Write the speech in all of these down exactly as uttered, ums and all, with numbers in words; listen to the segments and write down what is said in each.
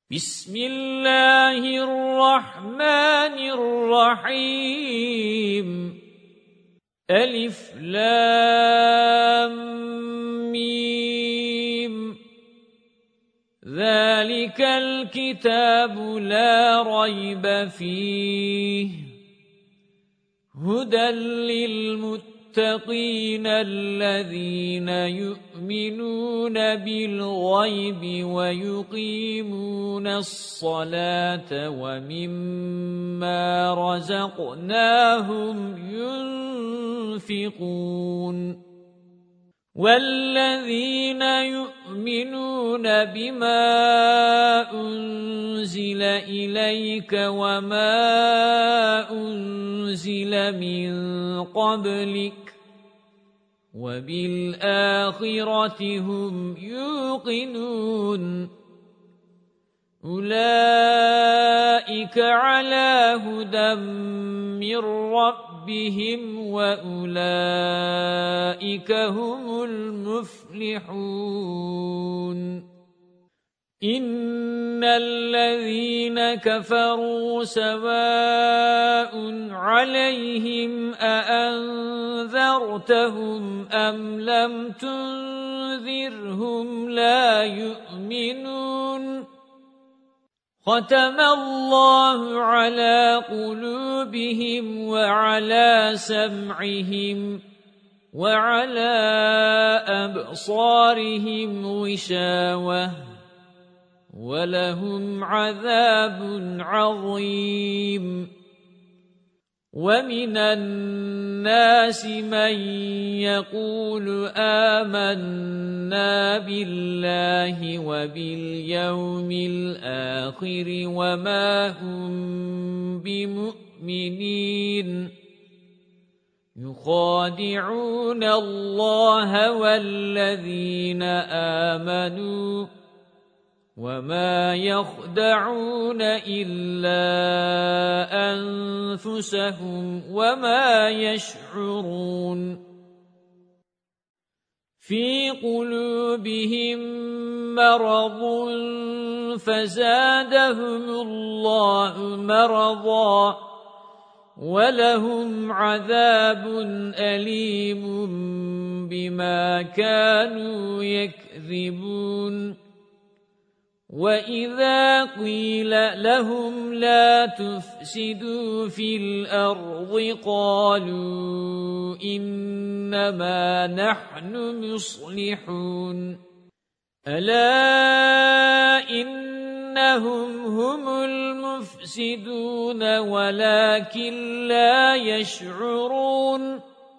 بسم الله الرحمن الرحيم ألف لام ميم ذلك الكتاب لا ريب فيه هدى للمتقين الذين يؤمنون بالغيب ويقيمون الصلاة ومما رزقناهم ينفقون والذين يؤمنون بما أنزل إليك وما أنزل من قبلك وبالآخرة هم يوقنون أولئك على هدى من ربهم وأولئك هم المفلحون إن الذين كفروا سواء عليهم أأنذرتهم أم لم تنذرهم لا يؤمنون ختم الله على قلوبهم وعلى سمعهم وعلى أبصارهم غشاوة ولهم عذاب عظيم ومن الناس من يقول آمنا بالله وباليوم الآخر وما هم بمؤمنين يخادعون الله والذين آمنوا وما يخدعون إلا أنفسهم وما يشعرون في قلوبهم مرض فزادهم الله مرضا ولهم عذاب أليم بما كانوا يكذبون وَإِذَا قِيلَ لَهُمْ لَا تُفْسِدُوا فِي الْأَرْضِ قَالُوا إِنَّمَا نَحْنُ مُصْلِحُونَ أَلَا إِنَّهُمْ هُمُ الْمُفْسِدُونَ وَلَكِنْ لَا يَشْعُرُونَ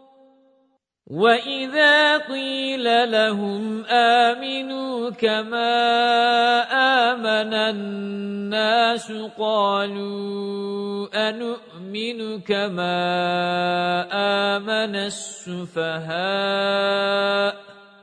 وَإِذَا قِيلَ لَهُمْ آمِنُوا كَمَا آمَنَ النَّاسُ قَالُوا أَنُؤْمِنُ كَمَا آمَنَ السُّفَهَاءُ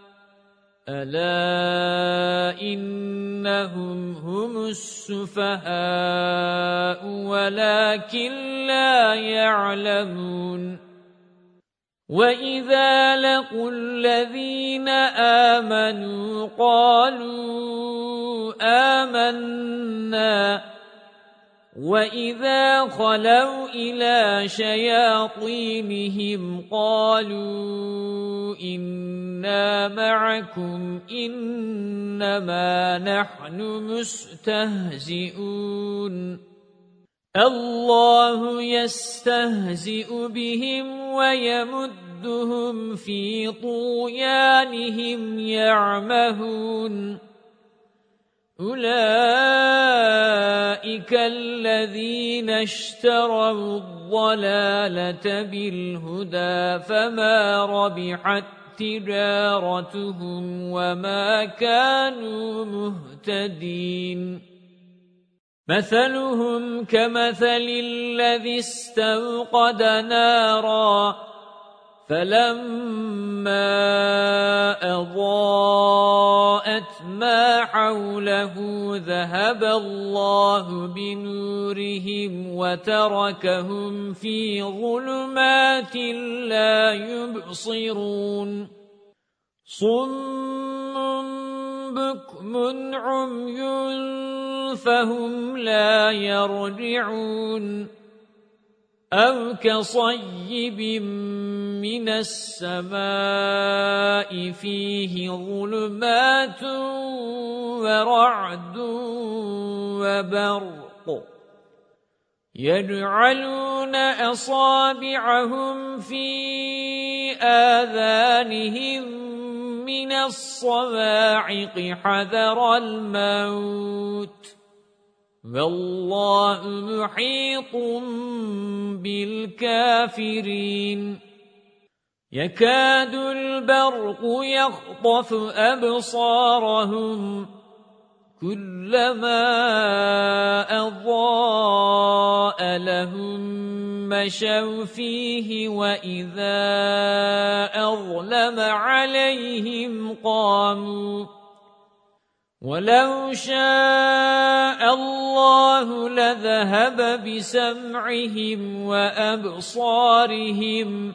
أَلَا إِنَّهُمْ هُمُ السُّفَهَاءُ وَلَكِنْ لَا يَعْلَمُونَ وَإِذَا لَقُوا الَّذِينَ آمَنُوا قَالُوا آمَنَّا وَإِذَا خَلَوْا إِلَى شَيَاطِينِهِمْ قَالُوا إِنَّا مَعَكُمْ إِنَّمَا نَحْنُ مُسْتَهْزِئُونَ اللَّهُ يَسْتَهْزِئُ بِهِمْ وَيَمُدُّهُمْ فِي طُغْيَانِهِمْ يَعْمَهُونَ أُولَئِكَ الَّذِينَ اشْتَرَوُا الضَّلَالَةَ بِالْهُدَى فَمَا رَبِحَتْ تِجَارَتُهُمْ وَمَا كَانُوا مُهْتَدِينَ مثلهم كمثل الذي استوقد نارا فلما أضاءت ما حوله ذهب الله بنورهم وتركهم في ظلمات لا يبصرون صم بكم عمي فهم لا يرجعون أو كصيب من السماء فيه ظلمات ورعد وبرق يجعلون أصابعهم في آذانهم من الصواعق حذر الموت والله محيط بالكافرين يكاد البرق يخطف أبصارهم كلما أضاء لهم مشوا فيه وإذا أظلم عليهم قاموا ولو شاء الله لذهب بسمعهم وأبصارهم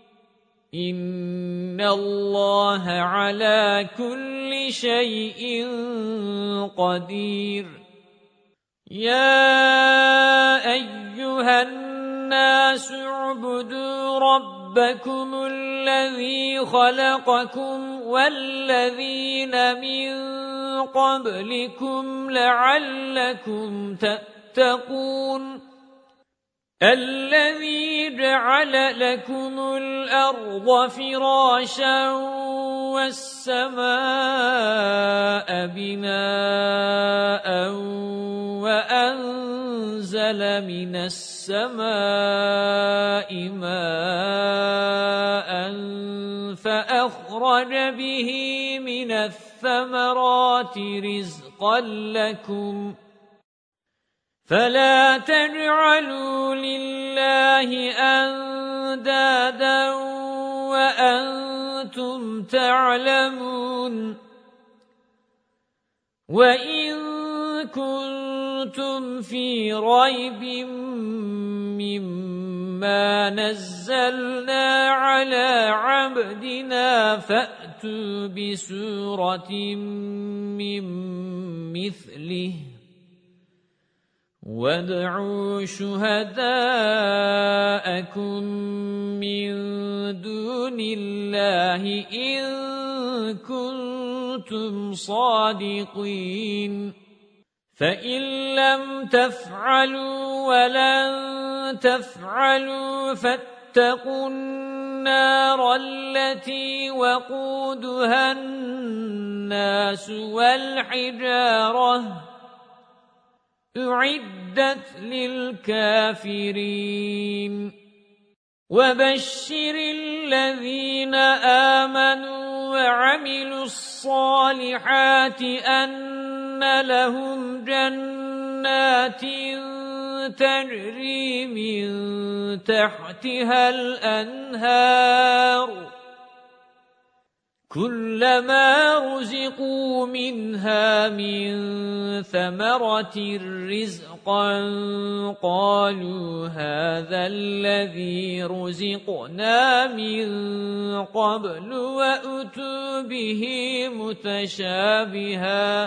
إن الله على كل شيء قدير يا أيها الناس اعبدوا ربكم الذي خلقكم والذين من قبلكم لعلكم تتقون الذي جعل لكم الأرض فراشا والسماء بناء وأنزل من السماء ماء فأخرج به من الثمرات رزقا لكم فلا تجعلوا لله أندادا وأنتم تعلمون وإن كنتم في ريب مما نزلنا على عبدنا فأتوا بسورة من مثله وادعوا شهداءكم من دون الله إن كنتم صادقين فإن لم تفعلوا ولن تفعلوا فاتقوا النار التي وقودها الناس والحجارة أعدت للكافرين وبشر الذين آمنوا وعملوا الصالحات أن لهم جنات تجري من تحتها الأنهار كلما رزقوا منها من ثمرة رزقا قالوا هذا الذي رزقنا من قبل وأتوا به متشابها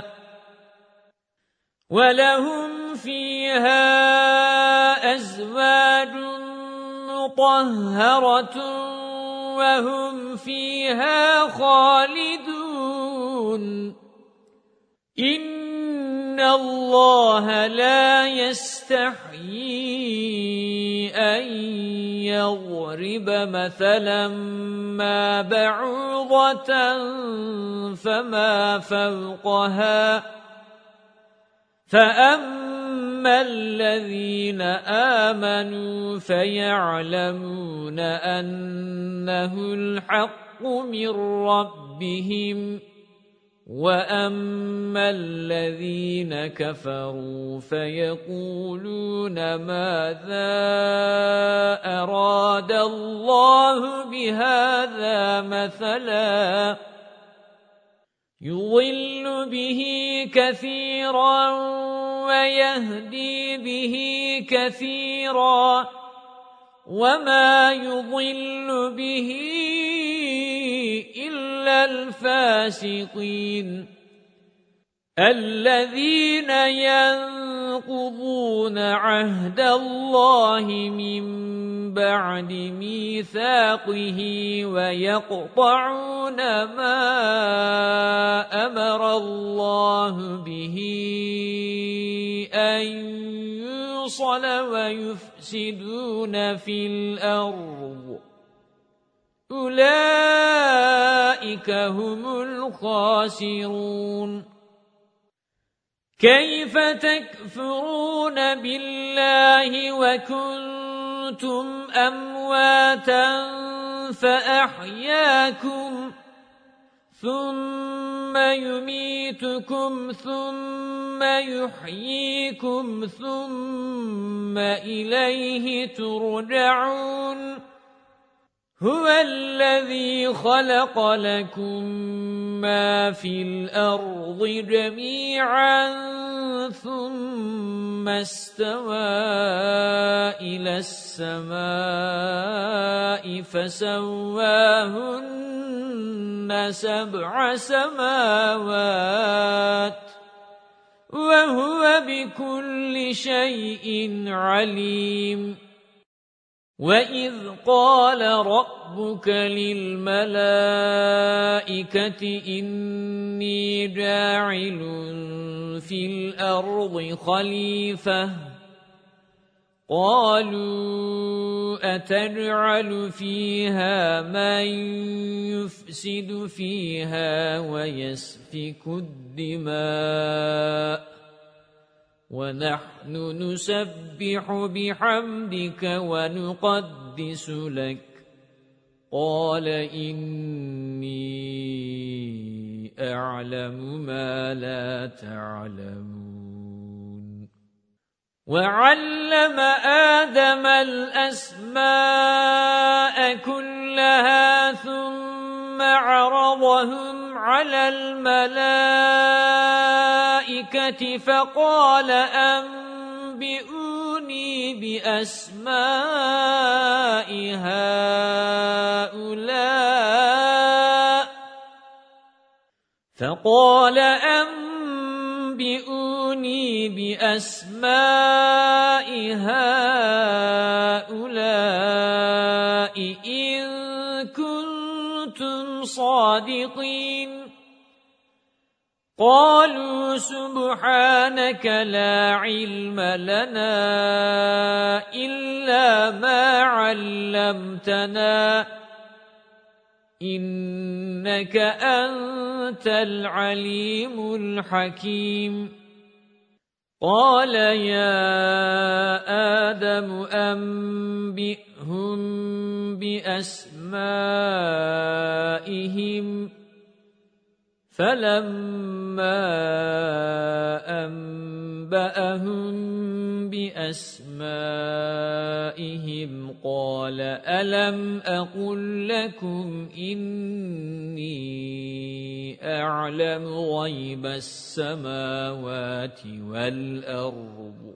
ولهم فيها أزواج مطهرة وهم فيها خالدون إن الله لا يستحيي أن يضرب مثلا ما بعوضة فما فوقها فأما الذين آمنوا فيعلمون أنه الحق من ربهم وأما الذين كفروا فيقولون ماذا أراد الله بهذا مثلا يضل به كثيرا ويهدي به كثيرا وما يضل به إلا الفاسقين الذين ينقضون عهد الله من بعد ميثاقه ويقطعون ما أمر الله به أن يوصل ويفسدون في الأرض أولئك هم الخاسرون كيف تكفرون بالله وكنتم أمواتا فأحياكم ثم يميتكم ثم يحييكم ثم إليه ترجعون هو الذي خلق لكم ما في الأرض جميعا ثم استوى إلى السماء فسواهن سبع سماوات وهو بكل شيء عليم وَإِذْ قَالَ رَبُّكَ لِلْمَلَائِكَةِ إِنِّي جَاعِلٌ فِي الْأَرْضِ خَلِيفَةً قَالُوا أَتَجْعَلُ فِيهَا مَن يُفْسِدُ فِيهَا وَيَسْفِكُ الدِّمَاءَ وَنَحْنُ نُسَبِّحُ بِحَمْدِكَ وَنُقَدِّسُ لَكَ قَالَ إِنِّي أَعْلَمُ مَا لَا تَعْلَمُونَ وَعَلَّمَ آدَمَ الْأَسْمَاءَ كُلَّهَا ثُمَّ عَرَضَهُمْ عَلَى الْمَلَائِكَةِ فَقَالَ أَنبِئُونِي بِأَسْمَاءِ هَؤُلَاءِ فَقَالَ أَنبِئُونِي بِأَسْمَاءِ هَؤُلَاءِ إِن كُنتُمْ صَادِقِينَ قَالُوا سُبْحَانَكَ لَا عِلْمَ لَنَا إِلَّا مَا عَلَّمْتَنَا إِنَّكَ أَنْتَ الْعَلِيمُ الْحَكِيمُ قَالَ يَا آدَمُ أَنبِئْهُم بِأَسْمَائِهِمْ فَلَمَّا أَنبَأَهُم بِأَسْمَائِهِمْ قَالَ أَلَمْ أَقُل لَّكُمْ إِنِّي أَعْلَمُ غَيْبَ السَّمَاوَاتِ وَالْأَرْضِ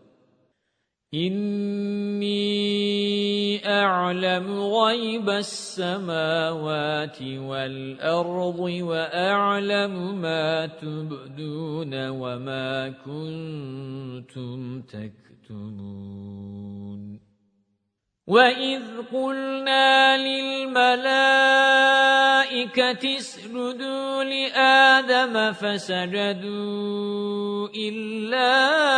إِنِّي أَعْلَمُ غَيْبَ السَّمَاوَاتِ وَالْأَرْضِ وَأَعْلَمُ مَا تُبْدُونَ وَمَا كُنتُمْ تَكْتُمُونَ وَإِذْ قُلْنَا لِلْمَلَائِكَةِ اسْجُدُوا لِآدَمَ فَسَجَدُوا إِلَّا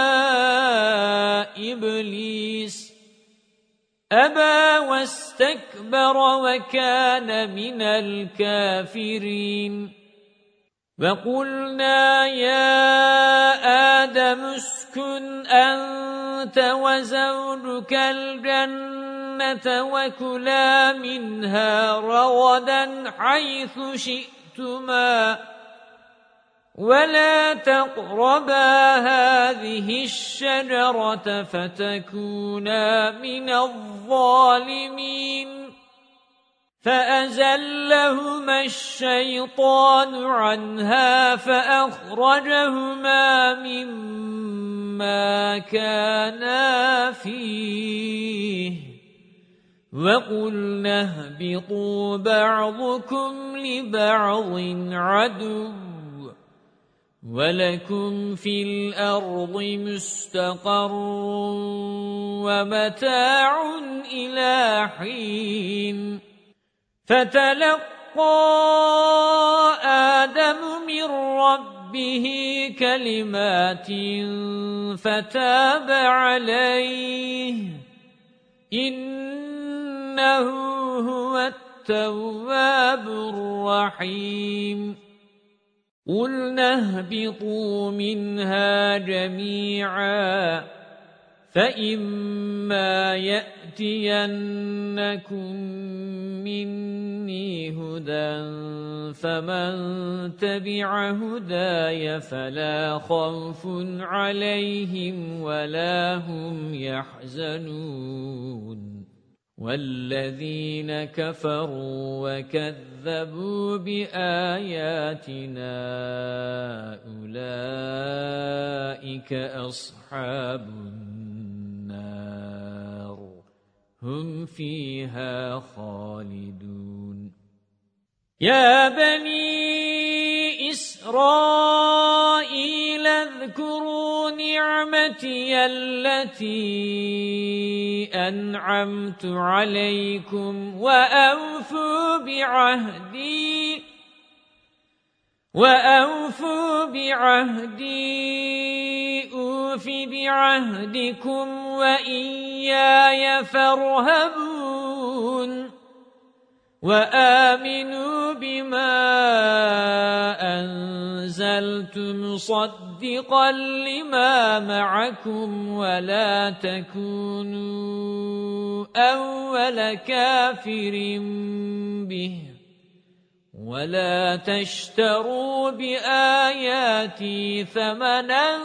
إِبْلِيسَ أَبَى وَاسْتَكْبَرَ وَكَانَ مِنَ الْكَافِرِينَ وَقُلْنَا يَا آدَمُ اسْكُنْ أَنْتَ وَزَوْجُكَ الْجَنَّةَ وَكُلَا مِنْهَا رَغَدًا حَيْثُ شِئْتُمَا وَلَا تَقْرَبَا هَذِهِ الشَّجَرَةَ فَتَكُونَا مِنَ الظَّالِمِينَ فَأَزَلَّهُمَا الشَّيْطَانُ عَنْهَا فَأَخْرَجَهُمَا مِمَّا كَانَا فِيهِ وَقُلْنَا اهْبِطُوا بَعْضُكُمْ لِبَعْضٍ عَدُوٌّ وَلَكُمْ فِي الْأَرْضِ مُسْتَقَرٌّ وَمَتَاعٌ إِلَى حِينٍ فَتَلَقَّى آدَمُ مِنْ رَبِّهِ كَلِمَاتٍ فَتَابَ عَلَيْهِ إِنَّهُ هُوَ التَّوَّابُ الرَّحِيمُ قُلْنَا اهْبِطُوا مِنْهَا جَمِيعًا فَإِمَّا يَأْتِيَنَّكُمْ مِنِّي هُدًى فَمَنْ تَبِعَ هُدَايَ فَلَا خَوْفٌ عَلَيْهِمْ وَلَا هُمْ يَحْزَنُونَ وَالَّذِينَ كَفَرُوا وَكَذَّبُوا بِآيَاتِنَا أُولَئِكَ أَصْحَابُ النَّارِ هُمْ فِيهَا خَالِدُونَ يَا بَنِي إِسْرَائِيلَ اذْكُرُوا نِعْمَتِيَ الَّتِي أَنْعَمْتُ عَلَيْكُمْ وَأَوْفُوا بِعَهْدِي وَأَوْفُوا بِعَهْدِي أُوفِ بِعَهْدِكُمْ وَإِيَّايَ فَارْهَبُونِ وَآمِنُوا بِمَا أَنزَلْتُ مُصَدِّقًا لِمَا مَعَكُمْ وَلَا تَكُونُوا أَوَّلَ كَافِرٍ بِهِ وَلَا تَشْتَرُوا بِآيَاتِي ثَمَنًا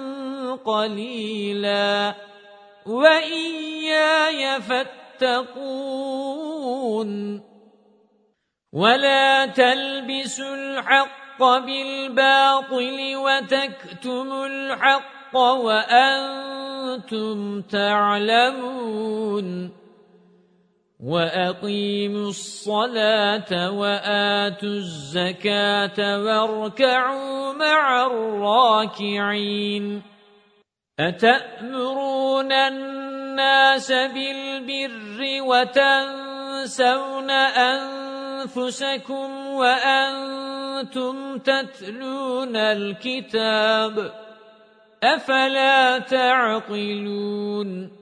قَلِيلًا وَإِيَّايَ فَاتَّقُونِ وَلَا تَلْبِسُوا الْحَقَّ بِالْبَاطِلِ وَتَكْتُمُوا الْحَقَّ وَأَنْتُمْ تَعْلَمُونَ وَأَقِيمُوا الصَّلَاةَ وَآتُوا الزَّكَاةَ وَارْكَعُوا مَعَ الرَّاكِعِينَ أَتَأْمُرُونَ النَّاسَ بِالْبِرِّ وَتَنْسَوْنَ أَنفُسَكُمْ وَأَنْتُمْ تَتْلُونَ الْكِتَابَ أَفَلَا تَعْقِلُونَ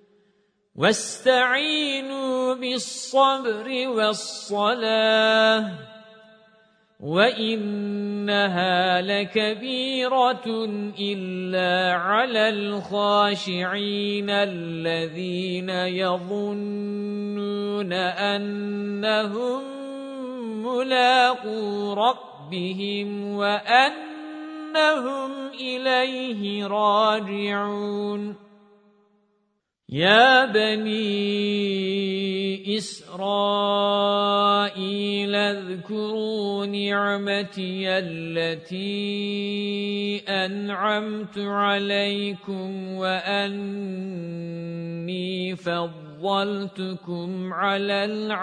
وَاسْتَعِينُوا بِالصَّبْرِ وَالصَّلَاةِ وَإِنَّهَا لَكَبِيرَةٌ إِلَّا عَلَى الْخَاشِعِينَ الَّذِينَ يَظُنُّونَ أَنَّهُمْ مُلَاقُو رَبِّهِمْ وَأَنَّهُمْ إِلَيْهِ رَاجِعُونَ يَا بَنِي إِسْرَائِيلَ اذْكُرُوا نِعْمَتِيَ الَّتِي أَنْعَمْتُ عَلَيْكُمْ وَأَنِّي فَضَّلْتُكُمْ عَلَى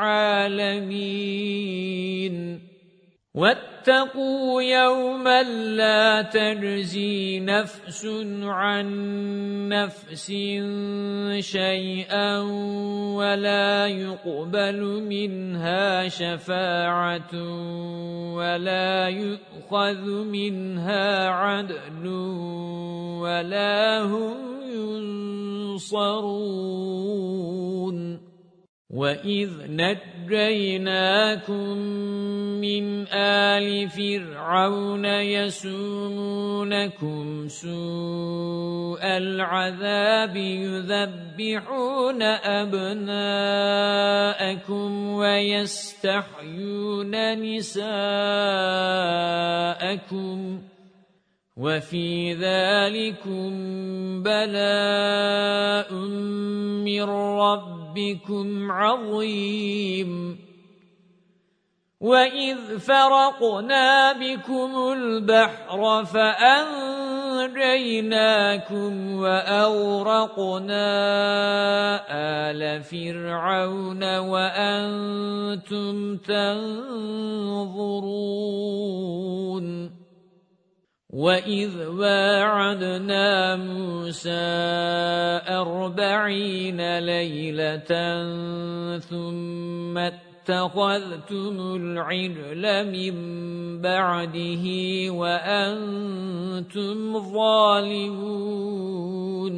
الْعَالَمِينَ وَاتَّقُوا يَوْمًا لَا تَجْزِي نَفْسٌ عَن نَّفْسٍ شَيْئًا وَلَا يُقْبَلُ مِنْهَا شَفَاعَةٌ وَلَا يُؤْخَذُ مِنْهَا عَدْلٌ وَلَا هُمْ يُنصَرُونَ وَإِذْ نَجَّيْنَاكُمْ مِنْ آلِ فِرْعَوْنَ يَسُومُونَكُمْ سُوءَ الْعَذَابِ يُذَبِّحُونَ أَبْنَاءَكُمْ وَيَسْتَحْيُونَ نِسَاءَكُمْ وَفِي ذَلِكُمْ بَلَاءٌ مِّن رَّبِّكُمْ عَظِيمٌ وَإِذْ فَرَقْنَا بِكُمُ الْبَحْرَ فَأَنْجَيْنَاكُمْ وَأَغْرَقْنَا آلَ فِرْعَوْنَ وَأَنْتُمْ تَنظُرُونَ وَإِذْ وَاعَدْنَا مُوسَى أَرْبَعِينَ لَيْلَةً ثُمَّ اتَّخَذْتُمُ الْعِجْلَ مِنْ بَعْدِهِ وَأَنْتُمْ ظَالِمُونَ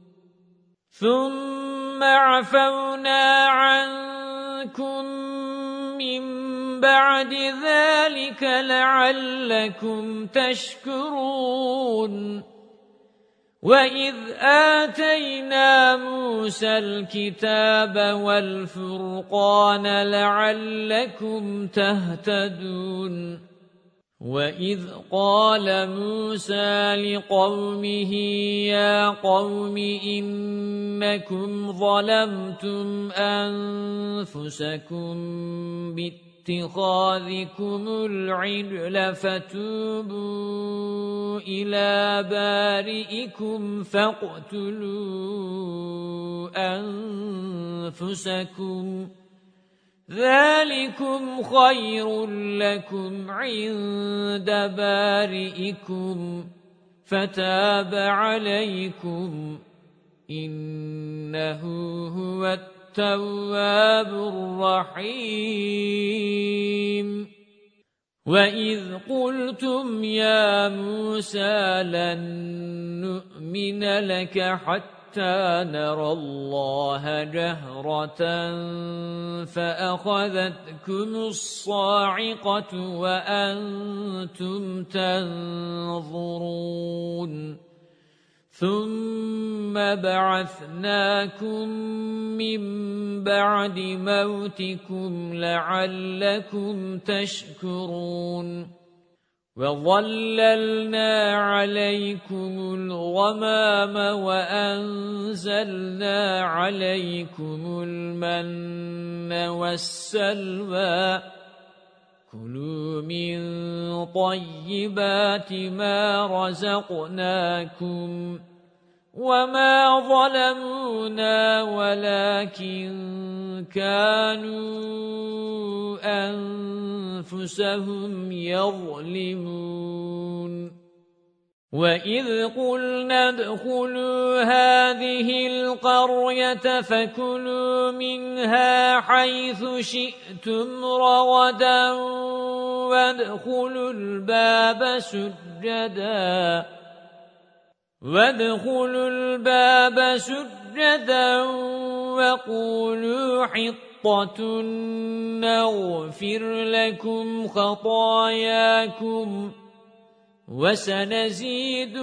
ثُمَّ عَفَوْنَا عَنْكُمْ مِنْ بَعْدِ ذَلِكَ لَعَلَّكُمْ تَشْكُرُونَ وَإِذْ آتَيْنَا مُوسَى الْكِتَابَ وَالْفُرْقَانَ لَعَلَّكُمْ تَهْتَدُونَ وَإِذْ قَالَ مُوسَى لِقَوْمِهِ يَا قَوْمِ إِنَّكُمْ ظَلَمْتُمْ أَنفُسَكُمْ بِاتِّخَاذِكُمُ الْعِجْلَ فَتُوبُوا إِلَى بَارِئِكُمْ فَاقْتُلُوا أَنفُسَكُمْ ذَلِكُمْ خَيْرٌ لَكُمْ عِندَ بَارِئِكُمْ فَتَابَ عَلَيْكُمْ إِنَّهُ هُوَ التَّوَّابُ الرَّحِيمُ وَإِذْ قُلْتُمْ يَا مُوسَى لَن نُّؤْمِنَ لَكَ حَتَّى حَتَّى نَرَى اللَّهَ جَهْرَةً فَأَخَذَتْكُمُ الصَّاعِقَةُ وَأَنْتُمْ تَنظُرُونَ ثُمَّ بَعَثْنَاكُمْ مِنْ بَعْدِ مَوْتِكُمْ لَعَلَّكُمْ تَشْكُرُونَ وَظَلَّلْنَا عَلَيْكُمُ الْغَمَامَ وَأَنزَلْنَا عَلَيْكُمُ الْمَنَّ وَالسَّلْوَىٰ كُلُوا مِن طَيِّبَاتِ مَا رَزَقْنَاكُمْ وَمَا ظَلَمُونَا وَلَكِن كَانُوا أَنفُسَهُمْ يَظْلِمُونَ وَإِذْ قُلْنَا ادْخُلُوا هَٰذِهِ الْقَرْيَةَ فَكُلُوا مِنْهَا حَيْثُ شِئْتُمْ رَغَدًا وَادْخُلُوا الْبَابَ سُجَّدًا وَادْخُلُوا الْبَابَ سُجَّدًا وَقُولُوا حِطَّةٌ نَّغْفِرْ لَكُمْ خَطَايَاكُمْ وَسَنَزِيدُ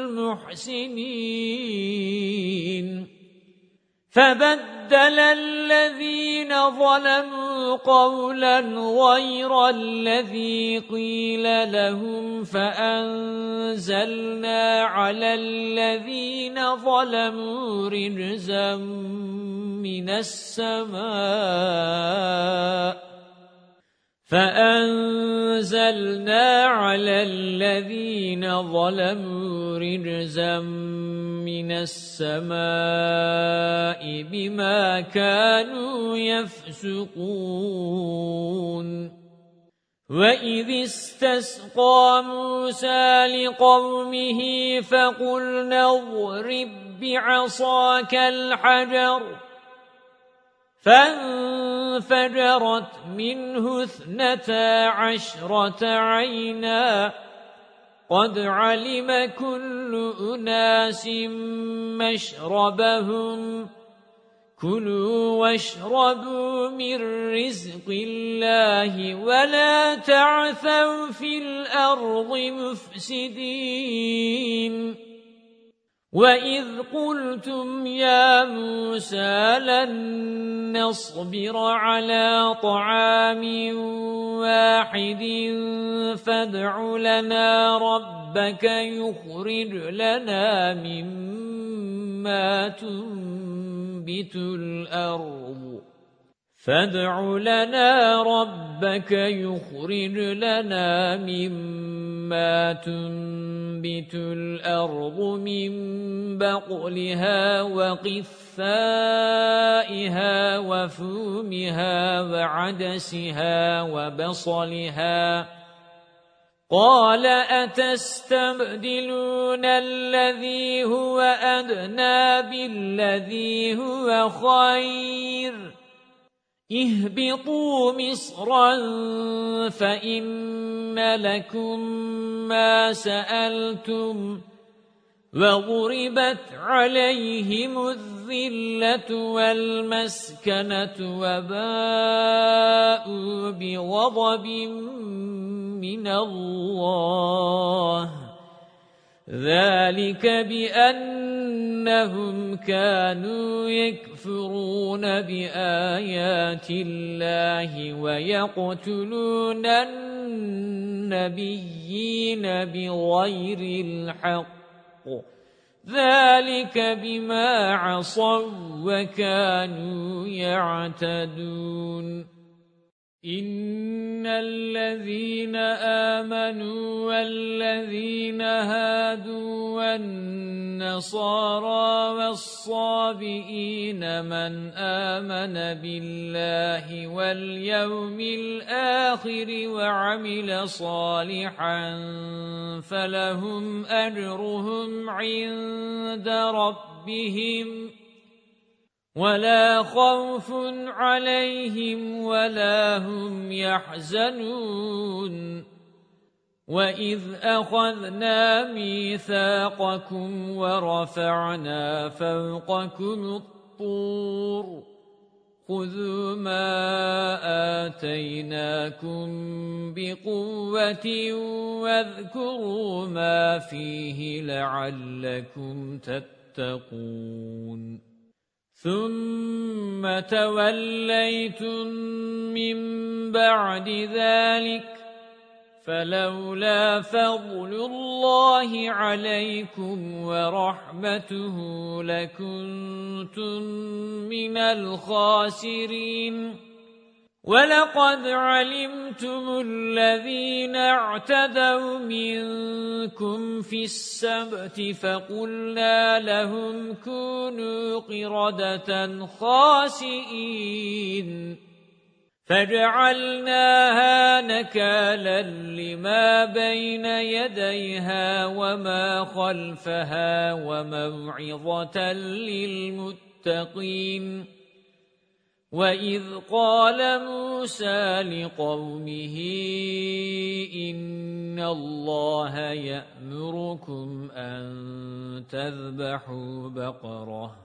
الْمُحْسِنِينَ فَبَدَّلَ الَّذِينَ ظَلَمُوا قَوْلًا غَيْرَ الَّذِي قِيلَ لَهُمْ فَأَنزَلْنَا عَلَى الَّذِينَ ظَلَمُوا رِجْزًا مِنَ السَّمَاءِ فَأَنزَلْنَا عَلَى الَّذِينَ ظَلَمُوا رِجْزًا مِنَ السَّمَاءِ بِمَا كَانُوا يَفْسُقُونَ وَإِذِ اسْتَسْقَى مُوسَى لِقَوْمِهِ فَقُلْنَا اضْرِب بِّعَصَاكَ الْحَجَرَ فَانفَجَرَتْ مِنْهُ اثْنَتَا عَشْرَةَ عَيْنًا قَدْ عَلِمَ كُلُّ أُنَاسٍ مَّشْرَبَهُمْ كُلُوا وَاشْرَبُوا مِن رِّزْقِ اللَّهِ وَلَا تَعْثَوْا فِي الْأَرْضِ مُفْسِدِينَ وَإِذْ قُلْتُمْ يَا مُوسَى لَن نَّصْبِرَ عَلَى طَعَامٍ وَاحِدٍ فَادْعُ لَنَا رَبَّكَ يُخْرِجْ لَنَا مِمَّا تُنبِتُ الْأَرْضُ فَادْعُ لَنَا رَبَّكَ يُخْرِجْ لَنَا مِمَّا تُنبِتُ الْأَرْضُ مِنْ بَقْلِهَا وَقِثَّائِهَا وَفُومِهَا وَعَدَسِهَا وَبَصَلِهَا قال أتستبدلون الذي هو أدنى بالذي هو خير اهبطوا مصرا فإن لكم ما سألتم وضربت عليهم الذلة والمسكنة وباءوا بغضب من الله ذلك بأنهم كانوا يكفرون بآيات الله ويقتلون النبيين بغير الحق ذلك بما عصوا وكانوا يعتدون إن الذين آمنوا والذين هادوا والنصارى والصابئين من آمن بالله واليوم الآخر وعمل صالحا فلهم أجرهم عند ربهم ولا خوف عليهم ولا هم يحزنون وإذ أخذنا ميثاقكم ورفعنا فوقكم الطور خذوا ما آتيناكم بقوة واذكروا ما فيه لعلكم تتقون ثم توليتم من بعد ذلك فلولا فضل الله عليكم ورحمته لكنتم من الخاسرين وَلَقَدْ عَلِمْتُمُ الَّذِينَ اعْتَدَوْا مِنكُمْ فِي السَّبْتِ فَقُلْنَا لَهُمْ كُونُوا قِرَدَةً خَاسِئِينَ فَجَعَلْنَاهَا نَكَالًا لِمَا بَيْنَ يَدَيْهَا وَمَا خَلْفَهَا وَمَوْعِظَةً لِلْمُتَّقِينَ وَإِذْ قَالَ مُوسَى لِقَوْمِهِ إِنَّ اللَّهَ يَأْمُرُكُمْ أَن تَذْبَحُوا بَقَرَةً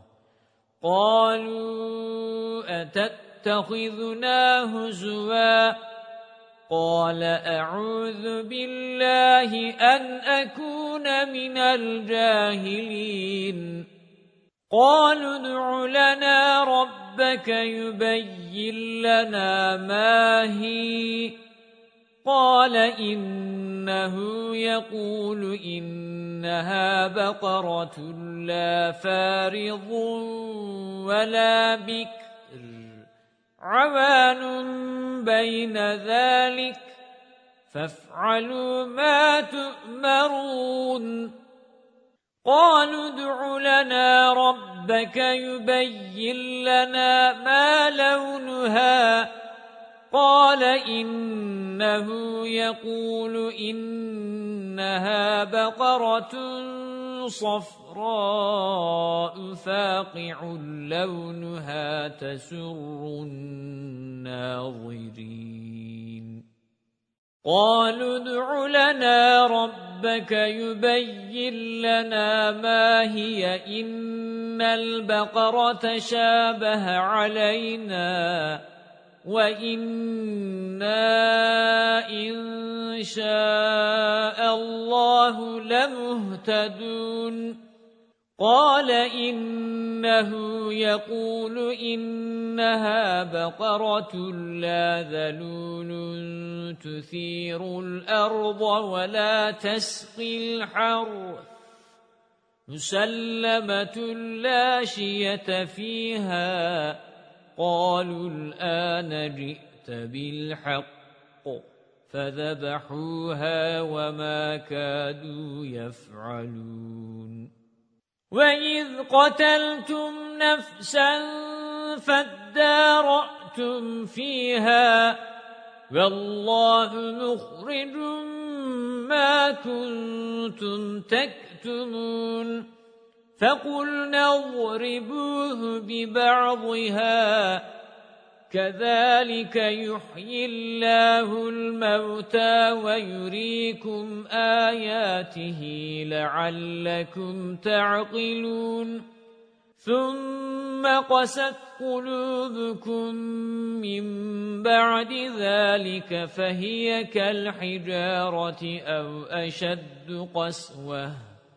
قَالُوا أَتَتَّخِذُنَا هُزُوًا قَالَ أَعُوذُ بِاللَّهِ أَنْ أَكُونَ مِنَ الْجَاهِلِينَ قَالُوا ادْعُ لَنَا رَبَّكَ يُبَيِّن لَّنَا مَا هِيَ قَالَ إِنَّهُ يَقُولُ إِنَّهَا بَقَرَةٌ لَّا فَارِضٌ وَلَا بِكْرٌ عَوَانٌ بَيْنَ ذَلِكَ فَافْعَلُوا مَا تُؤْمَرُونَ قَالُوا ادْعُ لَنَا رَبَّكَ يُبَيِّن لَّنَا مَا لَوْنُهَا قَالَ إِنَّهُ يَقُولُ إِنَّهَا بَقَرَةٌ صَفْرَاءُ فَاقِعٌ لَّوْنُهَا تَسُرُّ النَّاظِرِينَ قَالُوا ادْعُ لَنَا رَبَّكَ يُبَيِّن لَّنَا مَا هِيَ إِنَّ الْبَقَرَةَ شَابَهَ عَلَيْنَا وَإِنَّا إِن شَاءَ اللَّهُ لَمُهْتَدُونَ قَالَ إِنَّهُ يَقُولُ إِنَّهَا بَقَرَةٌ لَّا ذَلُولٌ تُثِيرُ الْأَرْضَ وَلَا تَسْقِي الْحَرْثَ مُسَلَّمَةٌ لَّا شِيَةَ فِيهَا قَالُوا الْآنَ جِئْتَ بِالْحَقِّ فَذَبَحُوهَا وَمَا كَادُوا يَفْعَلُونَ وَإِذْ قَتَلْتُمْ نَفْسًا فَادَّارَأْتُمْ فِيهَا وَاللَّهُ مُخْرِجٌ ما كنتم تكتمون فقلنا اضربوه ببعضها كذلك يحيي الله الموتى ويريكم آياته لعلكم تعقلون ثم قست قلوبكم من بعد ذلك فهي كالحجارة أو أشد قسوة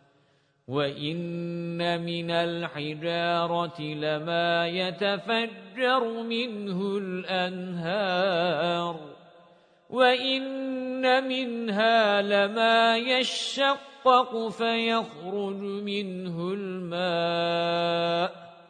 وَإِنَّ مِنَ الْحِجَارَةِ لَمَا يَتَفَجَّرُ مِنْهُ الْأَنْهَارُ وَإِنَّ مِنْهَا لَمَا يَشَّقَّقُ فَيَخْرُجُ مِنْهُ الْمَاءُ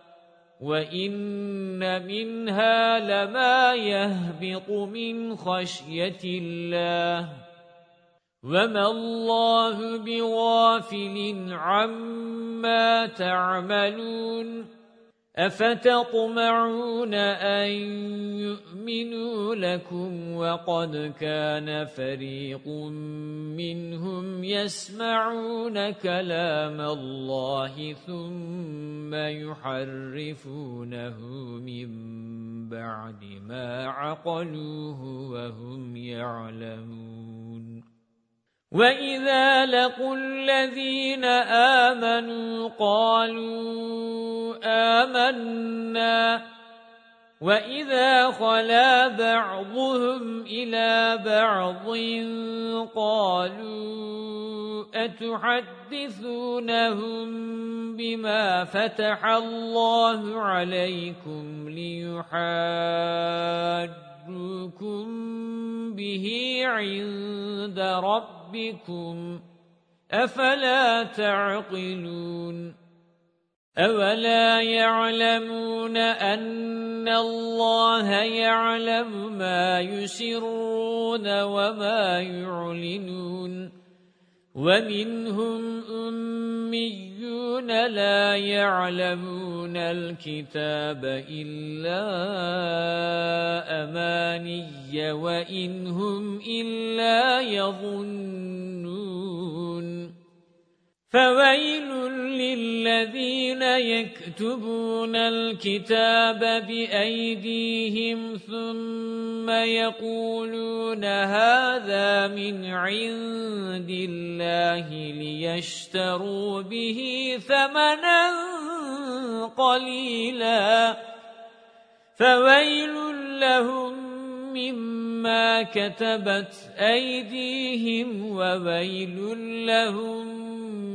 وَإِنَّ مِنْهَا لَمَا يَهْبِطُ مِنْ خَشْيَةِ اللَّهِ وَمَا اللَّهُ بِغَافِلٍ عَمَّا تَعْمَلُونَ أَفَتَطْمَعُونَ أَن يُؤْمِنُوا لَكُمْ وَقَدْ كَانَ فَرِيقٌ مِّنْهُمْ يَسْمَعُونَ كَلَامَ اللَّهِ ثُمَّ يُحَرِّفُونَهُ مِنْ بَعْدِ مَا عَقَلُوهُ وَهُمْ يَعْلَمُونَ وَإِذَا لَقُوا الَّذِينَ آمَنُوا قَالُوا آمَنَّا وَإِذَا خَلَا بَعْضُهُمْ إِلَى بَعْضٍ قَالُوا أَتُحَدِّثُونَهُم بِمَا فَتَحَ اللَّهُ عَلَيْكُمْ لِيُحَاجُّوكُم بِهِ عِندَ رَبِّكُمْ أَفَلَا تَعْقِلُونَ أَوَلَا يَعْلَمُونَ أَنَّ اللَّهَ يَعْلَمُ مَا يُسِرُّونَ وَمَا يُعْلِنُونَ وَمِنْهُمْ أُمِّيُّونَ لَا يَعْلَمُونَ الْكِتَابَ إِلَّا أَمَانِيَّ وَإِنْ هُمْ إِلَّا يَظُنُّونَ فَوَيْلٌ لِّلَّذِينَ يَكْتُبُونَ الْكِتَابَ بِأَيْدِيهِمْ ثُمَّ يَقُولُونَ هَذَا مِنْ عِندِ اللَّهِ لِيَشْتَرُوا بِهِ ثَمَنًا قَلِيلًا فَوَيْلٌ لَّهُم مِّمَّا كَتَبَتْ أَيْدِيهِمْ وَوَيْلٌ لَّهُم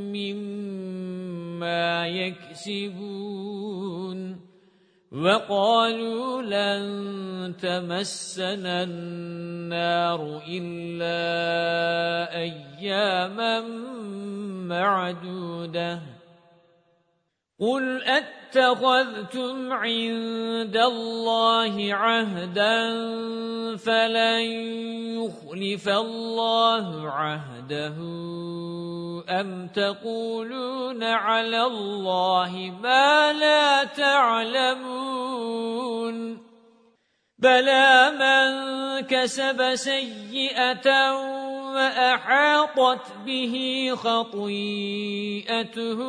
مِّمَّا يَكْسِبُونَ وَقَالُوا لَن تَمَسَّنَا النَّارُ إِلَّا أَيَّامًا مَّعْدُودَةً قُلْ أَتَّخَذْتُمْ عِندَ اللَّهِ عَهْدًا فَلَن يُخْلِفَ اللَّهُ عَهْدَهُ أَمْ تَقُولُونَ عَلَى اللَّهِ مَا لَا تَعْلَمُونَ بَلَى مَنْ كَسَبَ سَيِّئَةً وَأَحَاطَتْ بِهِ خَطِيئَتُهُ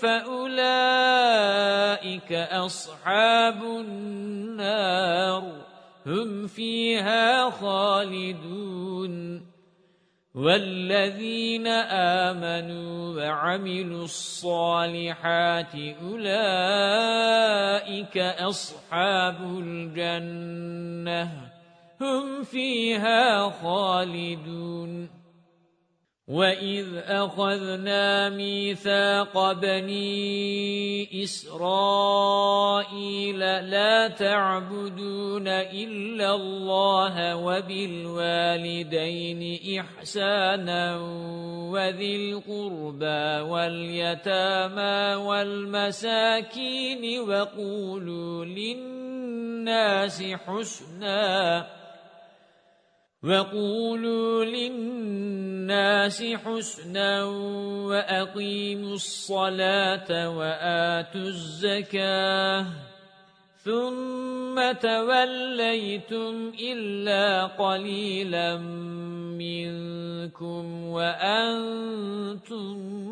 فَأُولَئِكَ أَصْحَابُ النَّارِ هُمْ فِيهَا خَالِدُونَ وَالَّذِينَ آمَنُوا وَعَمِلُوا الصَّالِحَاتِ أُولَئِكَ أَصْحَابُ الْجَنَّةِ هُمْ فِيهَا خَالِدُونَ وَإِذْ أَخَذْنَا مِيثَاقَ بَنِي إِسْرَائِيلَ لَا تَعْبُدُونَ إِلَّا اللَّهَ وَبِالْوَالِدَيْنِ إِحْسَانًا وَذِي الْقُرْبَى وَالْيَتَامَى وَالْمَسَاكِينِ وَقُولُوا لِلنَّاسِ حُسْنًا وَقُولُوا لِلنَّاسِ حُسْنًا وَأَقِيمُوا الصَّلَاةَ وَآتُوا الزَّكَاةَ ثُمَّ تَوَلَّيْتُمْ إِلَّا قَلِيلًا مِنْكُمْ وَأَنْتُمْ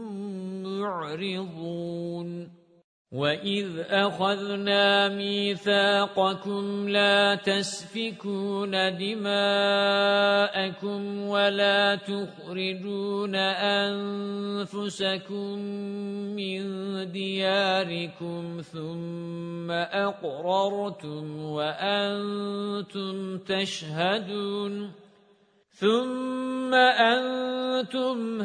مُعْرِضُونَ وَإِذْ أَخَذْنَا مِيثَاقَكُمْ لَا تَسْفِكُونَ دِمَاءَكُمْ وَلَا تُخْرِجُونَ أَنفُسَكُمْ مِنْ دِيَارِكُمْ ثُمَّ أَقْرَرْتُمْ وَأَنْتُمْ تَشْهَدُونَ ثُمَّ أَنْتُمْ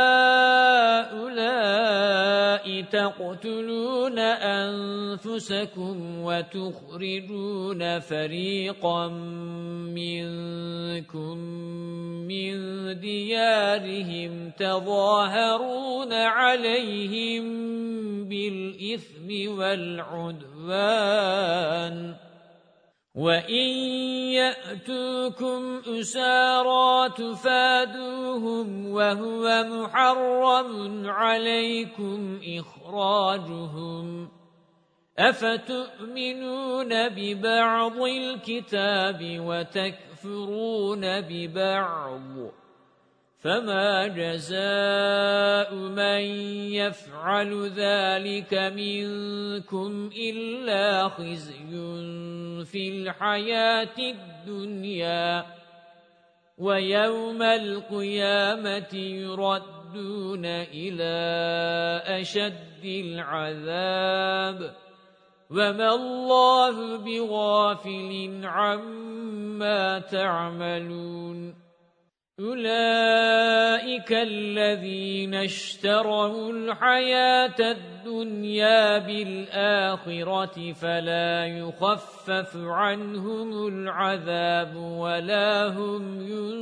هَؤُلَاءِ تَقْتُلُونَ أَنفُسَكُمْ وَتُخْرِجُونَ فَرِيقًا مِنْكُمْ مِنْ دِيَارِهِمْ تَظَاهَرُونَ عَلَيْهِمْ بِالْإِثْمِ وَالْعُدْوَانِ وَإِنْ يَأْتُوكُمْ أُسَارَى تُفَادُوهُمْ وَهُوَ مُحَرَّمٌ عَلَيْكُمْ إِخْرَاجُهُمْ أَفَتُؤْمِنُونَ بِبَعْضِ الْكِتَابِ وَتَكْفُرُونَ بِبَعْضٍ فَمَا جَزَاءُ مَنْ يَفْعَلُ ذَلِكَ مِنْكُمْ إِلَّا خِزْيٌ فِي الْحَيَاةِ الدُّنْيَا وَيَوْمَ الْقِيَامَةِ يُرَدُّونَ إِلَى أَشَدِّ الْعَذَابِ وَمَا اللَّهُ بِغَافِلٍ عَمَّا تَعْمَلُونَ أُولَئِكَ الَّذِينَ اشْتَرَوُا الْحَيَاةَ الدُّنْيَا بِالْآخِرَةِ فَلَا يُخَفَّفُ عَنْهُمُ الْعَذَابُ وَلَا هُمْ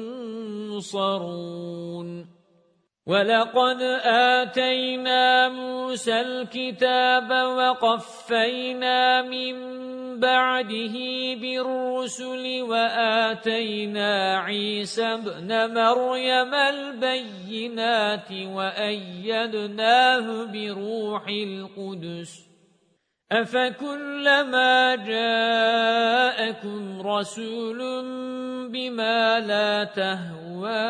يُنصَرُونَ وَلَقَدْ آتَيْنَا مُوسَى الْكِتَابَ وَقَفَّيْنَا مِنْ بَعْدِهِ بِالرُّسُلِ وَآتَيْنَا عِيسَى ابْنَ مَرْيَمَ الْبَيِّنَاتِ وَأَيَّدْنَاهُ بِرُوحِ الْقُدُسِ أَفَكُلَّمَا جَاءَكُمْ رَسُولٌ بِمَا لَا تَهْوَى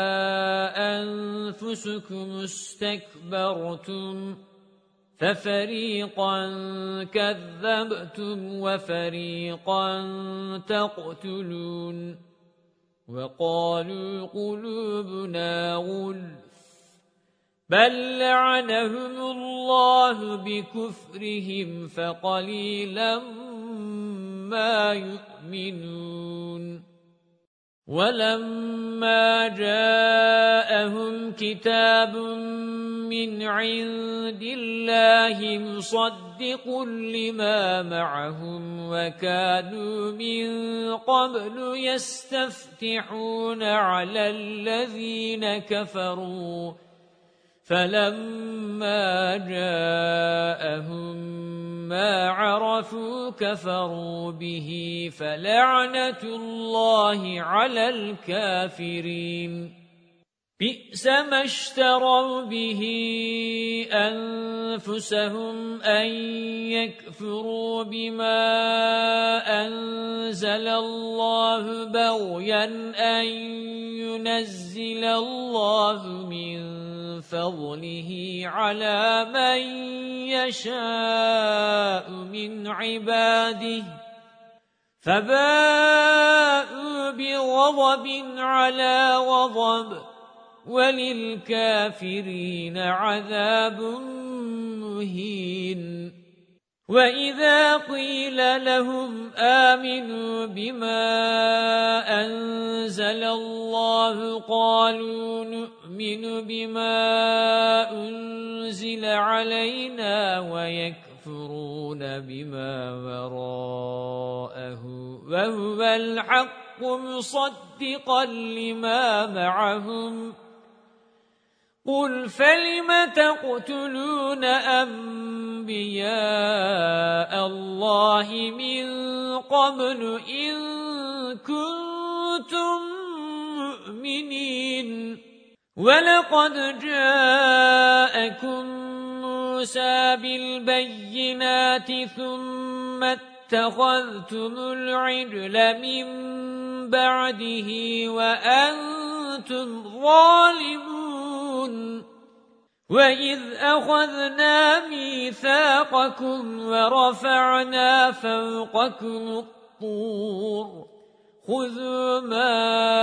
أَنفُسُكُمُ اسْتَكْبَرْتُمْ فَفَرِيقًا كَذَّبْتُمْ وَفَرِيقًا تَقْتُلُونَ وَقَالُوا قُلُوبُنَا غُلْفٌ بَلْ لَعَنَهُمُ اللَّهُ بِكُفْرِهِمْ فَقَلِيلًا مَا يُؤْمِنُونَ وَلَمَّا جَاءَهُمْ كِتَابٌ مِّنْ عِندِ اللَّهِ مُصَدِّقٌ لِمَا مَعَهُمْ وَكَانُوا مِنْ قَبْلُ يَسْتَفْتِحُونَ عَلَى الَّذِينَ كَفَرُوا فَلَمَّا جَاءَهُم مَّا عَرَفُوا كَفَرُوا بِهِ فَلَعْنَةُ اللَّهِ عَلَى الْكَافِرِينَ بِئْسَ مَا اشْتَرَوْا بِهِ أَنفُسَهُمْ أَن يَكْفُرُوا بِمَا أَنزَلَ اللَّهُ بَغْيًا أَن يُنَزِّلَ اللَّهُ مِن فَضْلِهِ عَلَى مَن يَشَاءُ مِنْ عِبَادِهِ فَبَاءُوا بِغَضَبٍ عَلَى غَضَبٍ وَلِلْكَافِرِينَ عَذَابٌ مُهِينٌ وَإِذَا قِيلَ لَهُمْ آمِنُوا بِمَا أَنزَلَ اللَّهُ قَالُوا نُؤْمِنُ بِمَا أُنزِلَ عَلَيْنَا وَيَكْفُرُونَ بِمَا وَرَاءَهُ وَهُوَ الْحَقُّ مُصَدِّقًا لِمَا مَعَهُمْ قُلْ فَلِمَ تَقْتُلُونَ أَنبِيَاءَ اللَّهِ مِنْ قَبْلُ إِنْ كُنْتُمْ مُؤْمِنِينَ وَلَقَدْ جَاءَكُمْ مُوسَى بِالْبَيِّنَاتِ ثُمَّ اتخذتم العجل من بعده وأنتم ظالمون وَإِذْ أَخَذْنَا مِيثَاقَكُمْ وَرَفَعْنَا فَوْقَكُمُ الطُّورَ خُذُوا مَا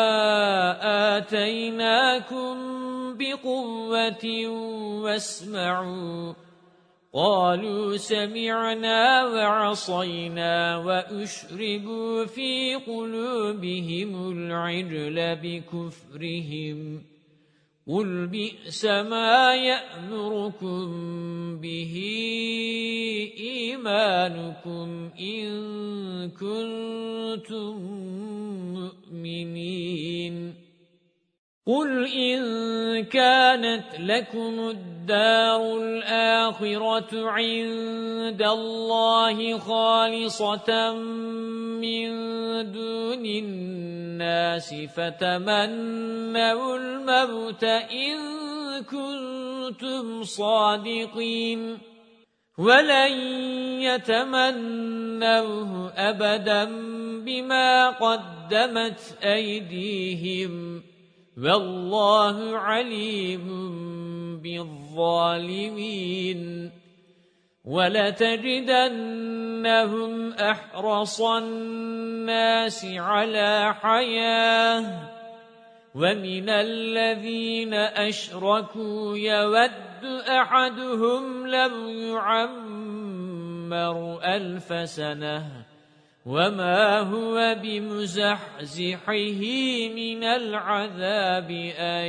آتَيْنَاكُمْ بِقُوَّةٍ وَاسْمَعُوا قَالُوا سَمِعْنَا وَعَصَيْنَا وَأُشْرِبُوا فِي قُلُوبِهِمُ الْعِجْلَ بِكُفْرِهِمْ قُلْ بِئْسَ مَا يَأْمُرُكُمْ بِهِ إِيمَانُكُمْ إِن كُنتُم مُّؤْمِنِينَ قُلْ إِن كَانَتْ لَكُمُ الدَّارُ الْآخِرَةُ عِندَ اللَّهِ خَالِصَةً مِّن دُونِ النَّاسِ فَتَمَنَّوُا الْمَوْتَ إِن كُنتُمْ صَادِقِينَ وَلَن يَتَمَنَّوْهُ أَبَدًا بِمَا قَدَّمَتْ أَيْدِيهِمْ وَاللَّهُ عَلِيمٌ بِالظَّالِمِينَ وَلَتَجِدَنَّهُمْ أَحْرَصَ النَّاسِ عَلَى حَيَاةٍ وَمِنَ الَّذِينَ أَشْرَكُوا يَوَدُّ أَحَدُهُمْ لَوْ يُعَمَّرُ أَلْفَ سَنَةٍ وَمَا هُوَ بِمُزَحْزِحِهِ مِنَ الْعَذَابِ أَن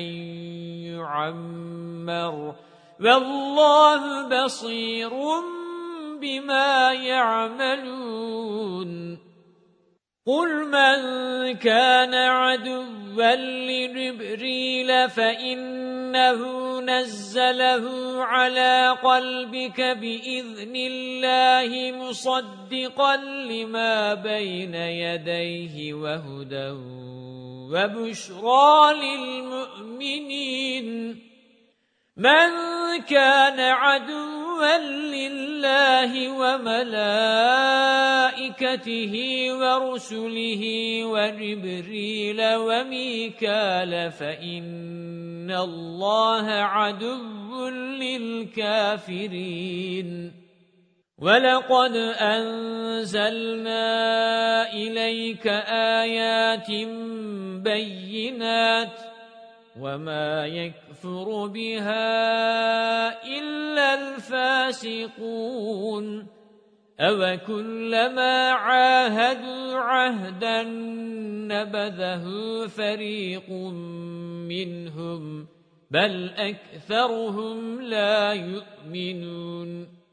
يُعَمَّرَ وَاللَّهُ بَصِيرٌ بِمَا يَعْمَلُونَ قُلْ مَنْ كَانَ عَدُوًّا لِجِبْرِيلَ فَإِنَّهُ نَزَّلَهُ عَلَى قَلْبِكَ بِإِذْنِ اللَّهِ مُصَدِّقًا لِمَا بَيْنَ يَدَيْهِ وَهُدًى وَبُشْرَى لِلْمُؤْمِنِينَ مَنْ كَانَ عَدُوًّا لِلَّهِ وَمَلَائِكَتِهِ وَرُسُلِهِ وَجِبْرِيلَ وَمِيكَالَ فَإِنَّ اللَّهَ عَدُوٌّ لِلْكَافِرِينَ وَلَقَدْ أَنزَلْنَا إِلَيْكَ آيَاتٍ بَيِّنَاتٍ وَمَا يَكْفُرُ بِهَا إِلَّا الْفَاسِقُونَ أَوَكُلَّمَا عَاهَدُوا عَهْدًا نَبَذَهُ فَرِيقٌ مِّنْهُمْ بَلْ أَكْثَرُهُمْ لَا يُؤْمِنُونَ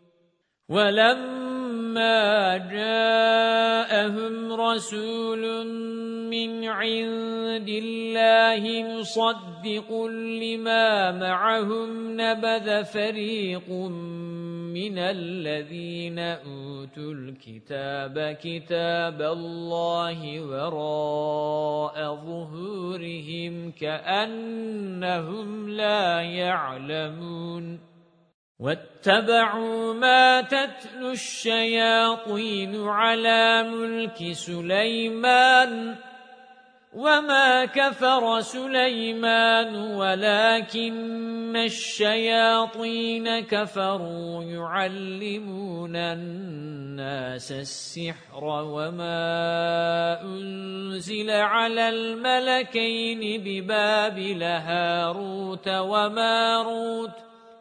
وَلَمَّا جَاءَهُمْ رَسُولٌ مِّنْ عِندِ اللَّهِ مُصَدِّقٌ لِمَا مَعَهُمْ نَبَذَ فَرِيقٌ مِّنَ الَّذِينَ أُوتُوا الْكِتَابَ كِتَابَ اللَّهِ وَرَاءَ ظُهُورِهِمْ كَأَنَّهُمْ لَا يَعْلَمُونَ وَاتَّبَعُوا مَا تَتْلُو الشَّيَاطِينُ عَلَى مُلْكِ سُلَيْمَانَ وَمَا كَفَرَ سُلَيْمَانُ وَلَكِنَّ الشَّيَاطِينَ كَفَرُوا يُعَلِّمُونَ النَّاسَ السِّحْرَ وَمَا أُنْزِلَ عَلَى الْمَلَكَيْنِ بِبَابِلَ هَارُوتَ وَمَارُوتَ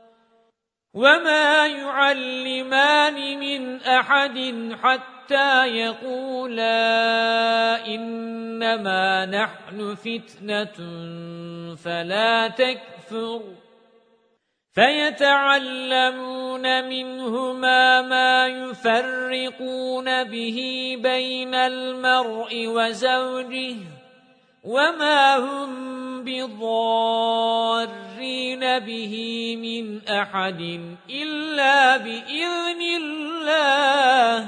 وَمَا يُعَلِّمَانِ مِنْ أَحَدٍ حَتَّى يَقُولَا إِنَّمَا نَحْنُ فِتْنَةٌ فَلَا تَكْفُرْ فَيَتَعَلَّمُونَ مِنْهُمَا مَا يُفَرِّقُونَ بِهِ بَيْنَ الْمَرْءِ وَزَوْجِهِ وَمَا هُمْ بِضَارِّينَ بِهِ مِنْ أَحَدٍ إِلَّا بِإِذْنِ اللَّهِ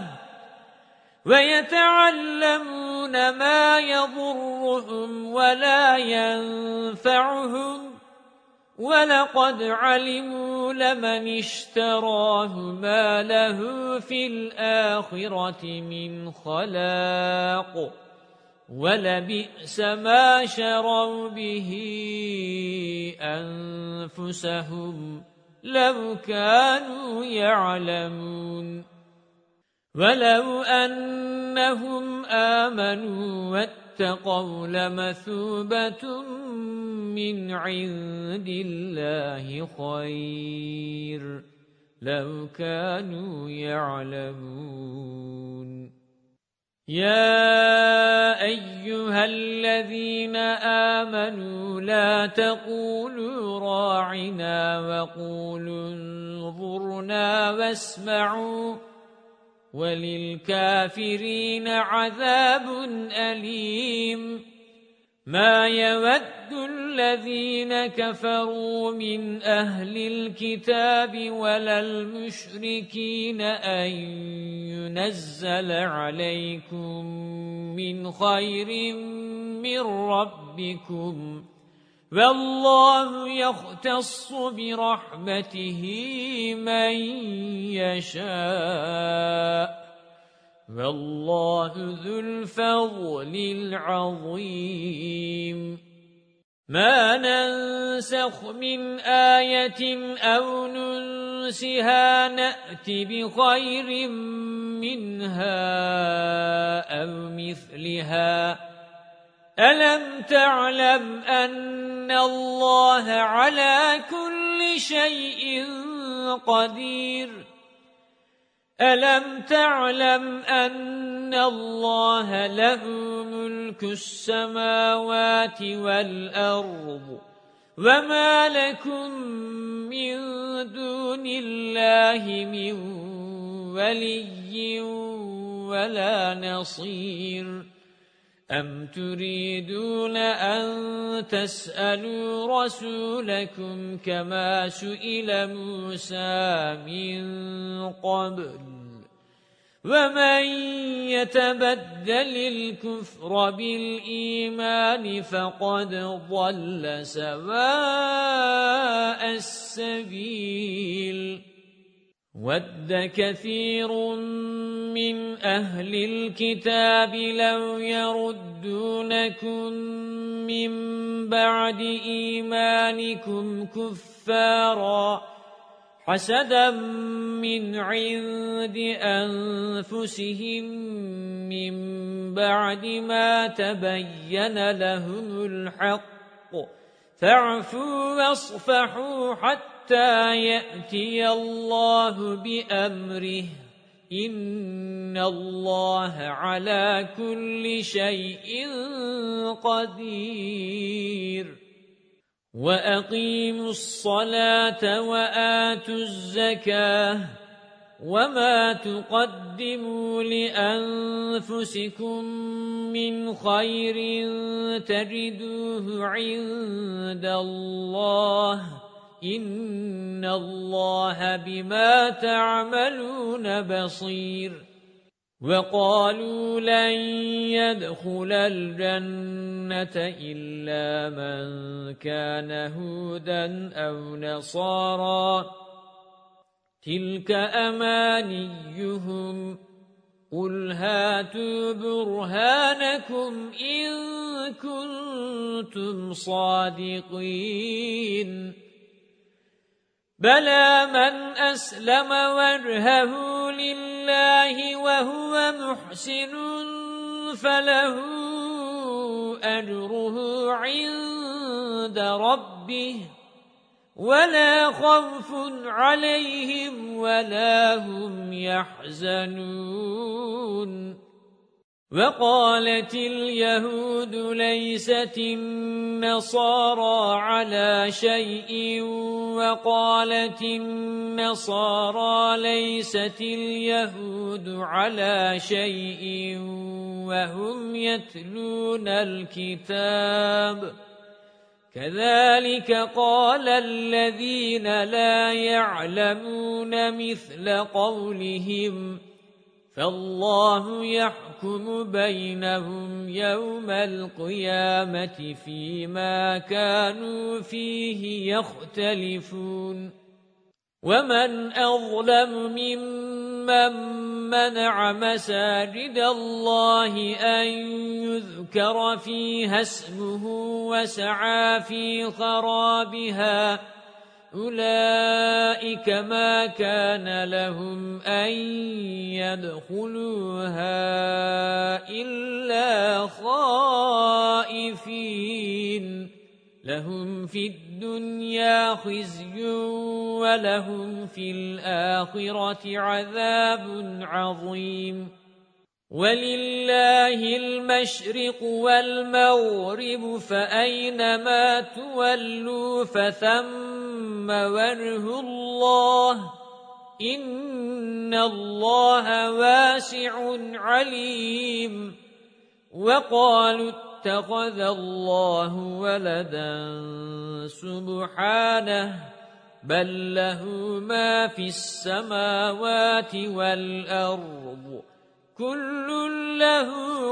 وَيَتَعَلَّمُونَ مَا يَضُرُّهُمْ وَلَا يَنفَعُهُمْ وَلَقَدْ عَلِمُوا لَمَنِ اشْتَرَاهُ مَا لَهُ فِي الْآخِرَةِ مِنْ خَلَاقٍ وَلَبِئْسَ مَا شَرَوْا بِهِ أَنفُسَهُمْ لَوْ كَانُوا يَعْلَمُونَ وَلَوْ أَنَّهُمْ آمَنُوا وَاتَّقَوْا لَمَثُوبَةٌ مِنْ عِنْدِ اللَّهِ خَيْرٌ لَوْ كَانُوا يَعْلَمُونَ يَا أَيُّهَا الَّذِينَ آمَنُوا لَا تَقُولُوا رَاعِنَا وَقُولُوا انظُرْنَا وَاسْمَعُوا وَلِلْكَافِرِينَ عَذَابٌ أَلِيمٌ مَا يَوَدُّ الَّذِينَ كَفَرُوا مِنْ أَهْلِ الْكِتَابِ وَلَا الْمُشْرِكِينَ أَنْ يُنَزَّلَ عَلَيْكُمْ مِنْ خَيْرٍ مِنْ رَبِّكُمْ وَاللَّهُ يَخْتَصُّ بِرَحْمَتِهِ مَنْ يَشَاءُ وَاللَّهُ ذُو الْفَضْلِ الْعَظِيمِ مَا نَنسَخْ مِنْ آيَةٍ أَوْ نُنْسِهَا نَأْتِ بِخَيْرٍ مِنْهَا أَوْ مِثْلِهَا أَلَمْ تَعْلَمْ أَنَّ اللَّهَ عَلَى كُلِّ شَيْءٍ قَدِيرٌ أَلَمْ تَعْلَمْ أَنَّ اللَّهَ لَهُ مُلْكُ السَّمَاوَاتِ وَالْأَرْضِ وَمَا لَكُمْ مِنْ دُونِ اللَّهِ مِنْ وَلِيٍّ وَلَا نَصِيرٍ أَمْ تُرِيدُونَ أَنْ تَسْأَلُوا رَسُولَكُمْ كَمَا سُئِلَ مُوسَى مِنْ قَبْلُ وَمَنْ يَتَبَدَّلِ الْكُفْرَ بِالْإِيمَانِ فَقَدْ ضَلَّ سَوَاءَ السَّبِيلِ وَدَّ كَثِيرٌ مِّنْ أَهْلِ الْكِتَابِ لَوْ يَرُدُّونَكُمْ مِنْ بَعْدِ إِيمَانِكُمْ كُفَّارًا حَسَدًا مِّنْ عِنْدِ أَنفُسِهِمْ مِنْ بَعْدِ مَا تَبَيَّنَ لَهُمُ الْحَقُّ فَاعْفُوا وَاصْفَحُوا حَتَّى يَأْتِيَ اللَّهُ بِأَمْرِهِ إِنَّ اللَّهَ عَلَى كُلِّ شَيْءٍ قَدِيرٌ وَأَقِيمُوا الصَّلَاةَ وَآتُوا الزَّكَاةَ وَمَا تُقَدِّمُوا لِأَنفُسِكُم مِّنْ خَيْرٍ تَجِدُوهُ عِندَ اللَّهِ إِنَّ اللَّهَ بِمَا تَعْمَلُونَ بَصِيرٌ وَقَالُوا لَن يَدْخُلَ الْجَنَّةَ إِلَّا مَن كَانَ هُودًا أَوْ نَصَارَىٰ تِلْكَ أَمَانِيُّهُمْ قُلْ هَاتُوا بُرْهَانَكُمْ إِن كُنتُمْ صَادِقِينَ بَلَى مَنْ أَسْلَمَ وَجْهَهُ لِلَّهِ وَهُوَ مُحْسِنٌ فَلَهُ أَجْرُهُ عِندَ رَبِّهِ وَلَا خَوْفٌ عَلَيْهِمْ وَلَا هُمْ يَحْزَنُونَ وَقَالَتِ الْيَهُودُ لَيْسَتِ النَّصَارَى عَلَى شَيْءٍ وَقَالَتِ النَّصَارَى لَيْسَتِ الْيَهُودُ عَلَى شَيْءٍ وَهُمْ يَتْلُونَ الْكِتَابَ كَذَلِكَ قَالَ الَّذِينَ لَا يَعْلَمُونَ مِثْلَ قَوْلِهِمْ فالله يحكم بينهم يوم القيامة فيما كانوا فيه يختلفون ومن أظلم ممن منع مساجد الله أن يذكر فيها اسمه وسعى في خرابها أولئك ما كان لهم أن يدخلوها إلا خائفين لهم في الدنيا خزي ولهم في الآخرة عذاب عظيم ولله المشرق والمغرب فأينما تولوا فثم وجه الله إن الله واسع عليم وقالوا اتخذ الله ولدا سبحانه بل له ما في السماوات والأرض كل له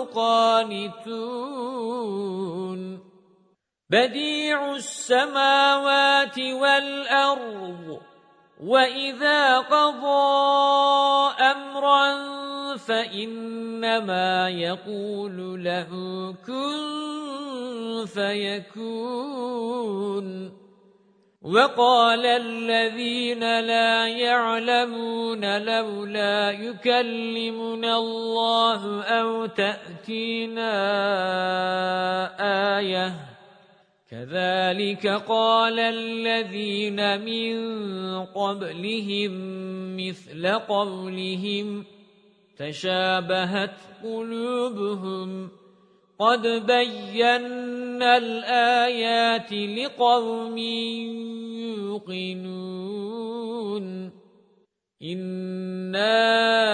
قانتون بديع السماوات والأرض وإذا قضى أمرا فإنما يقول له كن فيكون وقال الذين لا يعلمون لولا يكلمنا الله أو تأتينا آية كذلك قال الذين من قبلهم مثل قولهم تشابهت قلوبهم قد بينا الآيات لقوم يوقنون إنا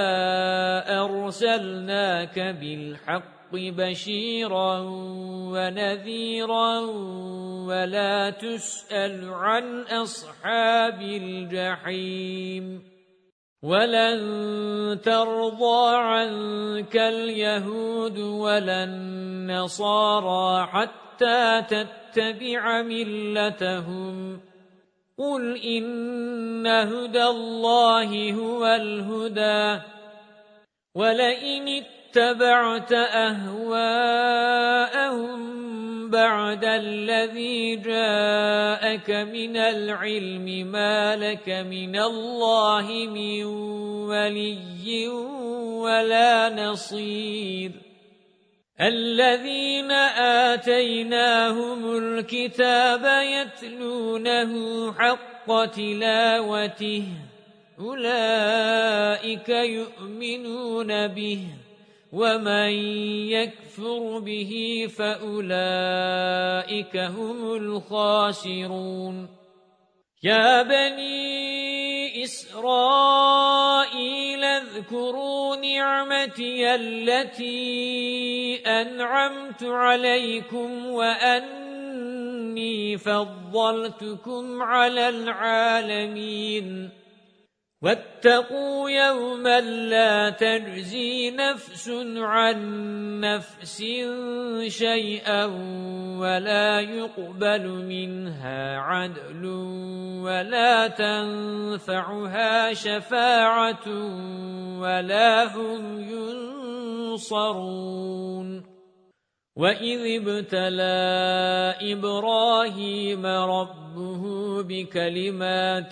أرسلناك بالحق بشيرا ونذيرا ولا تسأل عن أصحاب الجحيم ولن ترضى عنك اليهود ولا النصارى حتى تتبع ملتهم قل إن هدى الله هو الهدى ولئن اتبعت أهواءهم بعد الذي جاءك من العلم ما لك من الله من ولي ولا نصير الذين آتيناهم الكتاب يتلونه حق تلاوته أولئك يؤمنون به ومن يكفر به فأولئك هم الخاسرون يا بني إسرائيل اذكروا نعمتي التي أنعمت عليكم وأني فضلتكم على العالمين واتقوا يوما لا تجزي نفس عن نفس شيئا ولا يقبل منها عدل ولا تنفعها شفاعة ولا هم ينصرون وَإِذِ ابْتَلَى إِبْرَاهِيمَ رَبُّهُ بِكَلِمَاتٍ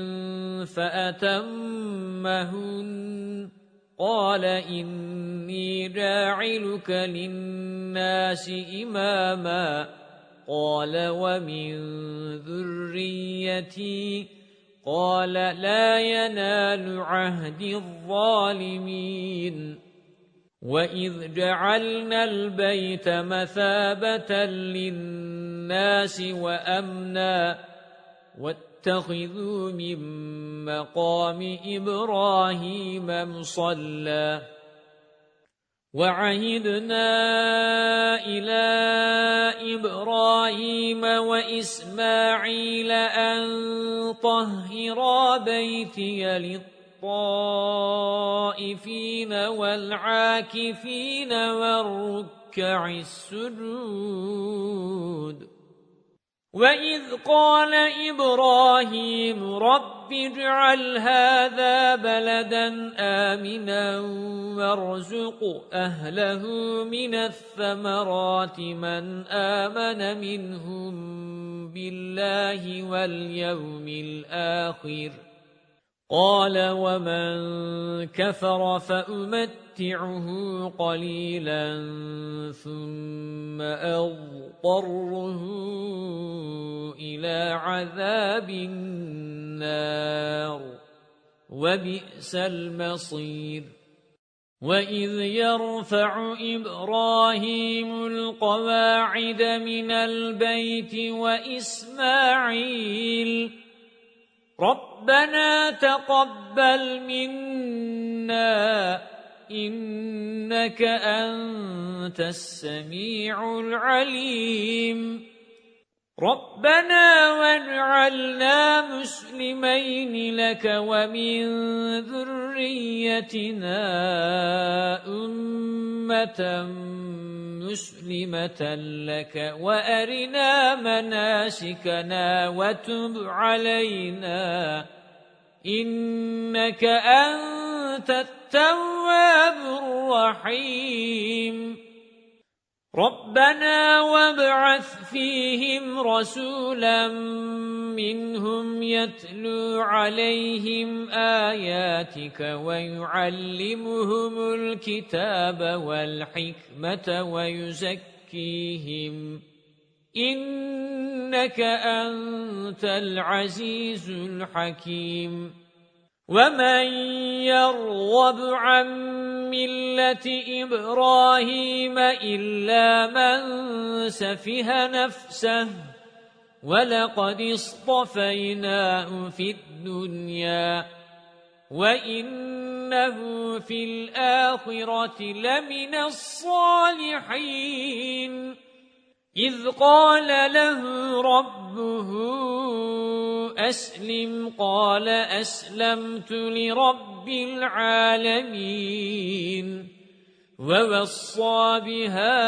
فَأَتَمَّهُنَّ قَالَ إِنِّي جَاعِلُكَ لِلنَّاسِ إِمَامًا قَالَ وَمِنْ ذُرِّيَّتِي قَالَ لَا يَنَالُ عَهْدِي الظَّالِمِينَ وَإِذْ جَعَلْنَا الْبَيْتَ مَثَابَةً لِلنَّاسِ وَأَمْنًا وَاتَّخِذُوا مِن مَّقَامِ إِبْرَاهِيمَ مُصَلًّى وَعَهِدْنَا إِلَى إِبْرَاهِيمَ وَإِسْمَاعِيلَ أَن طَهِّرَا بَيْتِيَ لِلطَّائِفِينَ الصابرين والعاكفين والركع السجود وَإِذْ قَالَ إِبْرَاهِيمُ رَبِّ اجْعَلْ هَذَا بَلَدًا آمِنًا وَارْزُقْ أَهْلَهُ مِنَ الثَّمَرَاتِ مَنْ آمَنَ مِنْهُمْ بِاللَّهِ وَالْيَوْمِ الْآخِرِ قَالَ وَمَنْ كَفَرَ فَأُمَتِّعُهُ قَلِيلًا ثُمَّ أَضْطَرُّهُ إِلَى عَذَابِ النَّارِ وَبِئْسَ الْمَصِيرُ وَإِذْ يَرْفَعُ إِبْرَاهِيمُ الْقَوَاعِدَ مِنَ الْبَيْتِ وَإِسْمَاعِيلُ رَبَّنَا تَقَبَّلْ مِنَّا إِنَّكَ أَنْتَ السَّمِيعُ الْعَلِيمُ رَبَّنَا وَاجْعَلْنَا مُسْلِمَيْنِ لَكَ وَمِنْ ذُرِّيَّتِنَا أُمَّةً مُسْلِمَةً لَكَ وَأَرِنَا مَنَاسِكَنَا وَتُبْ عَلَيْنَا إِنَّكَ أَنْتَ التَّوَّابُ الرَّحِيمُ رَبَّنَا وَابْعَثْ فِيهِمْ رَسُولًا مِّنْهُمْ يَتْلُو عَلَيْهِمْ آيَاتِكَ وَيُعَلِّمُهُمُ الْكِتَابَ وَالْحِكْمَةَ وَيُزَكِّيهِمْ إِنَّكَ أَنْتَ الْعَزِيزُ الْحَكِيمُ وَمَنْ يَرْغَبُ عَنْ مِلَّةِ إِبْرَاهِيمَ إِلَّا مَنْ سَفِهَ نَفْسَهُ وَلَقَدِ اصْطَفَيْنَاهُ فِي الدُّنْيَا وَإِنَّهُ فِي الْآخِرَةِ لَمِنَ الصَّالِحِينَ إِذْ قَالَ لَهُ رَبُّهُ أَسْلِمْ قَالَ أَسْلَمْتُ لِرَبِّ الْعَالَمِينَ وَوَصَّى بِهَا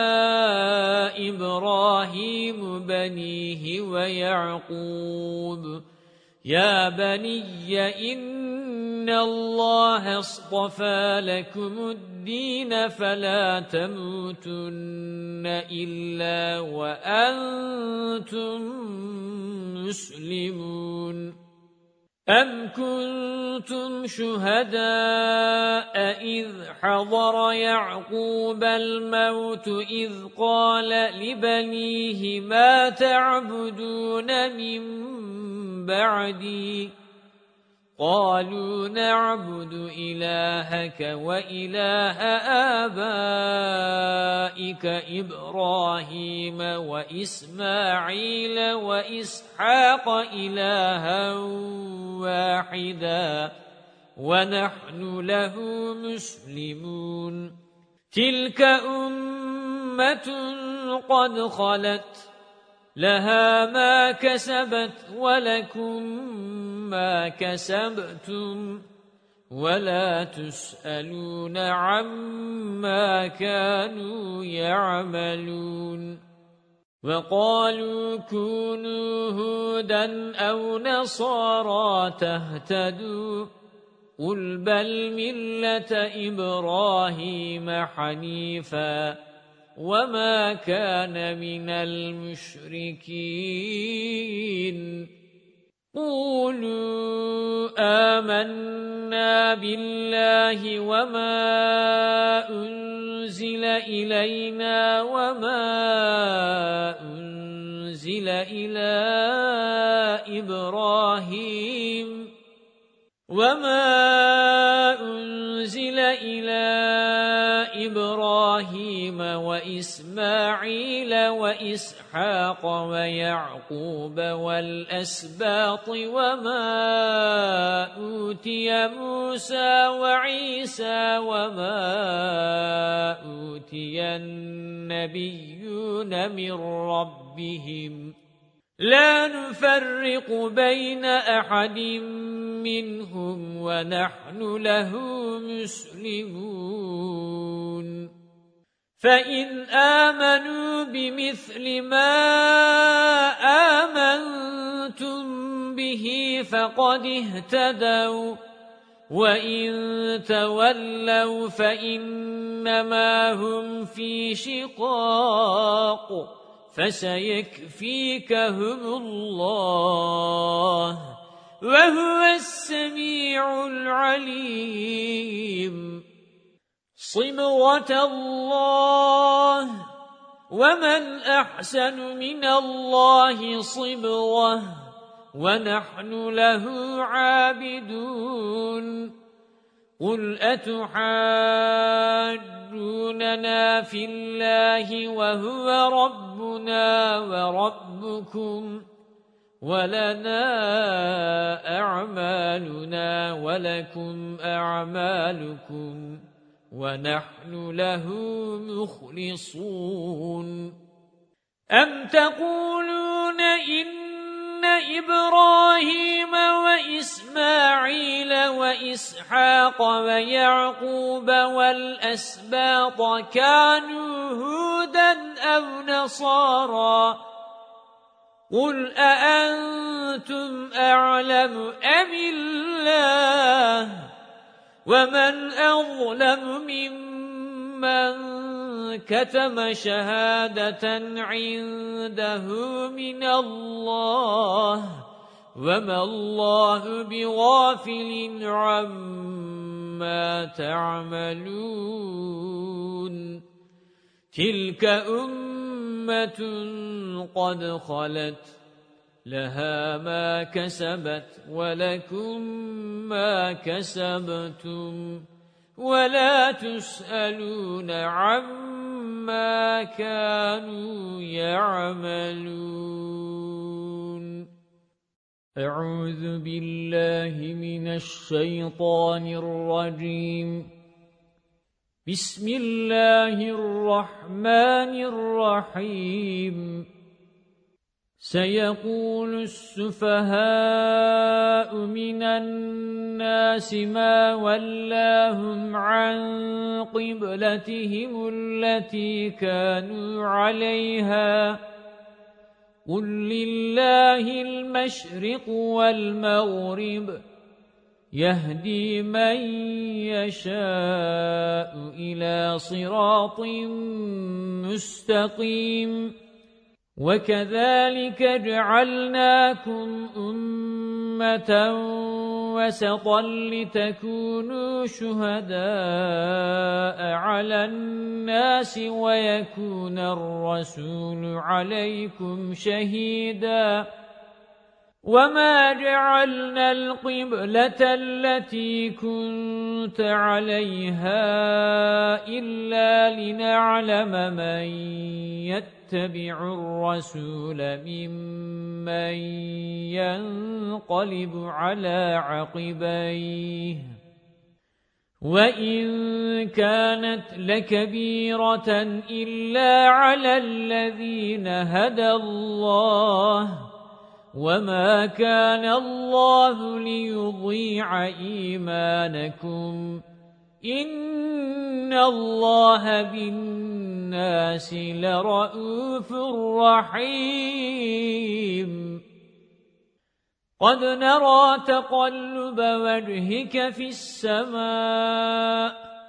إِبْرَاهِيمُ بَنِيهِ وَيَعْقُوبُ يَا بَنِيَّ إِنَّ اللَّهَ اصْطَفَى لَكُمُ الدِّينَ فَلَا تَمُوتُنَّ إِلَّا وَأَنْتُمْ مُسْلِمُونَ أَمْ كُنْتُمْ شُهَدَاءَ إِذْ حَضَرَ يَعْقُوبَ الْمَوْتُ إِذْ قَالَ لِبَنِيهِ مَا تَعْبُدُونَ مِنْ بَعْدِي قَالُوا نَعْبُدُ إِلَٰهَكَ وَإِلَٰهَ آبَائِكَ إِبْرَاهِيمَ وَإِسْمَاعِيلَ وَإِسْحَاقَ إِلَٰهًا وَاحِدًا وَنَحْنُ لَهُ مُسْلِمُونَ تِلْكَ أُمَّةٌ قَدْ خَلَتْ لَهَا مَا كَسَبَتْ وَلَكُمْ مَا كَسَبْتُمْ وَلَا تُسْأَلُونَ عَمَّا كَانُوا يَعْمَلُونَ وَقَالُوا كُونُوا هُودًا أَوْ نَصَارَى تَهْتَدُوا قُلْ بَلْ مِلَّةَ إِبْرَاهِيمَ حَنِيفًا وَمَا كَانَ مِنَ الْمُشْرِكِينَ قُولُوا آمَنَّا بِاللَّهِ وَمَا أُنْزِلَ إِلَيْنَا وَمَا أُنْزِلَ إِلَى إِبْرَاهِيمَ وَمَا أُنْزِلَ إِلَى إِبْرَاهِيمَ وَإِسْمَاعِيلَ وَإِسْحَاقَ وَيَعْقُوبَ وَالْأَسْبَاطِ وَمَا أُوتِيَ مُوسَى وَعِيسَى وَمَا أُوتِيَ النَّبِيُّونَ مِنْ رَبِّهِمْ لَا نُفَرِّقُ بَيْنَ أَحَدٍ منهم ونحن له مسلمون فإن آمنوا بمثل ما آمنتم به فقد اهتدوا وَإِن تَوَلَّوْا فَإِنَّمَا هُمْ فِي شِقَاقٍ فَسَيَكْفِيكَهُمُ اللَّهُ وَهُوَ السَّمِيعُ الْعَلِيمُ صِبْغَةَ اللَّهِ وَمَنْ أَحْسَنُ مِنَ اللَّهِ صِبْغَةً وَنَحْنُ لَهُ عَابِدُونَ قُلْ أَتُحَاجُّونَنَا فِي اللَّهِ وَهُوَ رَبُّنَا وَرَبُّكُمْ وَلَنَا أَعْمَالُنَا وَلَكُمْ أَعْمَالُكُمْ وَنَحْنُ لَهُ مُخْلِصُونَ أَمْ تَقُولُونَ إِنَّ إِبْرَاهِيمَ وَإِسْمَاعِيلَ وَإِسْحَاقَ وَيَعْقُوبَ وَالْأَسْبَاطَ كَانُوا هُودًا أَوْ نَصَارَى قُلْ أَأَنْتُمْ أَعْلَمُ أَمِ اللَّهُ وَمَنْ أَظْلَمُ مِمَّنْ كَتَمَ شَهَادَةً عِندَهُ مِنَ اللَّهِ وَمَا اللَّهُ بِغَافِلٍ عَمَّا تَعْمَلُونَ تِلْكَ أُمَّةٌ قَدْ خَلَتْ لَهَا مَا كَسَبَتْ وَلَكُمْ مَا كَسَبْتُمْ وَلَا تُسْأَلُونَ عَمَّا كَانُوا يَعْمَلُونَ أعوذ بالله من الشيطان الرجيم بسم الله الرحمن الرحيم سيقول السفهاء من الناس ما ولاهم عن قبلتهم التي كانوا عليها قل لله المشرق والمغرب يهدي من يشاء إلى صراط مستقيم وَكَذَلِكَ جَعَلْنَاكُمْ أُمَّةً وَسَطًا لِتَكُونُوا شُهَدَاءَ عَلَى النَّاسِ وَيَكُونَ الرَّسُولُ عَلَيْكُمْ شَهِيدًا وَمَا جَعَلْنَا الْقِبْلَةَ الَّتِي كُنْتَ عَلَيْهَا إِلَّا لِنَعْلَمَ مَنْ يَتَّبِعُ الرَّسُولَ مِمَّنْ يَنْقَلِبُ عَلَى عَقِبَيْهِ وَإِنْ كَانَتْ لَكَبِيرَةً إِلَّا عَلَى الَّذِينَ هَدَى اللَّهُ وَمَا كَانَ اللَّهُ لِيُضِيعَ إِيمَانَكُمْ إِنَّ اللَّهَ بِالنَّاسِ لَرَءُوفٌ رَحِيمٌ قَدْ نَرَى تَقَلُّبَ وَجْهِكَ فِي السَّمَاءِ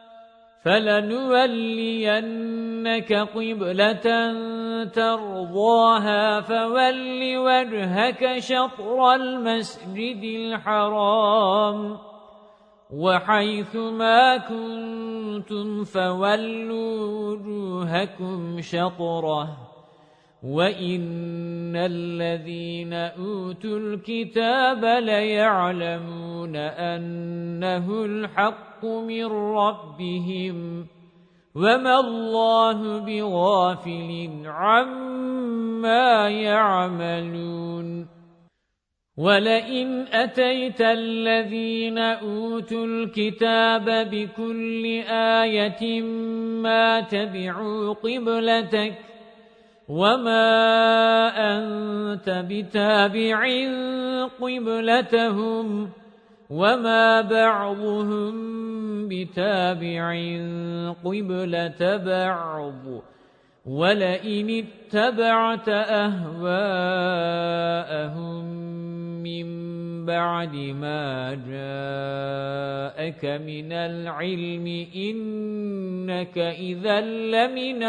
فَلَنُوَلِّيَنَّكَ قِبْلَةً تَرْضَاهَا فَوَلِّ وَجْهَكَ شَطْرَ الْمَسْجِدِ الْحَرَامِ وَحَيْثُ مَا كُنتُمْ فَوَلُّوا وُجُوهَكُمْ شَطْرَهُ وَإِنَّ الَّذِينَ أُوتُوا الْكِتَابَ لَيَعْلَمُونَ أَنَّهُ الْحَقُّ مِنْ رَبِّهِمْ وَمَا اللَّهُ بِغَافِلٍ عَمَّا يَعْمَلُونَ وَلَئِنْ أَتَيْتَ الَّذِينَ أُوتُوا الْكِتَابَ بِكُلِّ آيَةٍ مَا تَبِعُوا قِبْلَتَكَ وَمَا أَنْتَ بِتَابِعٍ قِبْلَتَهُمْ وَمَا بَعْضُهُمْ بِتَابِعٍ قِبْلَةَ بَعْضٍ وَلَئِنِ اتَّبَعْتَ أَهْوَاءَهُمْ مِنْ بَعْدِ مَا جَاءَكَ مِنَ الْعِلْمِ إِنَّكَ إِذًا لَّمِنَ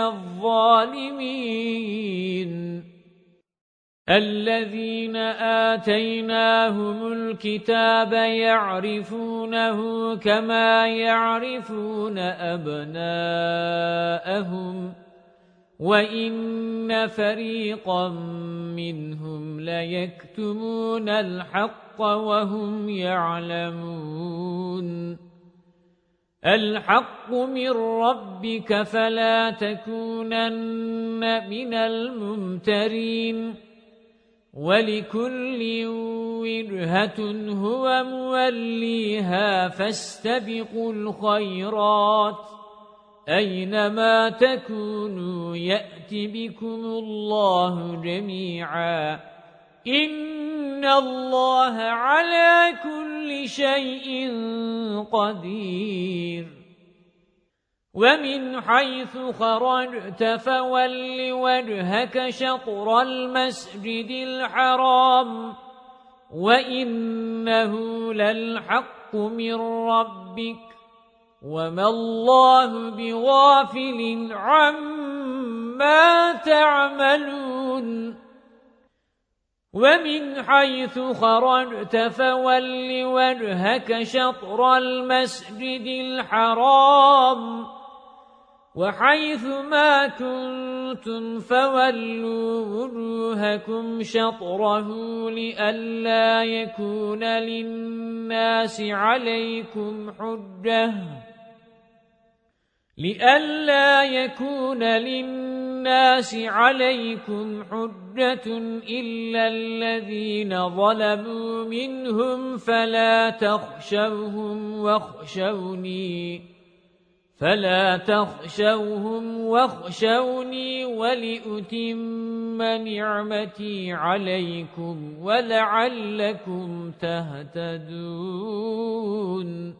الظَّالِمِينَ الَّذِينَ آتَيْنَاهُمُ الْكِتَابَ يَعْرِفُونَهُ كَمَا يَعْرِفُونَ أَبْنَاءَهُمْ وَإِنَّ فَرِيقًا مِنْهُمْ لَيَكْتُمُونَ الْحَقَّ وَهُمْ يَعْلَمُونَ الْحَقُّ مِنْ رَبِّكَ فَلَا تَكُونَنَّ مِنَ الْمُمْتَرِينَ وَلِكُلٍّ وِجْهَةٌ هُوَ مُوَلِّيهَا فَاسْتَبِقُوا الْخَيْرَاتِ أَيْنَمَا تَكُونُوا يَأْتِ بِكُمُ اللَّهُ جَمِيعًا إِنَّ اللَّهَ عَلَى كُلِّ شَيْءٍ قَدِيرٌ وَمِنْ حَيْثُ خَرَجْتَ فَوَلِّ وَجْهَكَ شَطْرَ الْمَسْجِدِ الْحَرَامِ وَإِنَّهُ لَلْحَقُّ مِنْ رَبِّكَ وَمَا اللَّهُ بِغَافِلٍ عَمَّا تَعْمَلُونَ وَمِنْ حَيْثُ خَرَجْتَ فَوَلِّ وَجْهَكَ شَطْرَ الْمَسْجِدِ الْحَرَامِ وَحَيْثُ مَا كُنْتُمْ فَوَلُّوا وُجُوهَكُمْ شَطْرَهُ لِئَلَّا يَكُونَ لِلنَّاسِ عَلَيْكُمْ حُجَّةٌ لِئَلَّا يَكُونَ لِلنَّاسِ عَلَيْكُمْ حُجَّةٌ إِلَّا الَّذِينَ ظَلَمُوا مِنْهُمْ فَلَا تَخْشَوْهُمْ وَاخْشَوْنِي فَلَا تَخْشَوْهُمْ وَاخْشَوْنِي وَلِأُتِمَّ نِعْمَتِي عَلَيْكُمْ وَلَعَلَّكُمْ تَهْتَدُونَ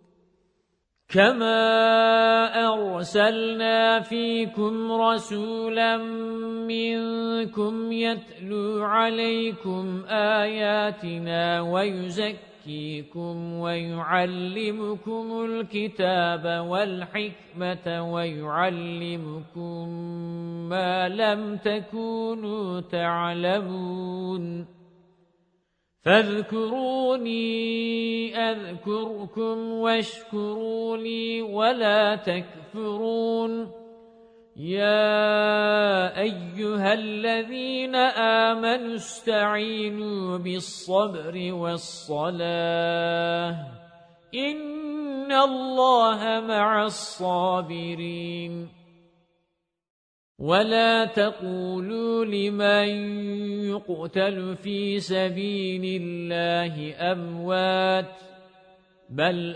كَمَا أَرْسَلْنَا فِيكُمْ رَسُولًا مِنْكُمْ يَتْلُو عَلَيْكُمْ آيَاتِنَا وَيُزَكِّيكُمْ وَيُعَلِّمُكُمُ الْكِتَابَ وَالْحِكْمَةَ وَيُعَلِّمُكُم مَّا لَمْ تَكُونُوا تَعْلَمُونَ فاذكروني أذكركم واشكروا لي ولا تكفرون يا أيها الذين آمنوا استعينوا بالصبر والصلاة إن الله مع الصابرين ولا تقولوا لمن يقتل في سبيل الله أموات بل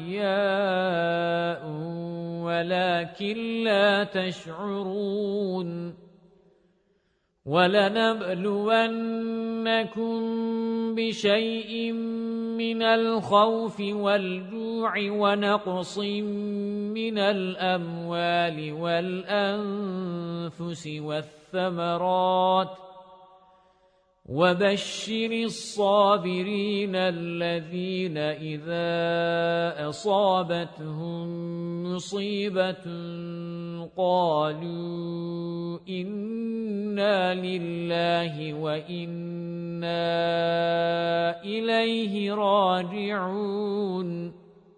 أحياء ولكن لا تشعرون وَلَنَبْلُوَنَّكُمْ بِشَيْءٍ مِّنَ الْخَوْفِ وَالْجُوعِ وَنَقْصٍ مِّنَ الْأَمْوَالِ وَالْأَنفُسِ وَالثَّمَرَاتِ وَبَشِّرِ الصَّابِرِينَ الَّذِينَ إِذَا أَصَابَتْهُم مُّصِيبَةٌ قَالُوا إِنَّا لِلَّهِ وَإِنَّا إِلَيْهِ راجعون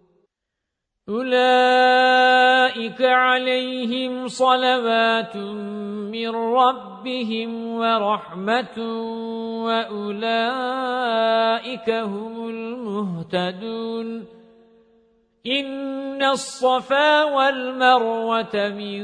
أُولَئِكَ عَلَيْهِمْ صَلَوَاتٌ مِّن رَّبِّهِمْ وَرَحْمَةٌ وَأُولَئِكَ هُمُ الْمُهْتَدُونَ إِنَّ الصَّفَا وَالْمَرْوَةَ مِن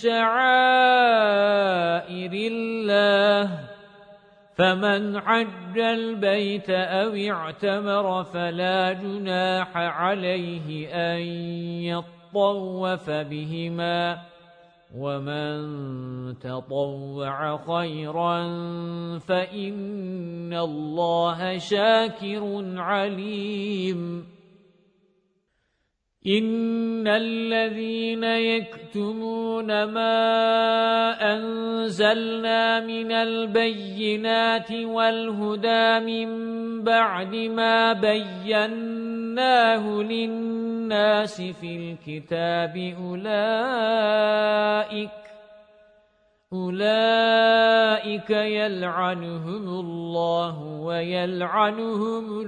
شَعَائِرِ اللَّهِ فَمَنْ حَجَّ الْبَيْتَ أَوِ اعْتَمَرَ فَلَا جُنَاحَ عَلَيْهِ أَن يَطَّوَّفَ بِهِمَا وَمَن تَطَوَّعَ خَيْرًا فَإِنَّ اللَّهَ شَاكِرٌ عَلِيمٌ إِنَّ الَّذِينَ يَكْتُمُونَ مَا أَنزَلْنَا مِنَ الْبَيِّنَاتِ وَالْهُدَى مِن بَعْدِ مَا بَيَّنَّاهُ لِلنَّاسِ فِي الْكِتَابِ أُولَئِكَ أُولَئِكَ يَلْعَنُهُمُ اللَّهُ وَيَلْعَنُهُمُ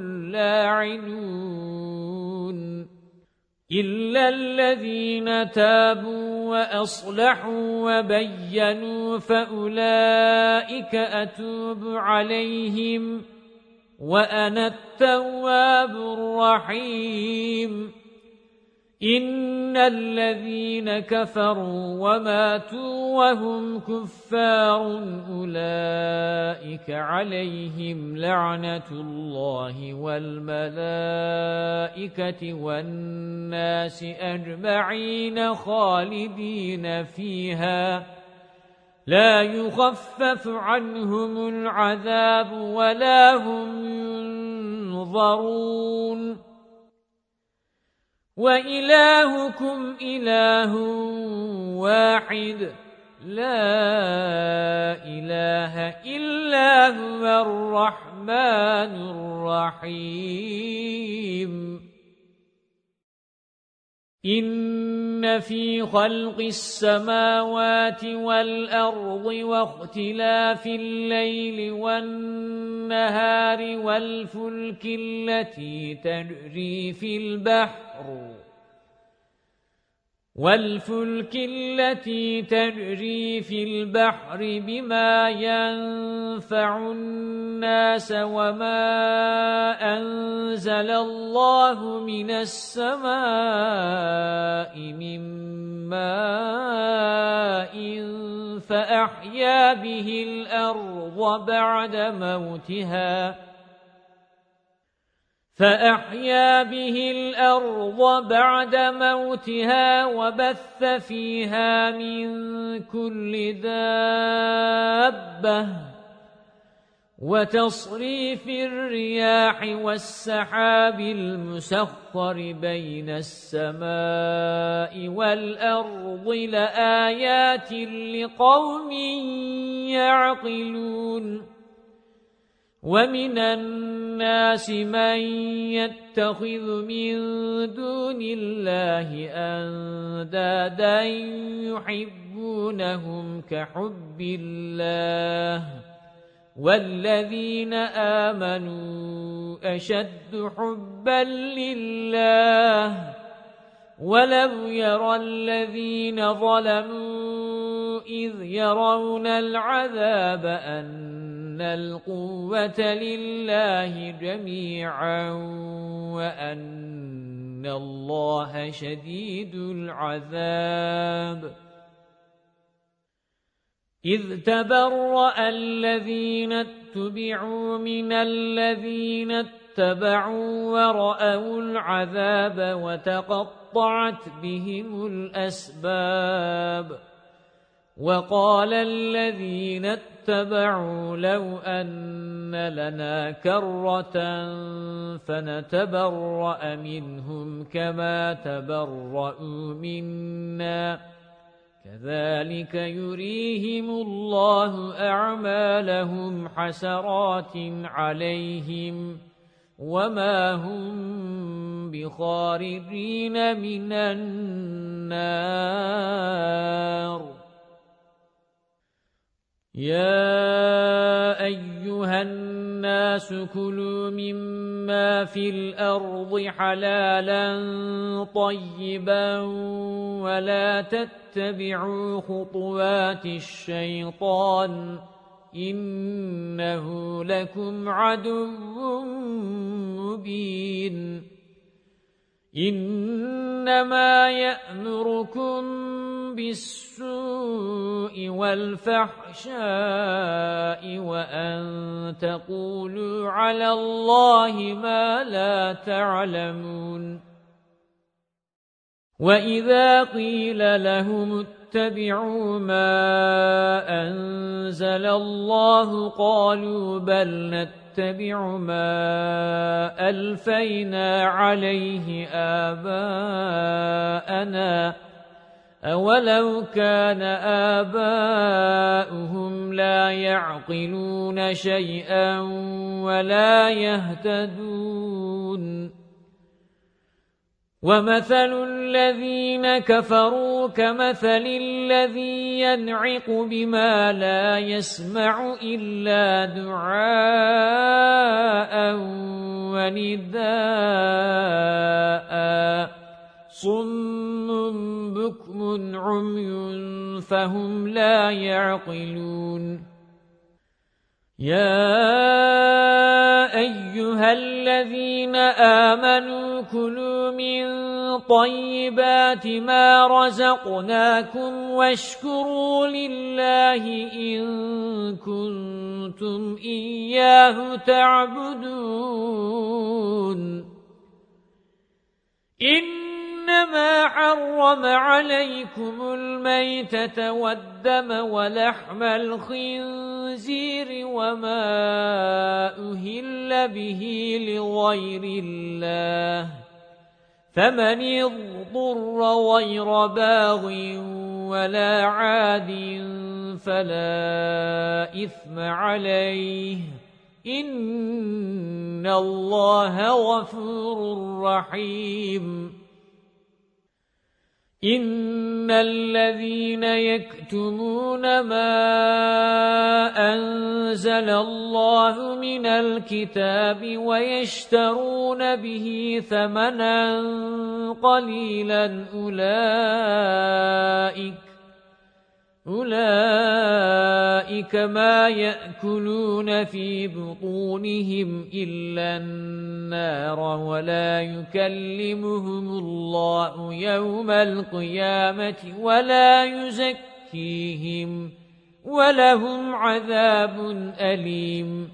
اللاعنون إِلَّا الَّذِينَ تَابُوا وَأَصْلَحُوا وَبَيَّنُوا فَأُولَئِكَ أَتُوبُ عَلَيْهِمْ وَأَنَا التَّوَّابُ الرَّحِيمُ إِنَّ الَّذِينَ كَفَرُوا وَمَاتُوا وَهُمْ كُفَّارٌ أُولَئِكَ عَلَيْهِمْ لَعْنَةُ اللَّهِ وَالْمَلَائِكَةِ وَالنَّاسِ أَجْمَعِينَ خَالِدِينَ فِيهَا لَا يُخَفَّفُ عَنْهُمُ الْعَذَابُ وَلَا هُمْ يُنظَرُونَ وَإِلَٰهُكُمْ إِلَٰهٌ وَاحِدٌ لَا إِلَٰهَ إِلَّا هُوَ الرَّحْمَنُ الرَّحِيمُ إِنَّ فِي خَلْقِ السَّمَاوَاتِ وَالْأَرْضِ وَاخْتِلَافِ اللَّيْلِ وَالنَّهَارِ وَالْفُلْكِ الَّتِي تَجْرِي فِي الْبَحْرِ وَالْفُلْكِ الَّتِي تَجْرِي فِي الْبَحْرِ بِمَا يَنفَعُ النَّاسَ وَمَا أَنزَلَ اللَّهُ مِنَ السَّمَاءِ مِن مَّاءٍ فَأَحْيَا بِهِ الْأَرْضَ بَعْدَ مَوْتِهَا فَأَحْيَا بِهِ الْأَرْضَ بَعْدَ مَوْتِهَا وَبَثَّ فِيهَا مِن كُلِّ دَابَّةٍ وَتَصْرِيفِ الرِّيَاحِ وَالسَّحَابِ الْمُسَخَّرِ بَيْنَ السَّمَاءِ وَالْأَرْضِ لَآيَاتٍ لِقَوْمٍ يَعْقِلُونَ وَمِنَ النَّاسِ مَن يَتَّخِذُ مِن دُونِ اللَّهِ أَندَادًا يُحِبُّونَهُمْ كَحُبِّ اللَّهِ وَالَّذِينَ آمَنُوا أَشَدُّ حُبًّا لِلَّهِ وَلَوْ يَرَى الَّذِينَ ظَلَمُوا إِذْ يَرَوْنَ الْعَذَابَ أَنَّ الْقُوَّةَ لِلَّهِ جَمِيعًا وَأَنَّ اللَّهَ شَدِيدُ الْعَذَابِ إِذْ تَبَرَّأَ الَّذِينَ اتُّبِعُوا مِنَ الَّذِينَ اتَّبَعُوا وَرَأَوُا الْعَذَابَ وَتَقَطَّعَتْ بِهِمُ الْأَسْبَابُ وَقَالَ الَّذِينَ اتَّبَعُوا لَوْ أَنَّ لَنَا كَرَّةً فَنَتَبَرَّأَ مِنْهُمْ كَمَا تَبَرَّؤُوا مِنَّا كَذَلِكَ يُرِيهِمُ اللَّهُ أَعْمَالَهُمْ حَسَرَاتٍ عَلَيْهِمْ وَمَا هُمْ بِخَارِجِينَ مِنَ النَّارِ يَا أَيُّهَا النَّاسُ كُلُوا مِمَّا فِي الْأَرْضِ حَلَالًا طَيِّبًا وَلَا تَتَّبِعُوا خُطُوَاتِ الشَّيْطَانِ إِنَّهُ لَكُمْ عَدُوٌّ مُبِينٌ إِنَّمَا يَأْمُرُكُم بِالسُّوءِ وَالْفَحْشَاءِ وَأَن تَقُولُوا عَلَى اللَّهِ مَا لَا تَعْلَمُونَ وَإِذَا قِيلَ لَهُمُ اتبعوا ما أنزل الله قالوا بل نتبع ما ألفينا عليه آباءنا أولو كان آباؤهم لا يعقلون شيئا ولا يهتدون ومثل الذين كفروا كمثل الذي ينعق بما لا يسمع إلا دعاء ونداء صم بكم عمي فهم لا يعقلون يا أيها الذين آمنوا كلوا من طيبات ما رزقناكم واشكروا لله إن كنتم إياه تعبدون إنما حرم عليكم الميتة والدم ولحم الخنزير وما أهل به لغير الله فمن اضطر غير باغ ولا عاد فلا إثم عليه إن الله غفور رحيم إن الذين يكتمون ما أنزل الله من الكتاب ويشترون به ثمنا قليلا أولئك أولئك ما يأكلون في بطونهم إلا النار ولا يكلمهم الله يوم القيامة ولا يزكيهم ولهم عذاب أليم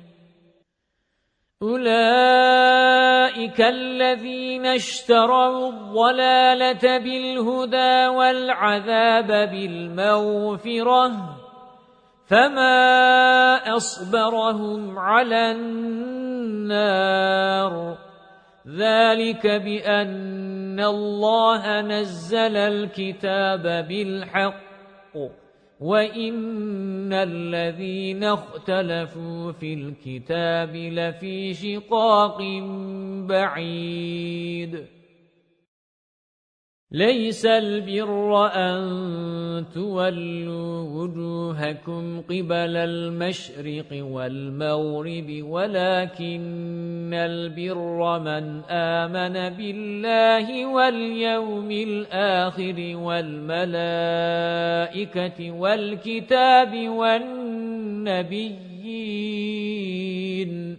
أولئك الذين اشتروا الضلالة بالهدى والعذاب بالمغفرة فما أصبرهم على النار ذلك بأن الله نزل الكتاب بالحق وَإِنَّ الَّذِينَ اخْتَلَفُوا فِي الْكِتَابِ لَفِي شِقَاقٍ بَعِيدٍ لَيْسَ الْبِرَّ أَن تُوَلُّوا وُجُوهَكُمْ قِبَلَ الْمَشْرِقِ وَالْمَغْرِبِ وَلَكِنَّ الْبِرَّ مَنْ آمَنَ بِاللَّهِ وَالْيَوْمِ الْآخِرِ وَالْمَلَائِكَةِ وَالْكِتَابِ وَالنَّبِيِّينَ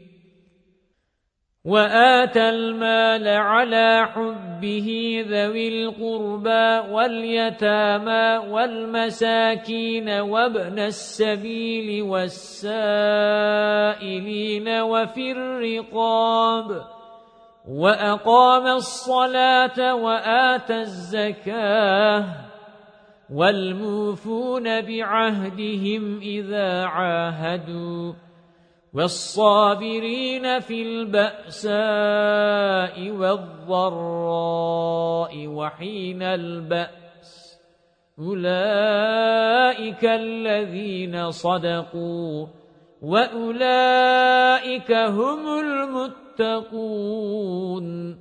وَآتَى الْمَالَ عَلَى حُبِّهِ ذَوِي الْقُرْبَى وَالْيَتَامَى وَالْمَسَاكِينَ وَابْنَ السَّبِيلِ وَالسَّائِلِينَ وَفِي الرِّقَابِ وَأَقَامَ الصَّلَاةَ وَآتَى الزَّكَاةَ وَالْمُوفُونَ بِعَهْدِهِمْ إِذَا عَاهَدُوا وَالصَّابِرِينَ فِي الْبَأْسَاءِ وَالضَّرَّاءِ وَحِينَ الْبَأْسِ أُولَئِكَ الَّذِينَ صَدَقُوا وَأُولَئِكَ هُمُ الْمُتَّقُونَ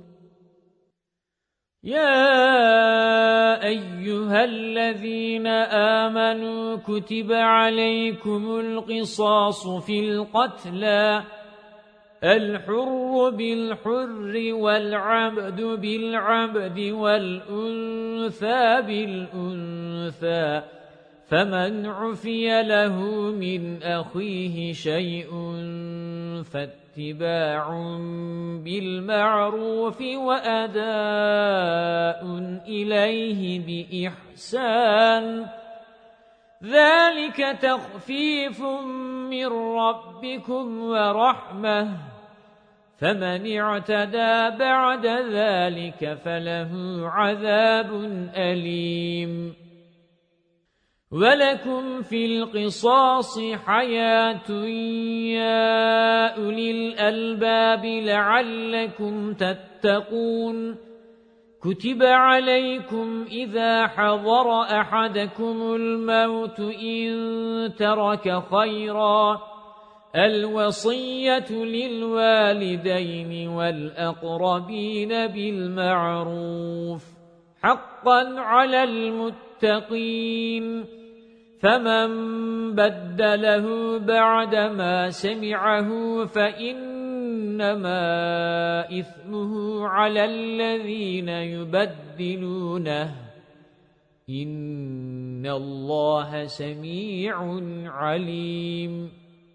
يَا أَيُّهَا الَّذِينَ آمَنُوا كُتِبَ عَلَيْكُمُ الْقِصَاصُ فِي الْقَتْلَى الْحُرُّ بِالْحُرِّ وَالْعَبْدُ بِالْعَبْدِ وَالْأُنثَى بِالْأُنثَى فَمَنْ عُفِيَ لَهُ مِنْ أَخِيهِ شَيْءٌ فَاتِّبَاعٌ بِالْمَعْرُوفِ وَأَدَاءٌ إِلَيْهِ بِإِحْسَانٍ ذَلِكَ تَخْفِيفٌ مِّن رَّبِّكُمْ وَرَحْمَةٌ فَمَنِ اعْتَدَىٰ بَعْدَ ذَلِكَ فَلَهُ عَذَابٌ أَلِيمٌ وَلَكُمْ فِي الْقِصَاصِ حَيَاةٌ يَا أُولِي الْأَلْبَابِ لَعَلَّكُمْ تَتَّقُونَ كُتِبَ عَلَيْكُمْ إِذَا حَضَرَ أَحَدَكُمُ الْمَوْتُ إِن تَرَكَ خَيْرًا الْوَصِيَّةُ لِلْوَالِدَيْنِ وَالْأَقْرَبِينَ بِالْمَعْرُوفِ حَقًّا عَلَى الْمُتَّقِينَ فَمَن بَدَّلَهُ بَعْدَمَا سَمِعَهُ فَإِنَّمَا إِثْمُهُ عَلَى الَّذِينَ يُبَدِّلُونَهُ إِنَّ اللَّهَ سَمِيعٌ عَلِيمٌ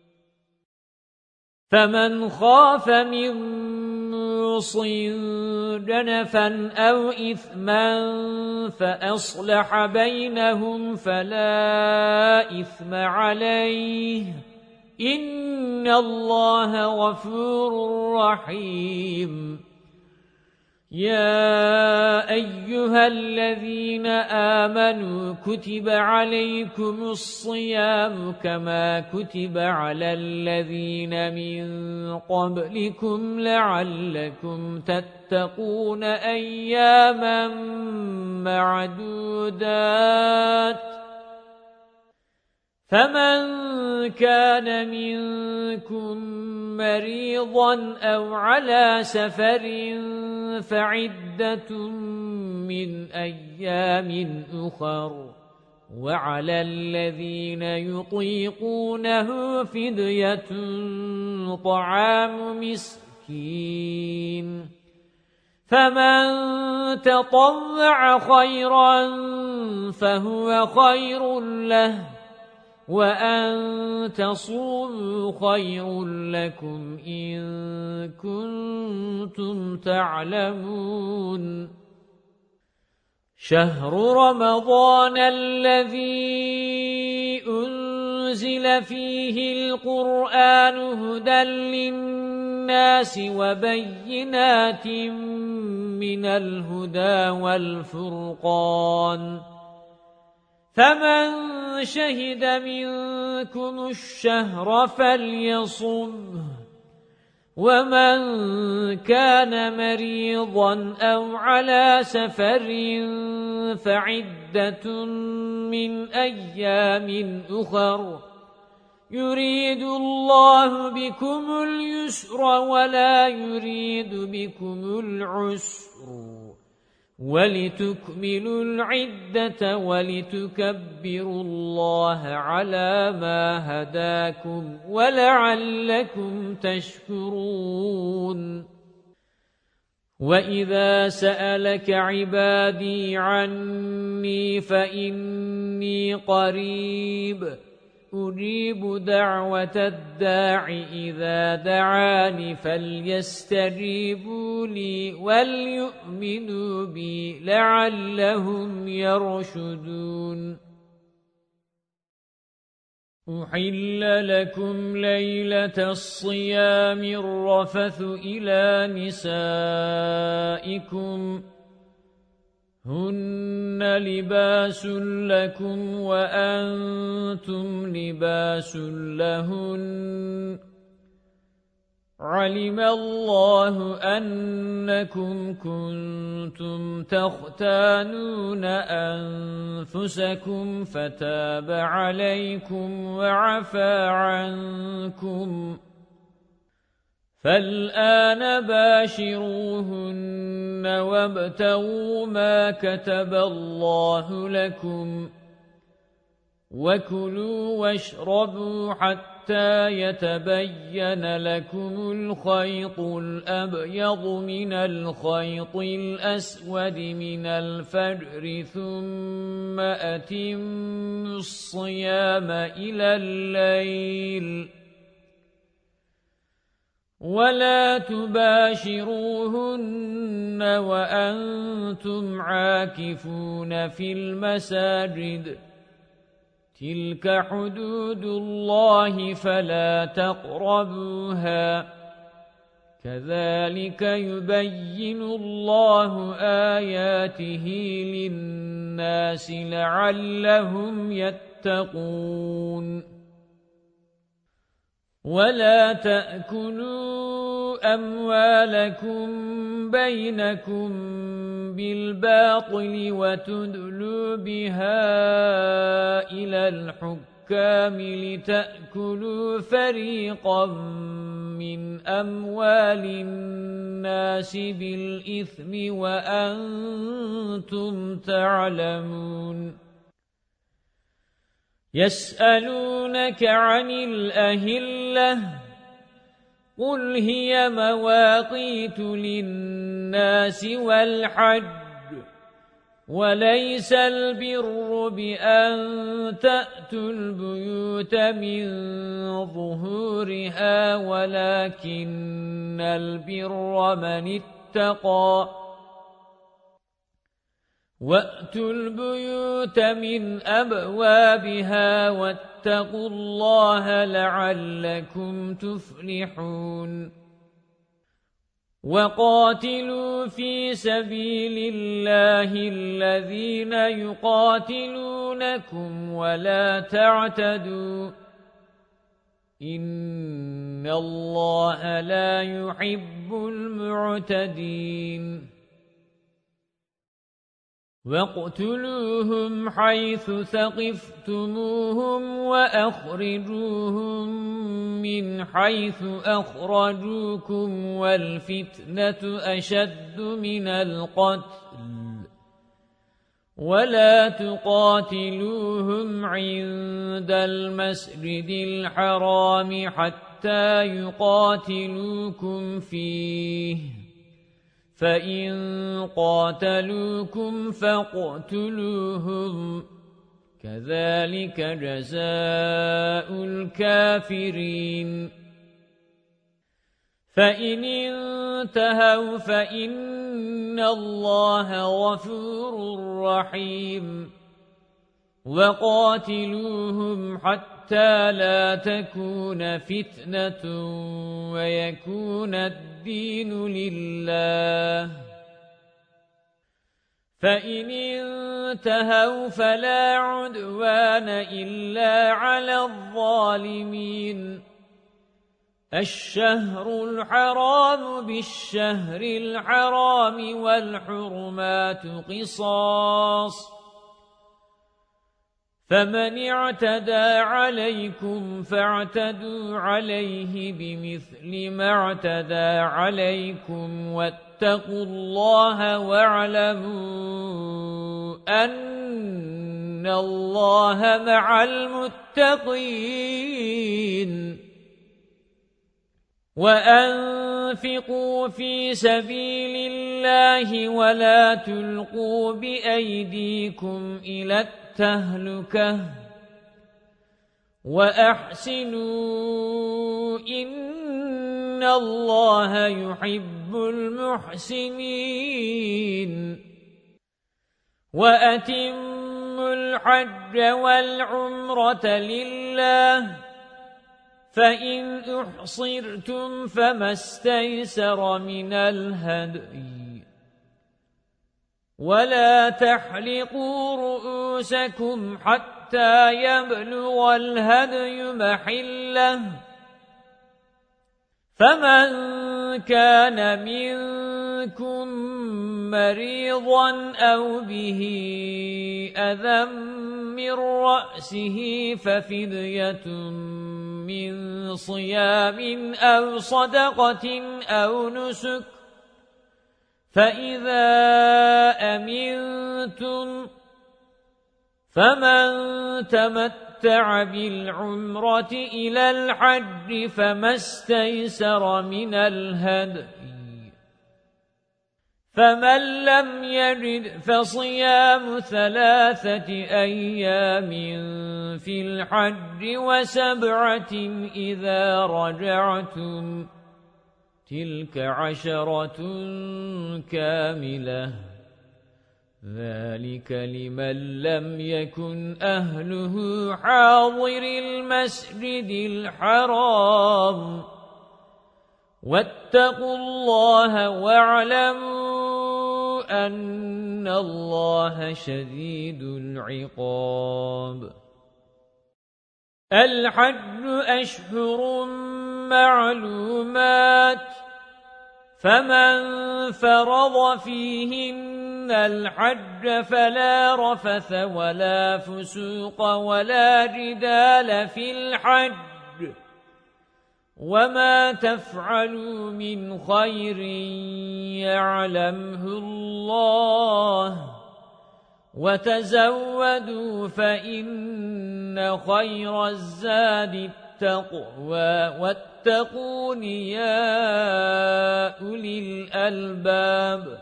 فَمَنْ خَافَ مِن مُّوصٍ جَنَفًا أَوْ إِثْمًا فَأَصْلَحَ بَيْنَهُمْ فَلَا إِثْمَ عَلَيْهِ إِنَّ اللَّهَ غَفُورٌ رَّحِيمٌ يَا أَيُّهَا الَّذِينَ آمَنُوا كُتِبَ عَلَيْكُمُ الصِّيَامُ كَمَا كُتِبَ عَلَى الَّذِينَ مِن قَبْلِكُمْ لَعَلَّكُمْ تَتَّقُونَ أَيَّامًا مَّعْدُودَاتٍ فَمَن كَانَ مِنكُم مَّرِيضًا أَوْ عَلَى سَفَرٍ فَعِدَّةٌ مِّنْ أَيَّامٍ أُخَرَ وَعَلَى الَّذِينَ يُطِيقُونَهُ فِدْيَةٌ طَعَامُ مِسْكِينٍ فَمَن تَطَوَّعَ خَيْرًا فَهُوَ خَيْرٌ لَّهُ وَأَن تَصُومُوا خَيْرٌ لَّكُمْ إِن كُنتُمْ تَعْلَمُونَ شَهْرُ رَمَضَانَ الَّذِي أُنزِلَ فِيهِ الْقُرْآنُ هُدًى لِّلنَّاسِ وَبَيِّنَاتٍ مِّنَ الْهُدَى وَالْفُرْقَانِ فَمَن شَهِدَ مِنكُمُ الشَّهْرَ فَلْيَصُمْهُ وَمَن كَانَ مَرِيضًا أَوْ عَلَى سَفَرٍ فَعِدَّةٌ مِّنْ أَيَّامٍ أُخَرَ يُرِيدُ اللَّهُ بِكُمُ الْيُسْرَ وَلَا يُرِيدُ بِكُمُ الْعُسْرَ وَلِتُكْمِلُوا الْعِدَّةَ وَلِتُكَبِّرُوا اللَّهَ عَلَى مَا هَدَاكُمْ وَلَعَلَّكُمْ تَشْكُرُونَ وَإِذَا سَأَلَكَ عِبَادِي عَنِّي فَإِنِّي قَرِيبٌ أُجِيبُ دَعْوَةَ الدَّاعِ إِذَا دَعَانِ فَلْيَسْتَجِيبُوا لِي وَلْيُؤْمِنُوا بِي لَعَلَّهُمْ يَرْشُدُونَ أُحِلَّ لَكُمْ لَيْلَةَ الصِّيَامِ الرَّفَثُ إِلَى نِسَائِكُمْ هُنَّ لِبَاسٌ لَكُمْ وَأَنْتُمْ لِبَاسٌ لَهُنَّ عَلِمَ اللَّهُ أَنَّكُمْ كُنتُمْ تَخْتَانُونَ أَنفُسَكُمْ فَتَابَ عَلَيْكُمْ وَعَفَا عَنكُمْ فَالْآنَ بَاشِرُوهُنَّ وَابْتَغُوا مَا كَتَبَ اللَّهُ لَكُمْ وَكُلُوا وَاشْرَبُوا حَتَّى يَتَبَيَّنَ لَكُمُ الْخَيْطُ الْأَبْيَضُ مِنَ الْخَيْطِ الْأَسْوَدِ مِنَ الْفَجْرِ ثُمَّ أَتِمُّوا الصِّيَامَ إِلَى اللَّيْلِ وَلَا تُبَاشِرُوهُنَّ وَأَنْتُمْ عَاكِفُونَ فِي الْمَسَاجِدِ تِلْكَ حُدُودُ اللَّهِ فَلَا تَقْرَبُوهَا كذلك يبين الله آياته للناس لعلهم يتقون ولا تأكلوا أموالكم بينكم بالباطل وتدلوا بها إلى الحكام لتأكلوا فريقا من أموال الناس بالإثم وأنتم تعلمون يسألونك عن الأهلة قل هي مواقيت للناس والحج وليس البر بأن تأتوا البيوت من ظهورها ولكن البر من اتقى وَأْتُوا الْبُيُوتَ مِنْ أَبْوَابِهَا وَاتَّقُوا اللَّهَ لَعَلَّكُمْ تُفْلِحُونَ وَقَاتِلُوا فِي سَبِيلِ اللَّهِ الَّذِينَ يُقَاتِلُونَكُمْ وَلَا تَعْتَدُوا إِنَّ اللَّهَ لَا يُحِبُّ الْمُعْتَدِينَ وَاقْتُلُوهُمْ حَيْثُ ثَقِفْتُمُوهُمْ وَأَخْرِجُوهُمْ مِنْ حَيْثُ أَخْرَجُوكُمْ وَالْفِتْنَةُ أَشَدُّ مِنَ الْقَتْلِ وَلَا تُقَاتِلُوهُمْ عِندَ الْمَسْجِدِ الْحَرَامِ حَتَّى يُقَاتِلُوكُمْ فِيهِ فَإِن قَاتَلُوكُمْ فَاقْتُلُوهُمْ كَذَلِكَ جَزَاءُ الْكَافِرِينَ فَإِنِ انتهوا فَإِنَّ اللَّهَ غَفُورٌ رَّحِيمٌ وَقَاتِلُوهُمْ حَتَّى لَا تَكُونَ فِتْنَةٌ وَيَكُونَ الدِّينُ لِلَّهِ فَإِنِ انتهوا فَلَا عُدْوَانَ إِلَّا عَلَى الظَّالِمِينَ الشَّهْرُ الْحَرَامُ بِالشَّهْرِ الْحَرَامِ وَالْحُرُمَاتُ قِصَاصٌ فَمَنِ اعْتَدَى عَلَيْكُمْ فَاعْتَدُوا عَلَيْهِ بِمِثْلِ مَا اعْتَدَى عَلَيْكُمْ وَاتَّقُوا اللَّهَ وَاعْلَمُوا أَنَّ اللَّهَ مَعَ الْمُتَّقِينَ وَأَنفِقُوا فِي سَبِيلِ اللَّهِ وَلَا تُلْقُوا بِأَيْدِيكُمْ إِلَى التَّهْلُكَةِ وَأَحْسِنُوا إِنَّ اللَّهَ يُحِبُّ الْمُحْسِنِينَ وَأَتِمُّوا الْحَجَّ وَالْعُمْرَةَ لِلَّهِ فَإِنْ أُحْصِرْتُمْ فَمَا اسْتَيْسَرَ مِنَ الْهَدْيِ وَلَا تَحْلِقُوا رُؤُوسَكُمْ حَتَّى يَبْلُغَ الْهَدْيُ مَحِلَّهُ فَمَنْ كَانَ مِنْكُمْ مَرِيضًا أَوْ بِهِ أَذًى مِنْ رَأْسِهِ فَفِدْيَةٌ مِنْ صِيَامٍ أَوْ صَدَقَةٍ أَوْ نُسُكٍ فَإِذَا أَمِنْتُمْ فَمَنْ تَمَتَّعَ بِالْعُمْرَةِ إِلَى الْحَجِّ فَمَا اسْتَيْسَرَ مِنَ الْهَدْيِ فَمَنْ لَمْ يَجِدْ فَصِيَامُ ثَلَاثَةِ أَيَّامٍ فِي الْحَجِّ وَسَبْعَةٍ إِذَا رَجَعْتُمْ تِلْكَ عَشَرَةٌ كَامِلَةٌ ذَلِكَ لِمَنْ لَمْ يَكُنْ أَهْلُهُ حَاضِرِي الْمَسْجِدِ الْحَرَامِ واتقوا الله واعلموا أن الله شديد العقاب. الحج أشهر معلومات، فمن فرض فيهن الحج فلا رفث ولا فسوق ولا جدال في الحج، وما تفعلوا من خير يعلمه الله، وتزودوا فإن خير الزاد التقوى، واتقون يا أولي الألباب.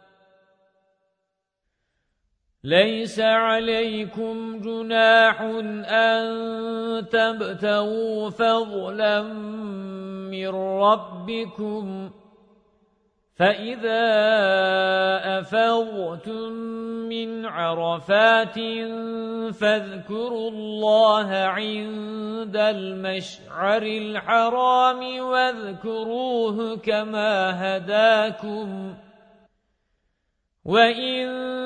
ليس عليكم جناح أن تبتغوا فضلا من ربكم، فإذا أفضتم من عرفات فاذكروا الله عند المشعر الحرام واذكروه كما هداكم وإن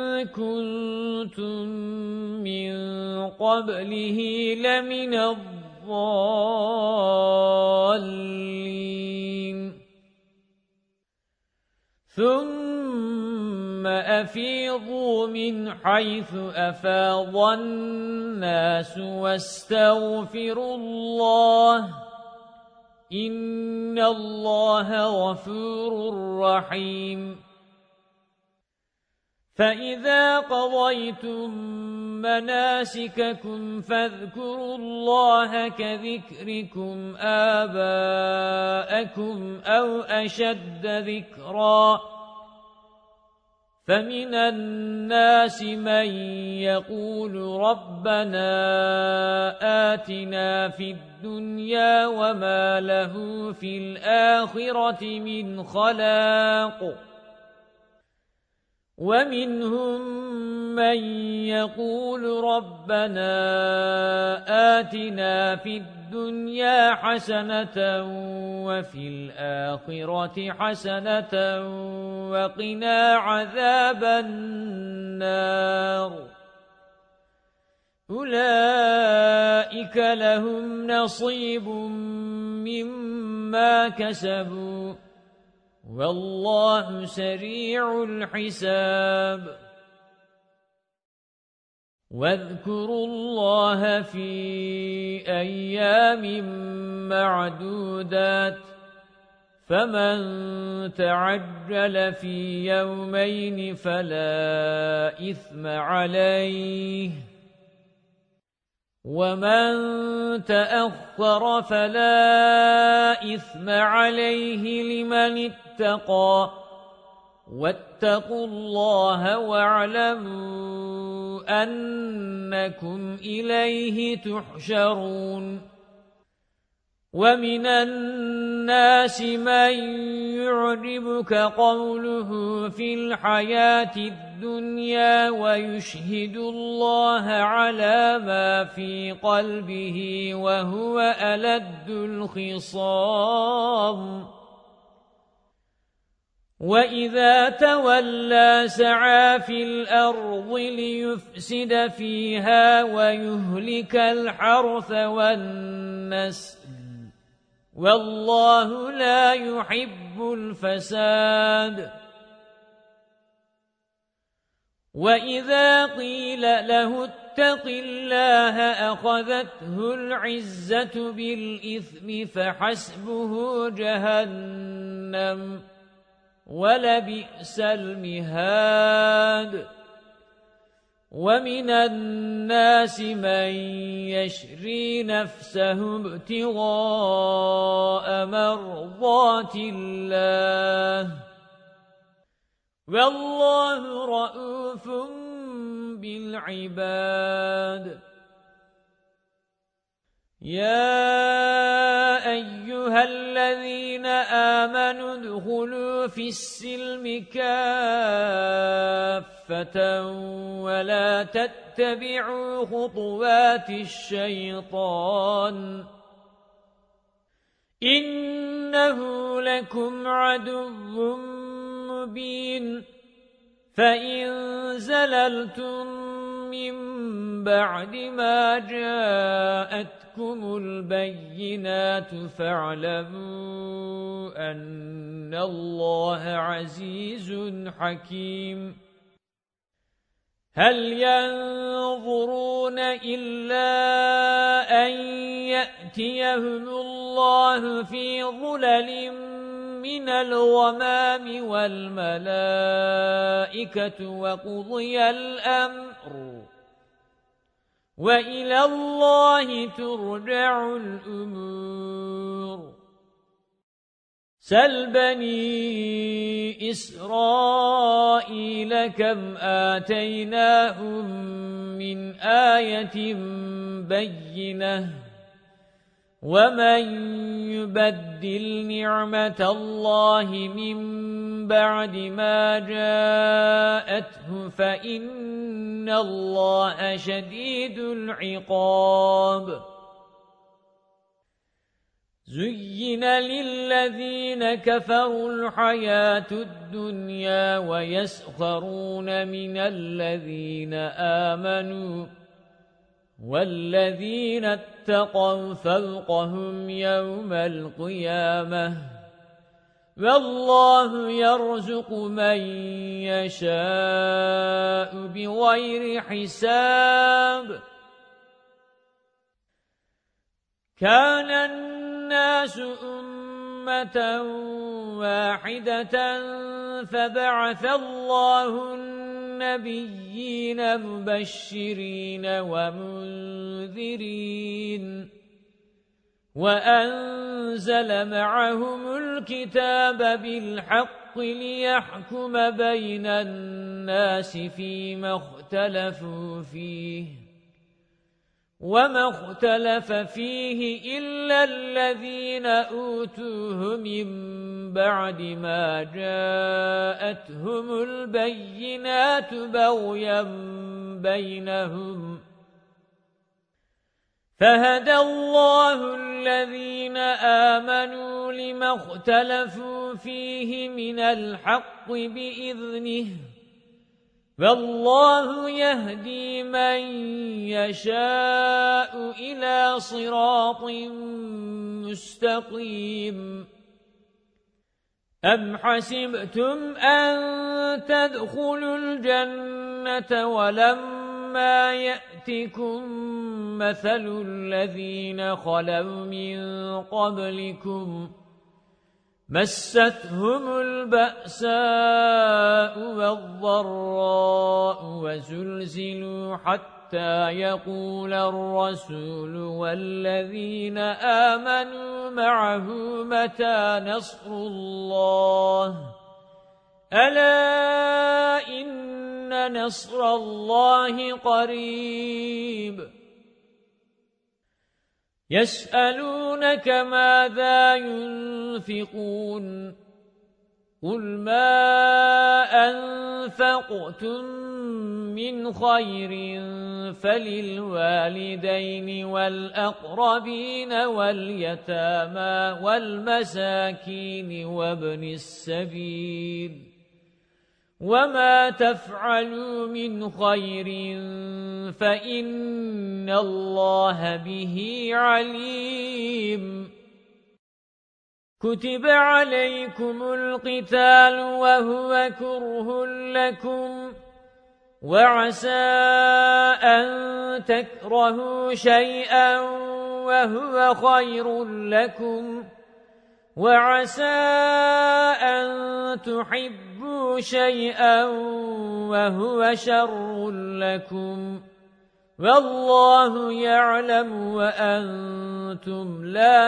كنتم من قبله لمن الضالين. ثم أفيضوا من حيث أفاض الناس واستغفروا الله، إن الله غفور رحيم. فإذا قضيتم مناسككم فاذكروا الله كذكركم آباءكم أو أشد ذكرا، فمن الناس من يقول ربنا آتنا في الدنيا وما له في الآخرة من خلاق، ومنهم من يقول ربنا آتنا في الدنيا حسنة وفي الآخرة حسنة وقنا عذاب النار. أولئك لهم نصيب مما كسبوا والله سريع الحساب. واذكروا الله في أيام معدودات، فمن تعجل في يومين فلا إثم عليه، ومن تأخر فلا إثم عليه لمن اتقى. واتقوا الله واعلموا أنكم إليه تحشرون. ومن الناس من يعجبك قوله في الحياة الدنيا ويشهد الله على ما في قلبه وهو ألد الخصام. وَإِذَا تَوَلَّى سَعَى فِي الْأَرْضِ لِيُفْسِدَ فِيهَا وَيُهْلِكَ الْحَرْثَ وَالنَّسْلَ وَاللَّهُ لَا يُحِبُّ الْفَسَادَ. وَإِذَا قِيلَ لَهُ اتَّقِ اللَّهَ أَخَذَتْهُ الْعِزَّةُ بِالْإِثْمِ فَحَسْبُهُ جَهَنَّمُ وَلَبِئْسَ الْمِهَادُ. وَمِنَ النَّاسِ مَن يَشْرِي نَفْسَهُ ابْتِغَاءَ مَرْضَاتِ اللَّهِ وَاللَّهُ رَءُوفٌ بِالْعِبَادِ. يَا أَيُّهَا الَّذِينَ آمَنُوا ادْخُلُوا فِي السِّلْمِ كَافَّةً وَلَا تَتَّبِعُوا خُطُوَاتِ الشَّيْطَانِ إِنَّهُ إنه لكم عدو مبين فإن زللتم من بعد ما جاءتكم البينات فاعلموا أن الله عزيز حكيم هل ينظرون إلا أن يأتيهم الله في ظلل من الغمام والملائكة وقضي الأمر وإلى الله ترجع الأمور سل بني إسرائيل كم آتيناهم من آية بينة ومن يبدل نعمة الله من بعد ما جاءته فإن الله شديد العقاب زين للذين كفروا الحياة الدنيا ويسخرون من الذين آمنوا والذين اتقوا فوقهم يوم القيامة والله يرزق من يشاء بغير حساب كان الناس أمة واحدة فبعث الله النبيين مبشرين ومنذرين وأنزل معهم الكتاب بالحق ليحكم بين الناس فيما اختلفوا فيه وما اختلف فيه إلا الذين أوتوه من بعد ما جاءتهم البينات بغيا بينهم فهدى الله الذين آمنوا لما اختلفوا فيه من الحق بإذنه والله يهدي من يشاء إلى صراط مستقيم أم حسبتم أن تدخلوا الجنة ولما يأتكم مثل الذين خلوا من قبلكم مستهم البأساء والضراء وزلزلوا حتى يقول الرسول والذين آمنوا معه متى نصر الله ألا إن نصر الله قريب يسألونك ماذا ينفقون قل ما أنفقتم من خير فللوالدين والأقربين واليتامى والمساكين وابن السبيل وما تفعلوا من خير فإن الله به عليم كتب عليكم القتال وهو كره لكم وعسى أن تكرهوا شيئا وهو خير لكم وعسى أن تحبوا شيئا وهو شر لكم والله يعلم وأنتم لا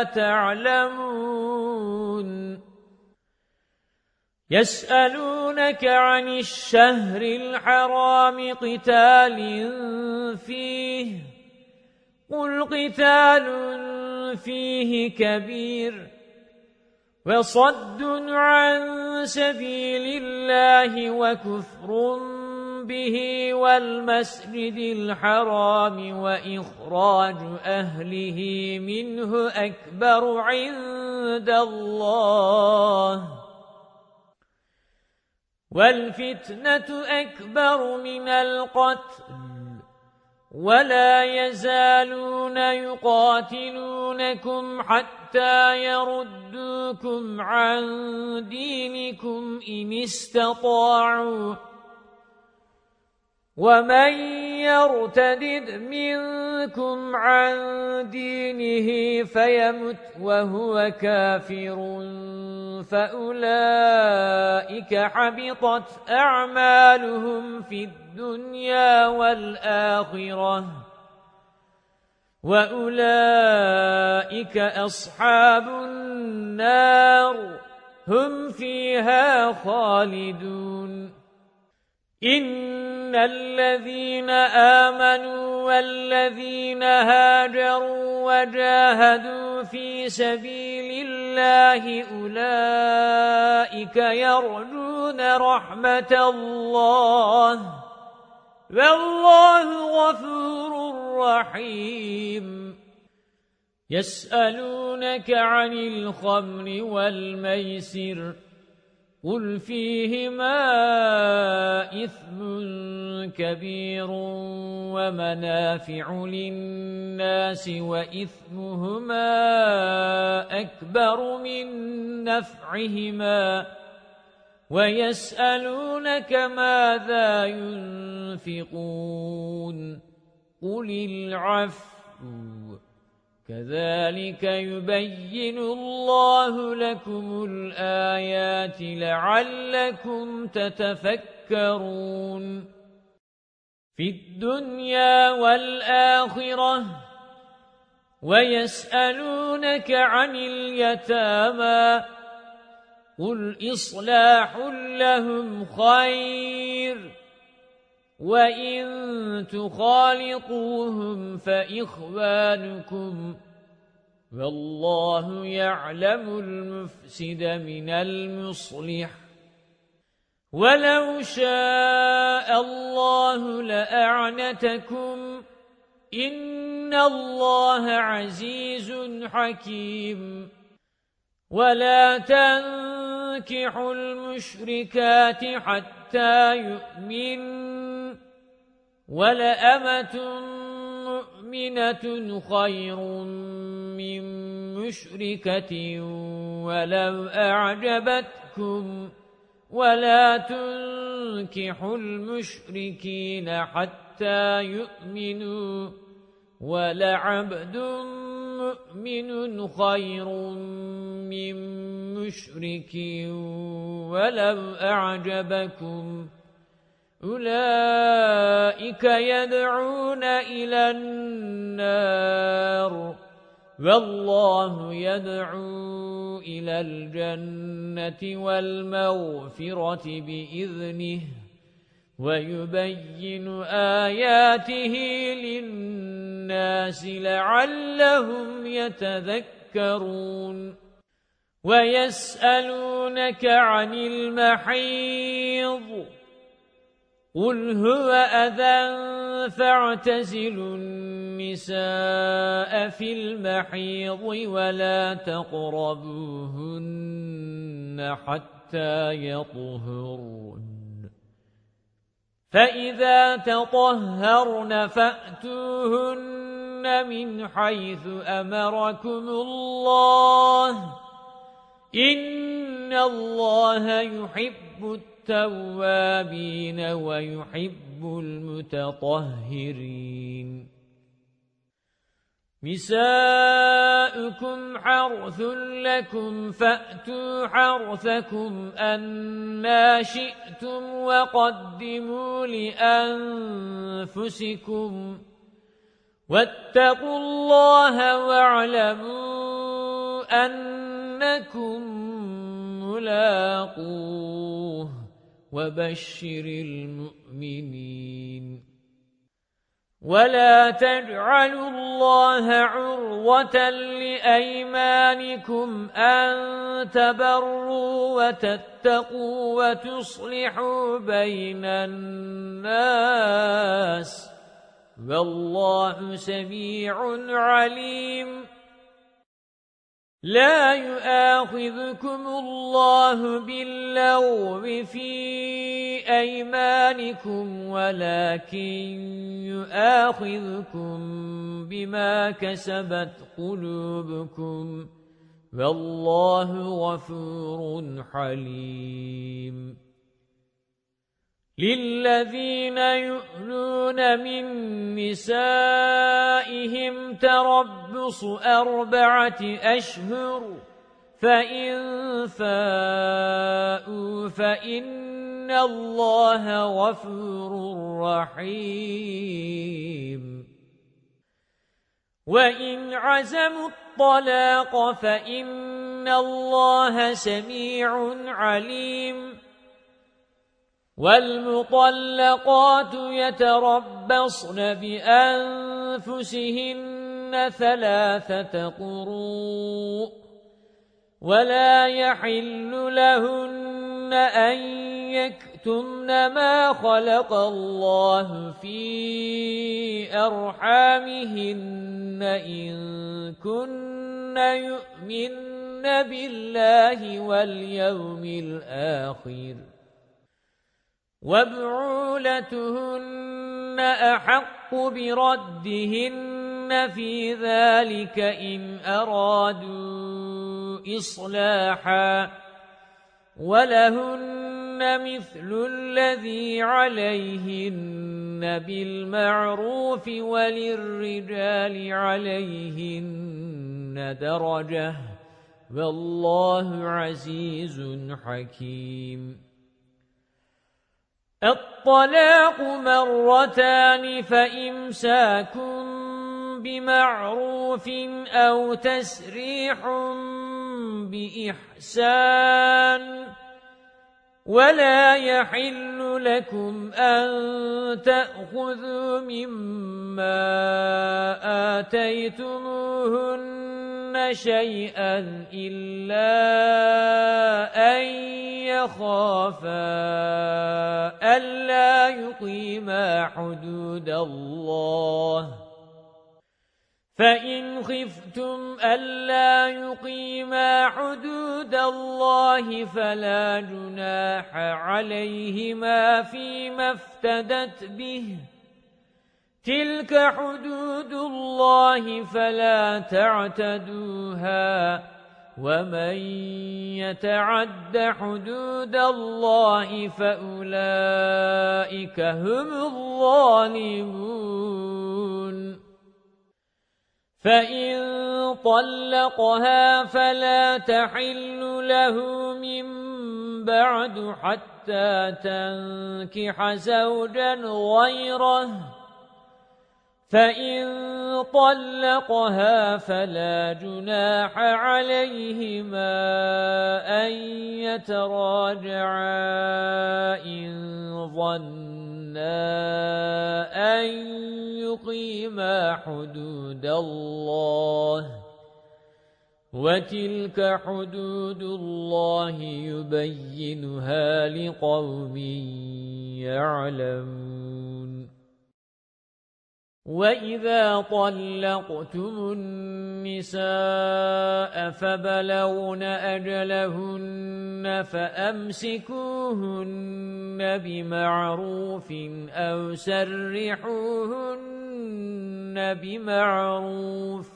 تعلمون يسألونك عن الشهر الحرام قتال فيه قل قتال فيه كبير وصد عن سبيل الله وكفر به والمسجد الحرام وإخراج أهله منه أكبر عند الله والفتنة أكبر من القتل ولا يزالون يقاتلونكم حتى يردوكم عن دينكم إن استطاعوا ومن يرتدد منكم عن دينه فيمت وهو كافر فأولئك حبطت أعمالهم في الدنيا والآخرة وأولئك أصحاب النار هم فيها خالدون إن الذين آمنوا والذين هاجروا وجاهدوا في سبيل الله أولئك يرجون رحمة الله والله غفور رحيم يسألونك عن الخمر والميسر قل فيهما إثم كبير ومنافع للناس وإثمهما أكبر من نفعهما ويسألونك ماذا ينفقون قل العفو كذلك يبين الله لكم الآيات لعلكم تتفكرون في الدنيا والآخرة ويسألونك عن اليتامى قل إصلاح لهم خير وَإِن تُخَالِطُوهُمْ فَإِخْوَانُكُمْ وَاللَّهُ يَعْلَمُ الْمُفْسِدَ مِنَ الْمُصْلِحِ وَلَوْ شَاءَ اللَّهُ لَأَعْنَتَكُمْ إِنَّ اللَّهَ عَزِيزٌ حَكِيمٌ وَلَا تَنكِحُوا الْمُشْرِكَاتِ حَتَّى يُؤْمِنَّ وَلَأَمَةٌ مُؤْمِنَةٌ خَيْرٌ مِّن مُّشْرِكَةٍ وَلَوْ أَعْجَبَتْكُمْ وَلَا تُنكِحُوا الْمُشْرِكِينَ حَتَّى يُؤْمِنُوا وَلَعَبْدٌ مُؤْمِنٌ خَيْرٌ مِّن مُّشْرِكٍ وَلَوْ أَعْجَبَكُمْ أُولَئِكَ يَدْعُونَ إِلَى النَّارِ وَاللَّهُ يَدْعُو إِلَى الْجَنَّةِ وَالْمَغْفِرَةِ بِإِذْنِهِ وَيُبَيِّنُ آيَاتِهِ لِلنَّاسِ لَعَلَّهُمْ يَتَذَكَّرُونَ وَيَسْأَلُونَكَ عَنِ الْمَحِيضِ قُلْ هُوَ أَذًى فَاعْتَزِلُوا النِّسَاءَ فِي الْمَحِيضِ وَلَا تَقْرَبُوهُنَّ حَتَّى يَطْهُرْنَ فَإِذَا تَطَهَّرْنَ فَأْتُوهُنَّ مِنْ حَيْثُ أَمَرَكُمُ اللَّهُ إِنَّ اللَّهَ يُحِبُّ التَّوَّابِينَ وَيُحِبُّ الْمُتَطَهِّرِينَ نِسَاؤُكُمْ حَرْثٌ لَكُمْ فَأْتُوا حَرْثَكُمْ أَنَّىٰ شِئْتُمْ وَقَدِّمُوا لِأَنفُسِكُمْ وَاتَّقُوا اللَّهَ وَاعْلَمُوا أَنَّكُمْ مُلَاقُوهُ وَبَشِّرِ الْمُؤْمِنِينَ وَلَا تَجْعَلُوا اللَّهَ عُرْضَةً لِأَيْمَانِكُمْ أَن تَبَرُّوا وَتَتَّقُوا وَتُصْلِحُوا بَيْنَ النَّاسِ وَاللَّهُ سَمِيعٌ عَلِيمٌ لا يؤاخذكم الله باللغو في أيمانكم ولكن يؤاخذكم بما كسبت قلوبكم والله غفور حليم للذين يؤلون من نسائهم تربص أربعة أشهر فإن فاءوا فإن الله غفور رحيم وإن عزموا الطلاق فإن الله سميع عليم وَالْمُطَلَّقَاتُ يَتَرَبَّصْنَ بِأَنفُسِهِنَّ ثَلَاثَةَ قُرُوءٍ وَلَا يَحِلُّ لَهُنَّ أَن يَكْتُمْنَ مَا خَلَقَ اللَّهُ فِي أَرْحَامِهِنَّ إِن كُنَّ يُؤْمِنَّ بِاللَّهِ وَالْيَوْمِ الْآخِرِ وَبُعُولَتُهُنَّ أَحَقُّ بِرَدِّهِنَّ فِي ذَلِكَ إِنْ أَرَادُوا إِصْلَاحًا وَلَهُنَّ مِثْلُ الَّذِي عَلَيْهِنَّ بِالْمَعْرُوفِ وَلِلرِّجَالِ عَلَيْهِنَّ دَرَجَةٌ وَاللَّهُ عَزِيزٌ حَكِيمٌ الطلاق مرتان فإمساك بمعروف أو تسريح بإحسان ولا يحل لكم أن تأخذوا مما آتيتموهن شيئا إلا أن يخافا ألا يقيما حدود الله فإن خفتم ألا يقيما حدود الله فلا جناح عليهما فيما افتدت به تلك حدود الله فلا تعتدوها ومن يتعد حدود الله فأولئك هم الظالمون فإن طلقها فلا تحل له من بعد حتى تنكح زوجا غيره فإن طلقها فلا جناح عليهما أن يتراجعا إن ظنا أن يقيما حدود الله وتلك حدود الله يبينها لقوم يعلمون وَإِذَا طَلَّقْتُمُ النِّسَاءَ فَبَلَغْنَ أَجَلَهُنَّ فَأَمْسِكُوهُنَّ بِمَعْرُوفٍ أَوْ سَرِّحُوهُنَّ بِمَعْرُوفٍ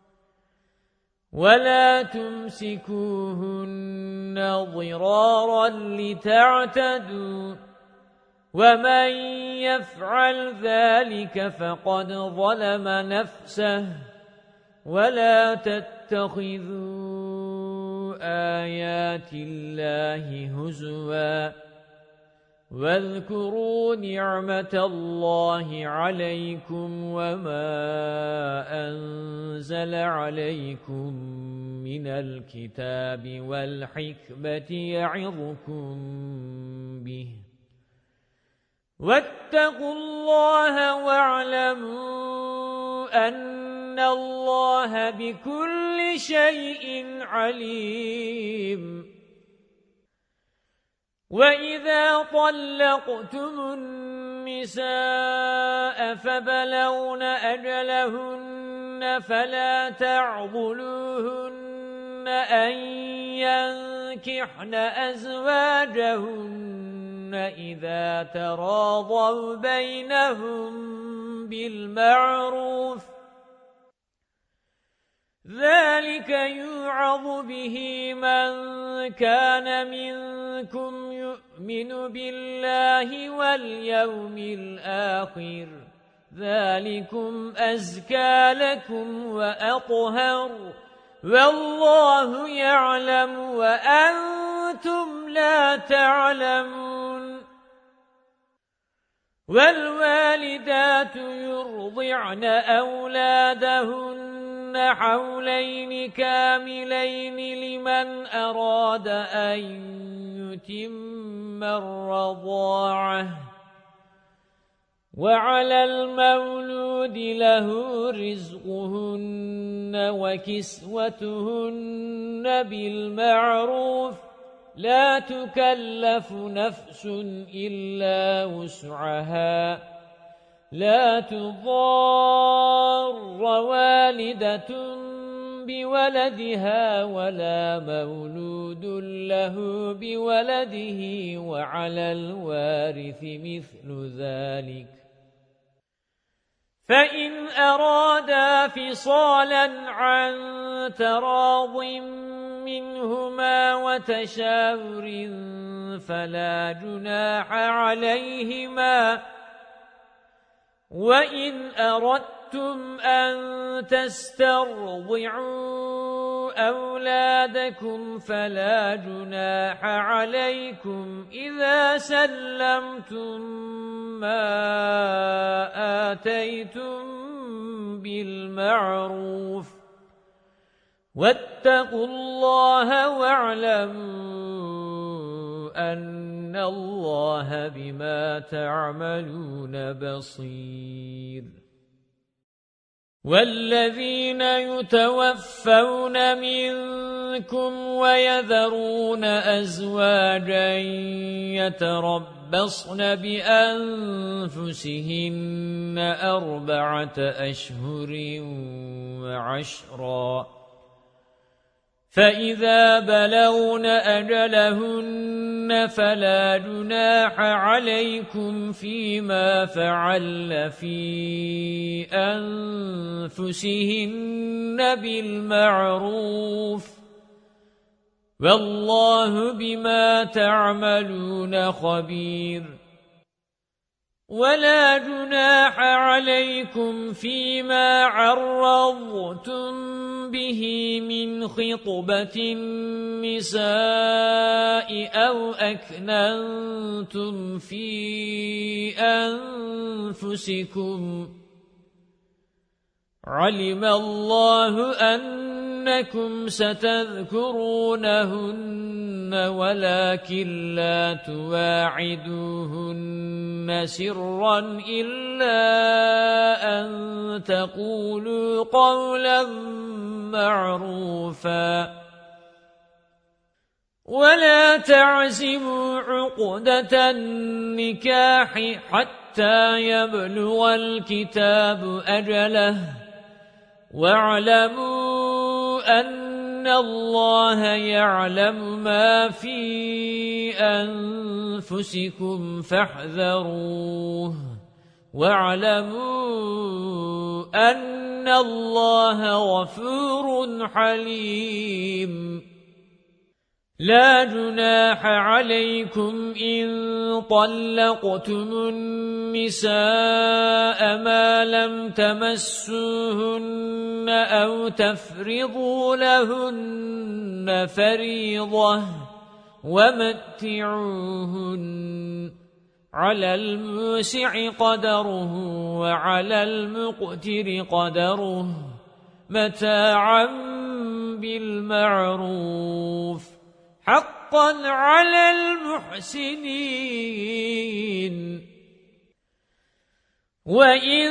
وَلَا تُمْسِكُوهُنَّ ضِرَارًا لِتَعْتَدُوا وَمَن يَفْعَلْ ذَلِكَ فَقَدْ ظَلَمَ نَفْسَهُ وَلَا تَتَّخِذُوا آيَاتِ اللَّهِ هُزُوًا وَاذْكُرُوا نِعْمَةَ اللَّهِ عَلَيْكُمْ وَمَا أَنزَلَ عَلَيْكُمْ مِنَ الْكِتَابِ وَالْحِكْمَةِ يَعِظُكُمْ بِهِ واتقوا الله واعلموا أن الله بكل شيء عليم وإذا طلقتم النساء فبلغن أجلهن فلا تعضلوهن أن ينكحن أزواجهن إذا تراضوا بينهم بالمعروف ذلك يوعظ به من كان منكم يؤمن بالله واليوم الآخر ذلكم أزكى لكم وأطهر والله يعلم وأنتم لا تعلمون والوالدات يرضعن أولادهن حولين كاملين لمن أراد أن يتم الرضاعة وعلى المولود له رزقهن وكسوتهن بالمعروف لا تكلف نفس إلا وسعها لا تضار والدة بولدها ولا مولود له بولده وعلى الوارث مثل ذلك فإن أرادا فصالا عن تراض منهما وتشاور فلا جناح عليهما وإن أردتم أن تسترضعوا أولادكم فلا جناح عليكم إذا سلمتم ما آتيتم بالمعروف واتقوا الله واعلموا أن الله بما تعملون بصير والذين يتوفون منكم ويذرون أزواجا يتربصن بأنفسهن أربعة أشهر وعشرا فإذا بلغن أجلهن فلا جناح عليكم فيما فعل في أنفسهن بالمعروف والله بما تعملون خبير ولا جناح عليكم فيما عرضتم به من خطبة النساء أو أكننتم في أنفسكم علم الله أنكم ستذكرونهن ولكن لا تواعدوهن سرا إلا أن تقولوا قولا معروفا ولا تعزموا عقدة النكاح حتى يبلغ الكتاب أجله واعلموا أن الله يعلم ما في أنفسكم فاحذروه واعلموا أن الله غفور حليم لا جناح عليكم إن طلقتم النساء ما لم تمسوهن أو تفرضوا لهن فريضة ومتعوهن على الموسع قدره وعلى المقتر قدره متاعا بالمعروف حقا على المحسنين وَإِن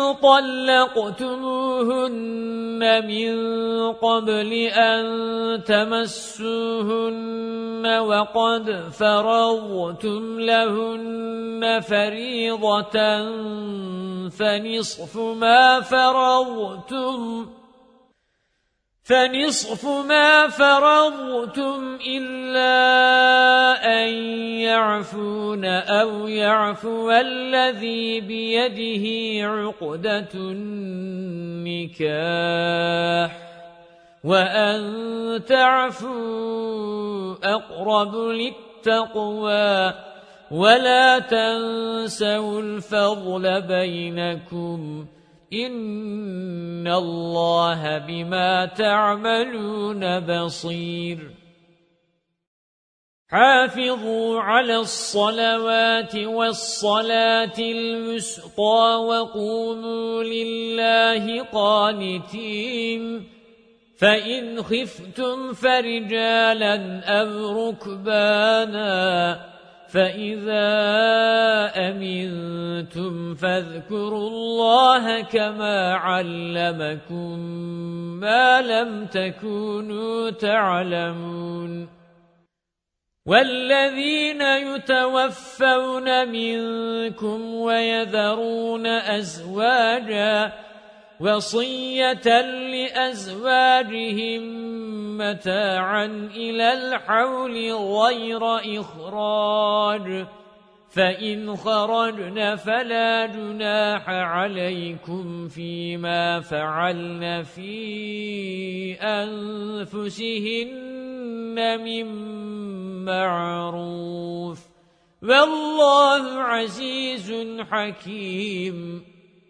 طَلَّقْتُمُوهُنَّ مِن قَبْلِ أَن تَمَسُّوهُنَّ وَقَدْ فَرَضْتُمْ لَهُنَّ فَرِيضَةً فَنِصْفُ مَا فَرَضْتُمْ فَنِصْفُ مَا فَرَضْتُمْ إِلَّا أَن يَعْفُونَ أَوْ يَعْفُوَ الَّذِي بِيَدِهِ عُقْدَةُ النِّكَاحِ وَأَن تَعْفُوا أَقْرَبُ لِلتَّقْوَى وَلَا تَنسَوْا الْفَضْلَ بَيْنَكُمْ إِنَّ اللَّهَ بِمَا تَعْمَلُونَ بَصِيرٌ حافظوا على الصلوات والصلاة الوسطى وقوموا لله قانتين فإن خفتم فرجالا أو ركبانا فإذا أمنتم فاذكروا الله كما علمكم ما لم تكونوا تعلمون والذين يتوفون منكم ويذرون أزواجا وصية لأزواجهم متاعا إلى الحول غير إخراج فإن خرجن فلا جناح عليكم فيما فعلن في أنفسهن من معروف والله عزيز حكيم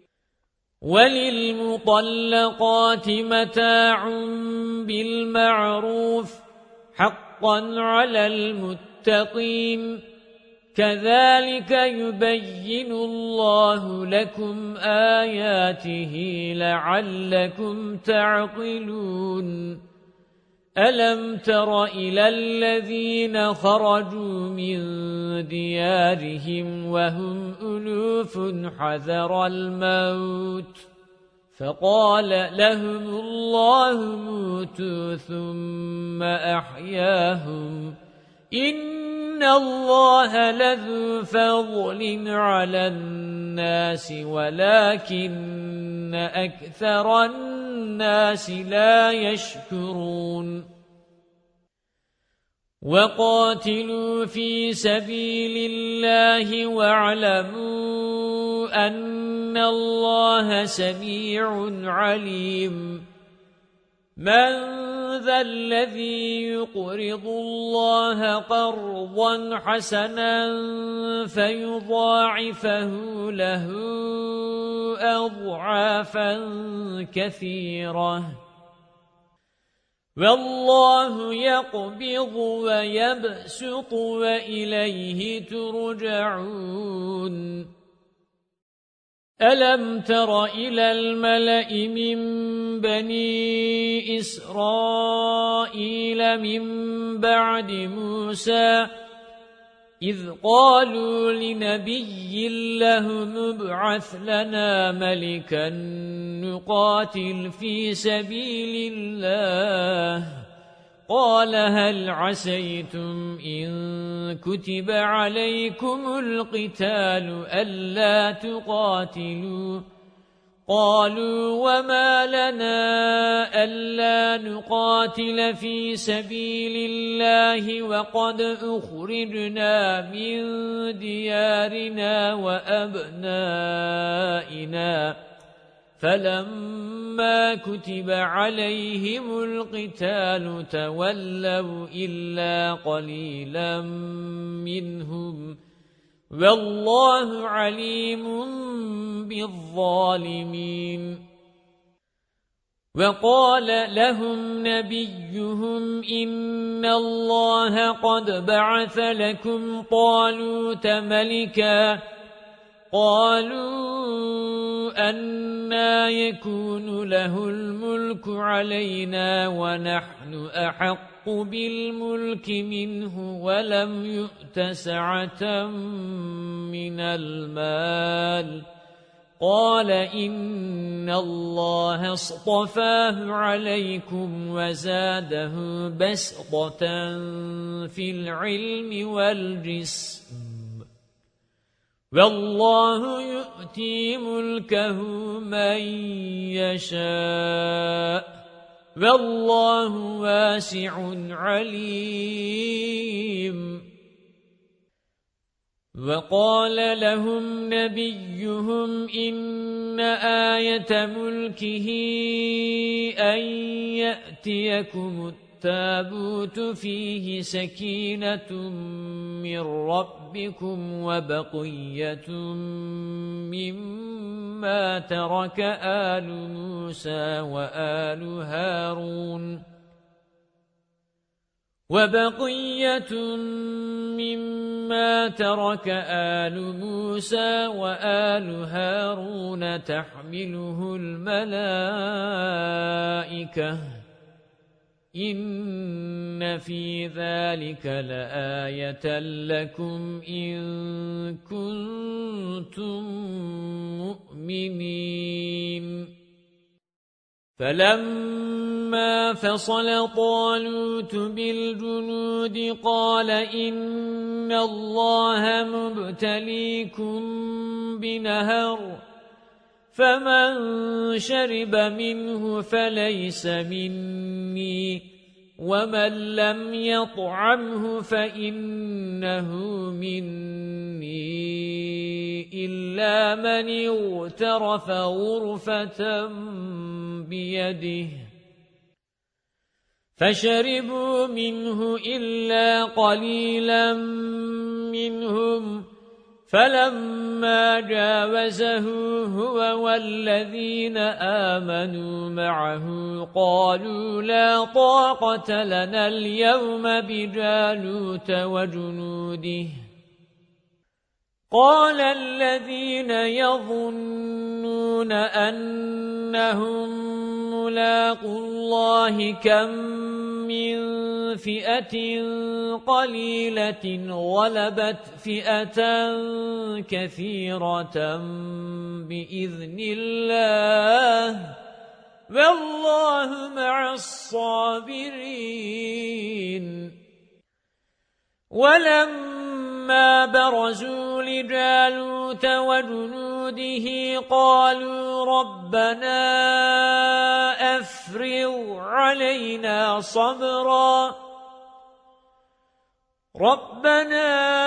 وللمطلقات متاع بالمعروف حقا على المتقين كذلك يبين الله لكم آياته لعلكم تعقلون ألم تر إلى الذين خرجوا من ديارهم وهم ألوف حذر الموت فقال لهم الله موتوا ثم أحياهم إن الله لذو فضل على الناس ولكن أكثر الناس لا يشكرون وقاتلوا في سبيل الله واعلموا أن الله سميع عليم من ذا الذي يقرض الله قرضا حسنا فيضاعفه له أضعافا كثيرة والله يقبض ويبسط وإليه ترجعون ألم تر إلى الملأ من بني إسرائيل من بعد موسى إذ قالوا لنبي لهم ابعث لنا ملكا نقاتل في سبيل الله قال هل عسيتم إن كتب عليكم القتال ألا تقاتلوا قالوا وما لنا ألا نقاتل في سبيل الله وقد أخرجنا من ديارنا وأبنائنا فلما كتب عليهم القتال تولوا إلا قليلا منهم والله عليم بالظالمين وقال لهم نبيهم إن الله قد بعث لكم طالوت ملكا قالوا أنى يكون له الملك علينا ونحن أحق بالملك منه ولم يؤت سعة من المال قال إن الله اصطفاه عليكم وزاده بسطة في العلم والجسم والله يؤتي ملكه من يشاء والله واسع عليم وقال لهم نبيهم إن آية ملكه أن يأتيكم التابوت فيه سكينة من ربكم وبقية مما ترك آل موسى وآل هارون وبقية مما ترك آل موسى وآل هارون تحمله الملائكة إن في ذلك لآية لكم إن كنتم مؤمنين فَلَمَّا فَصَلَ طَالُوتُ بِالْجُنُودِ قَالَ إِنَّ اللَّهَ مُبْتَلِيكُم بِنَهَرٍ فَمَن شَرِبَ مِنْهُ فَلَيْسَ مِنِّي وَمَن لَّمْ يَطْعَمْهُ فَإِنَّهُ مِنِّي إِلَّا مَنِ اغْتَرَفَ غُرْفَةً بِيَدِهِ فَشَرِبُوا مِنْهُ إِلَّا قَلِيلًا مِنْهُمْ فَلَمَّا جَاوَزَهُ هُوَ وَالَّذِينَ آمَنُوا مَعَهُ قَالُوا لَا طَاقَةَ لَنَا الْيَوْمَ بِجَالُوتَ وَجُنُودِهِ قَالَ الَّذِينَ يَظُنُّونَ أَنَّهُم مُّلَاقُو اللَّهِ كَم مِّن فِئَةٍ قَلِيلَةٍ غَلَبَتْ فِئَةً كَثِيرَةً بِإِذْنِ اللَّهِ وَاللَّهُ مَعَ الصَّابِرِينَ وَلَمَّا بَرَزُوا لِجَالُوتَ وَجُنُودِهِ قَالُوا رَبَّنَا أَفْرِغْ عَلَيْنَا صَبْرًا رَبَّنَا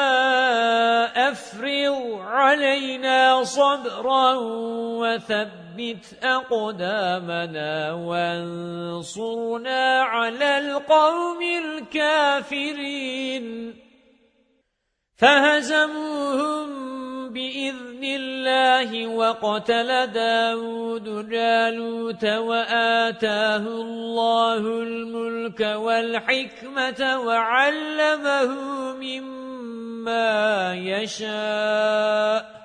أَفْرِغْ عَلَيْنَا صَبْرًا وَثَبِّتْ أَقْدَامَنَا وَانصُرْنَا عَلَى الْقَوْمِ الْكَافِرِينَ فَهَزَمُوهُم بِإِذْنِ اللَّهِ وَقَتَلَ دَاوُودُ جَالُوتَ وَآتَاهُ اللَّهُ الْمُلْكَ وَالْحِكْمَةَ وَعَلَّمَهُ مِمَّا يَشَاءُ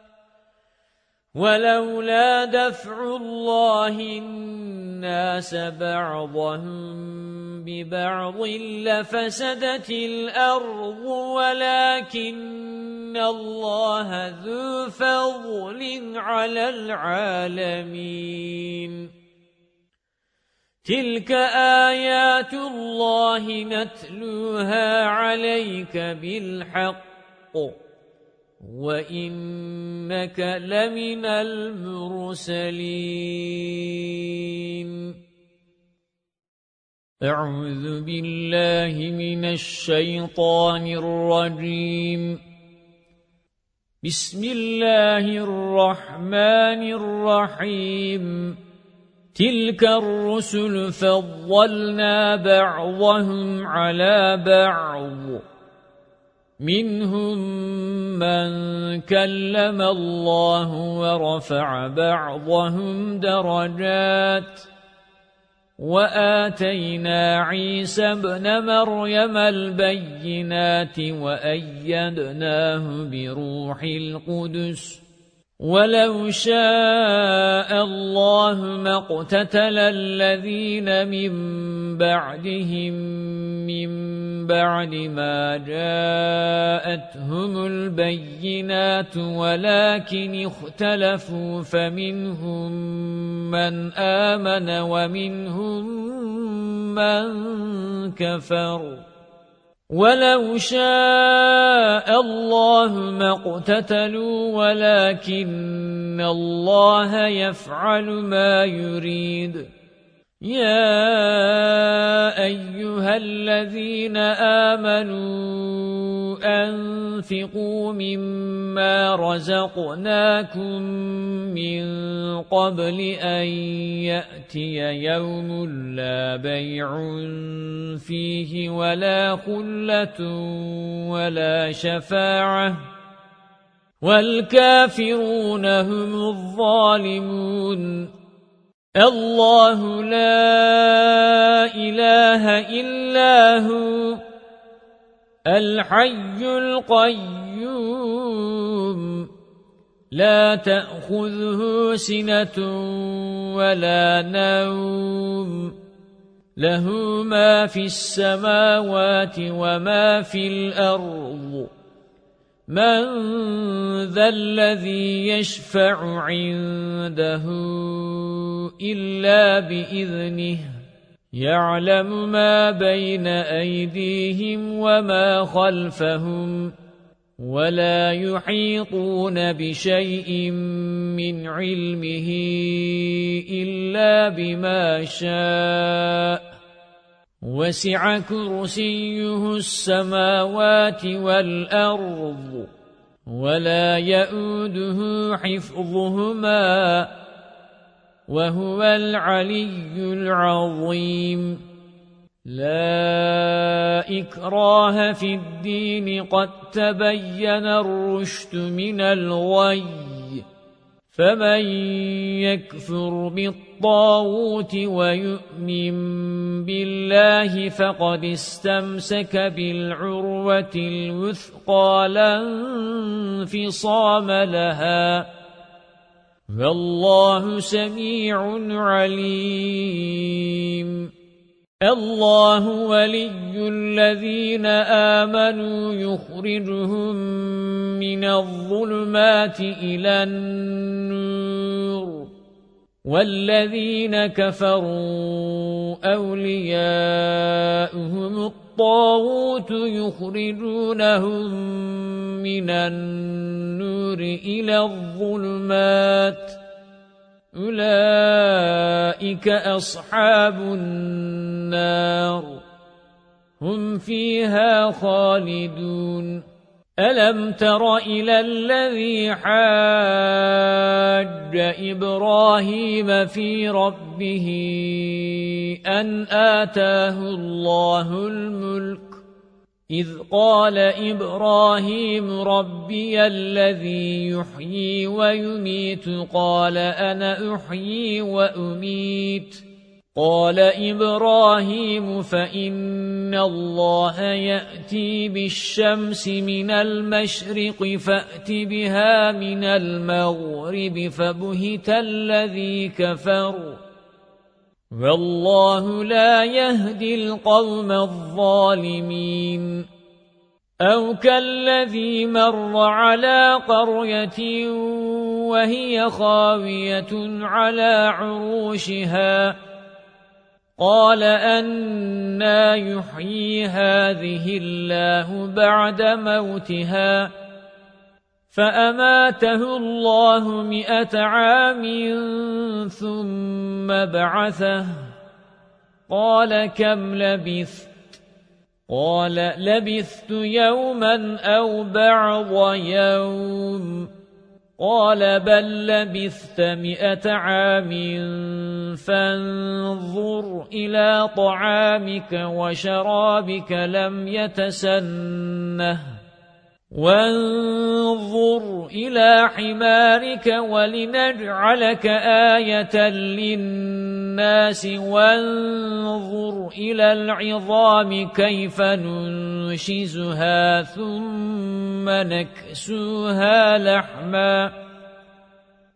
وَلَوْلَا دَفْعُ اللَّهِ النَّاسَ بَعْضَهُم بِبَعْضٍ لَفَسَدَتِ الْأَرْضُ وَلَكِنَّ اللَّهَ ذُو فَضْلٍ عَلَى الْعَالَمِينَ تِلْكَ آيَاتُ اللَّهِ نَتْلُوهَا عَلَيْكَ بِالْحَقِّ وَإِنَّكَ لَمِنَ الْمُرْسَلِينَ أعوذ بالله من الشيطان الرجيم بسم الله الرحمن الرحيم تلك الرسل فضلنا بعضهم على بعض منهم من كلم الله ورفع بعضهم درجات وآتينا عيسى ابن مريم البينات وأيدناه بروح القدس وَلَوْ شَاءَ اللَّهُ مَا اقْتَتَلَ الَّذِينَ مِنْ بَعْدِهِمْ مِنْ بَعْدِ مَا جَاءَتْهُمُ الْبَيِّنَاتُ وَلَكِنِ اخْتَلَفُوا فَمِنْهُمْ مَنْ آمَنَ وَمِنْهُمْ مَنْ كَفَرَ وَلَوْ شَاءَ اللَّهُ مَا اقْتَتَلُوا وَلَكِنَّ اللَّهَ يَفْعَلُ مَا يُرِيدُ يَا أَيُّهَا الَّذِينَ آمَنُوا أَنفِقُوا مِمَّا رَزَقْنَاكُمْ مِنْ قَبْلِ أَنْ يَأْتِيَ يَوْمٌ لَا بَيْعٌ فِيهِ وَلَا خُلَّةٌ وَلَا شَفَاعَةٌ وَالْكَافِرُونَ هُمُ الظَّالِمُونَ اللَّهُ لَا إِلَهَ إِلَّا هُوَ الْحَيُّ الْقَيُّومُ لَا تَأْخُذُهُ سِنَةٌ وَلَا نَوْمٌ لَهُ مَا فِي السَّمَاوَاتِ وَمَا فِي الْأَرْضِ مَنْ ذَا الَّذِي يَشْفَعُ عِنْدَهُ إِلَّا بِإِذْنِهِ يَعْلَمُ مَا بَيْنَ أَيْدِيهِمْ وَمَا خَلْفَهُمْ وَلَا يُحِيطُونَ بِشَيْءٍ مِّنْ عِلْمِهِ إِلَّا بِمَا شَاءَ وَسِعَ كُرْسِيُّهُ السَّمَاوَاتِ وَالْأَرْضَ وَلَا يَئُودُهُ حِفْظُهُمَا وَهُوَ الْعَلِيُّ الْعَظِيمُ لَا إِكْرَاهَ فِي الدِّينِ قَدْ تَبَيَّنَ الرُّشْدُ مِنَ الْغَيِّ فَمَنْ يَكْفُرْ بِالطَّاغُوتِ وَيُؤْمِنْ بِاللَّهِ فَقَدِ اسْتَمْسَكَ بِالْعُرْوَةِ الْوُثْقَى لَا انفِصَامَ لَهَا وَاللَّهُ سَمِيعٌ عَلِيمٌ اللَّهُ وَلِيُّ الَّذِينَ آمَنُوا يُخْرِجُهُم مِّنَ الظُّلُمَاتِ إِلَى النُّورِ وَالَّذِينَ كَفَرُوا أَوْلِيَاؤُهُمُ الطَّاغُوتُ يُخْرِجُونَهُم مِّنَ النُّورِ إِلَى الظُّلُمَاتِ أُولَئِكَ أَصْحَابُ النَّارِ هُمْ فِيهَا خَالِدُونَ أَلَمْ تَرَ إِلَى الَّذِي حَاجَّ إِبْرَاهِيمَ فِي رَبِّهِ أَنْ آتَاهُ اللَّهُ الْمُلْكَ إِذْ قَالَ إِبْرَاهِيمُ رَبِّيَ الَّذِي يُحْيِي وَيُمِيتُ قَالَ أَنَا أُحْيِي وَأُمِيتُ قَالَ إِبْرَاهِيمُ فَإِنَّ اللَّهَ يَأْتِي بِالشَّمْسِ مِنَ الْمَشْرِقِ فَأْتِ بِهَا مِنَ الْمَغْرِبِ فَبُهِتَ الَّذِي كَفَرَ وَاللَّهُ لَا يَهْدِي الْقَوْمَ الظَّالِمِينَ أَوْ كَالَّذِي مَرَّ عَلَى قَرْيَةٍ وَهِيَ خَاوِيَةٌ عَلَى عُرُوشِهَا قَالَ أَنَّى يُحْيِي هَذِهِ اللَّهُ بَعْدَ مَوْتِهَا فَأَمَاتَهُ اللَّهُ مِائَةَ عَامٍ ثُمَّ بَعَثَهُ قَالَ كَمْ لَبِثْتَ قَالَ لَبِثْتُ يَوْمًا أَوْ بَعْضَ يَوْمٍ قَالَ بَل لَّبِثْتَ مِائَةَ عَامٍ فَانظُرْ إِلَى طَعَامِكَ وَشَرَابِكَ لَمْ يَتَسَنَّهْ وَانظُرْ إِلَى حِمَارِكَ وَلِنَجْعَلَكَ آيَةً لِلنَّاسِ وَانظُرْ إِلَى الْعِظَامِ كَيْفَ نُنشِزُهَا ثُمَّ نَكْسُوهَا لَحْمًا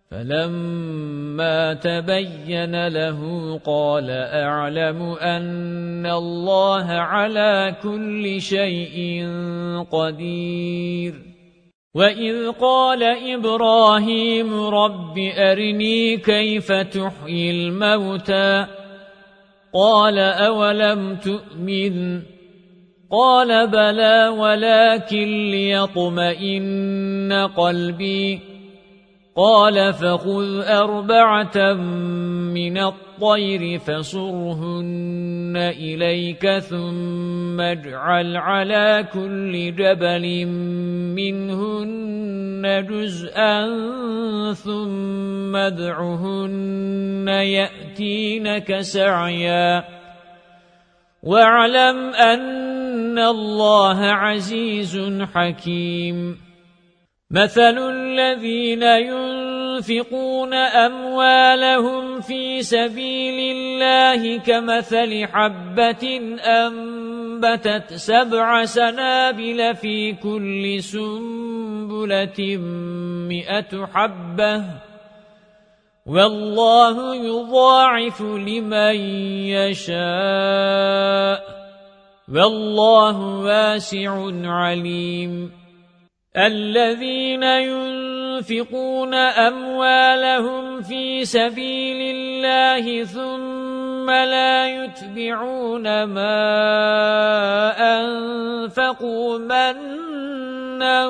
فَلَمَّا تَبَيَّنَ لَهُ قَالَ أَعْلَمُ أَنَّ اللَّهَ عَلَى كُلِّ شَيْءٍ قَدِيرٌ وَإِذْ قَالَ إِبْرَاهِيمُ رَبِّ أَرِنِي كَيْفَ تُحْيِي الْمَوْتَى قَالَ أَوَلَمْ تُؤْمِنْ قَالَ بَلَى وَلَكِنْ لِيَطْمَئِنَّ قَلْبِي قَالَ فَخُذْ أَرْبَعَةً مِنَ الطَّيْرِ فَصُرْهُنَّ إِلَيْكَ ثُمَّ اجْعَلْ عَلَى كُلِّ جَبَلٍ مِنْهُنَّ جُزْءًا ثُمَّ ادْعُهُنَّ يَأْتِينَكَ سَعْيًا وَاعْلَمْ أَنَّ اللَّهَ عَزِيزٌ حَكِيمٌ مَثَلُ الَّذِينَ يُنْفِقُونَ أَمْوَالَهُمْ فِي سَبِيلِ اللَّهِ كَمَثَلِ حَبَّةٍ أَنبَتَتْ سَبْعَ سَنَابِلَ فِي كُلِّ سُنبُلَةٍ مِئَةُ حَبَّةٍ وَاللَّهُ يُضَاعِفُ لِمَن يَشَاءُ وَاللَّهُ وَاسِعٌ عَلِيمٌ الَّذِينَ يُنْفِقُونَ أَمْوَالَهُمْ فِي سَبِيلِ اللَّهِ ثُمَّ لَا يُتْبِعُونَ مَا أَنفَقُوا مَنًّا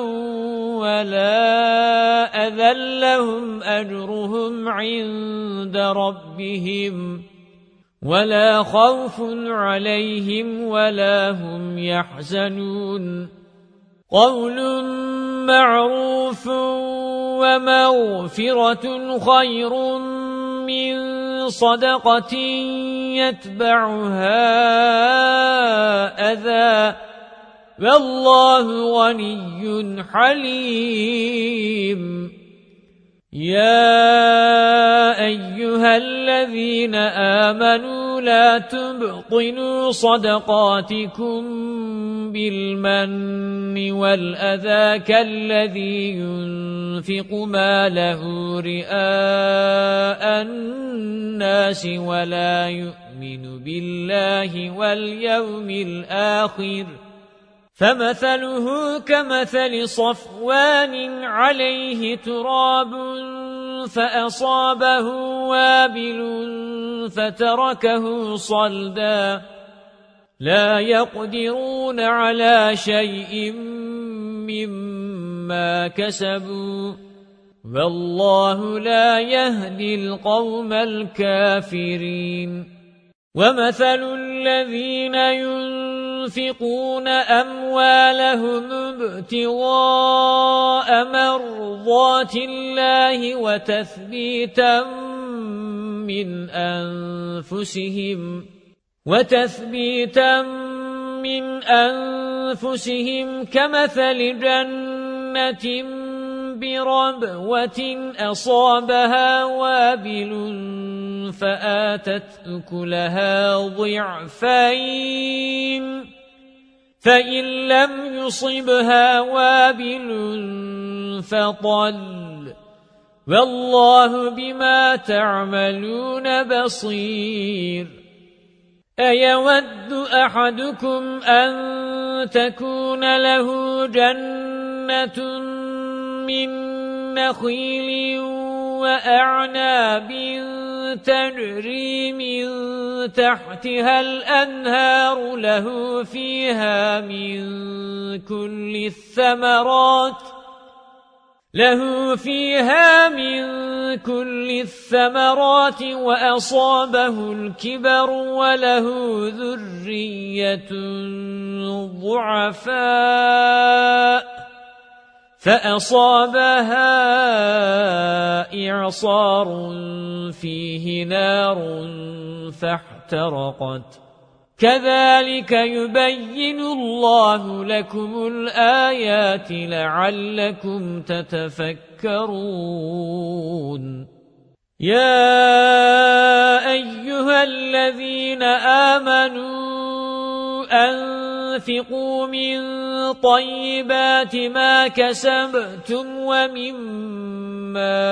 وَلَا أَذًى لَّهُمْ أَجْرُهُمْ عِندَ رَبِّهِمْ وَلَا خَوْفٌ عَلَيْهِمْ وَلَا هُمْ يَحْزَنُونَ قَوْلٌ مَّعْرُوفٌ وَمَغْفِرَةٌ خَيْرٌ مِّن صَدَقَةٍ يَتْبَعُهَا أَذًى وَاللَّهُ غَنِيٌّ حَلِيمٌ يَا أَيُّهَا الَّذِينَ آمَنُوا لَا تُبْطِلُوا صَدَقَاتِكُمْ بِالْمَنِّ وَالْأَذَى كَالَّذِي يُنْفِقُ مَالَهُ رِئَاءَ النَّاسِ وَلَا يُؤْمِنُ بِاللَّهِ وَالْيَوْمِ الْآخِرِ فَمَثَلُهُ كَمَثَلِ صَفْوَانٍ عَلَيْهِ تُرَابٌ فَأَصَابَهُ وَابِلٌ فَتَرَكَهُ صَلْدًا لَا يَقْدِرُونَ عَلَى شَيْءٍ مِّمَّا كَسَبُوا وَاللَّهُ لَا يَهْدِي الْقَوْمَ الْكَافِرِينَ وَمَثَلُ الَّذِينَ يُنْفِقُونَ أَمْوَالَهُمُ ابْتِغَاءَ مَرْضَاتِ اللَّهِ وَتَثْبِيتًا مِّنْ أَنفُسِهِمْ وَتَثْبِيتًا مِّنْ أَنفُسِهِمْ كَمَثَلِ جَنَّةٍ بِرَبْوَةٍ أَصَابَهَا وَابِلٌ فَآتَتْ أُكُلَهَا ضِعْفَيْنِ فَإِنْ لَمْ يُصِبْهَا وَابِلٌ فَطَلٌّ وَاللَّهُ بِمَا تَعْمَلُونَ بَصِيرٌ أَيَوَدُّ أَحَدُكُمْ أَنْ تَكُونَ لَهُ جَنَّةٌ مِّن نَخِيلٍ وَأَعْنَابٍ تَجْرِي مِن تَحْتِهَا الْأَنْهَارُ لَهُ فِيهَا مِن كُلِّ الثَّمَرَاتِ له فيها من كل الثمرات وأصابه الكبر وله ذرية ضعفاء فأصابها إعصار فيه نار فاحترقت كذلك يبين الله لكم الآيات لعلكم تتفكرون يا أيها الذين آمنوا وأنفقوا من طيبات ما كسبتم ومما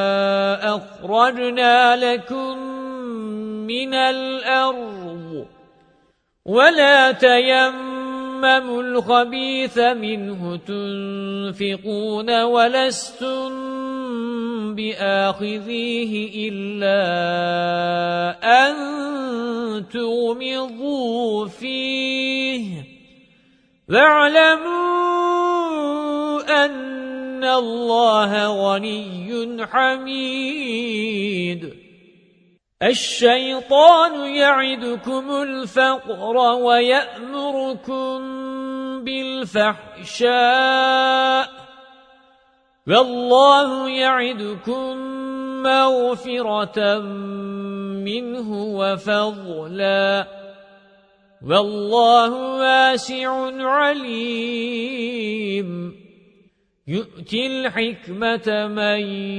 أخرجنا لكم من الأرض ولا تيمموا الخبيث منه تنفقون ولستم بآخذيه إلا أن تغمضوا فيه واعلموا أن الله غني حميد الشيطان يعدكم الفقر ويأمركم بالفحشاء والله يعدكم مغفرة منه وفضلا والله واسع عليم يؤتي الحكمة من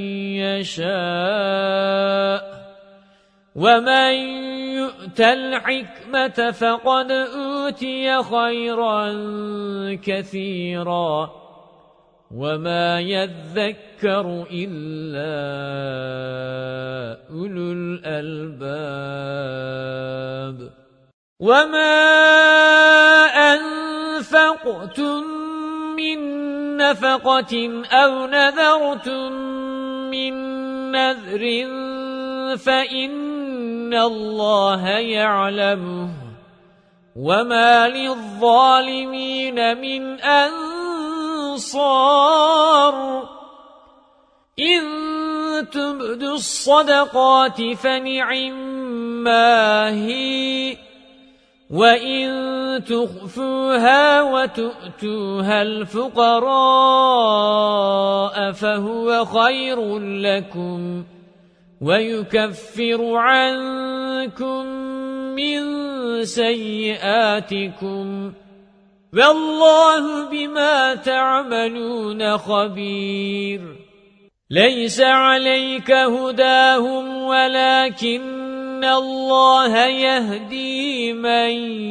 يشاء ومن يؤت الحكمة فقد أوتي خيرا كثيرا وما يذكر إلا أولو الألباب وما أنفقتم من نفقة أو نذرتم من نذر فإن الله يعلمه وما للظالمين من أنصار إن تبدوا الصدقات فنعما هي وإن تخفوها وتؤتوها الفقراء فهو خير لكم ويكفر عنكم من سيئاتكم والله بما تعملون خبير ليس عليك هداهم ولكن الله يهدي من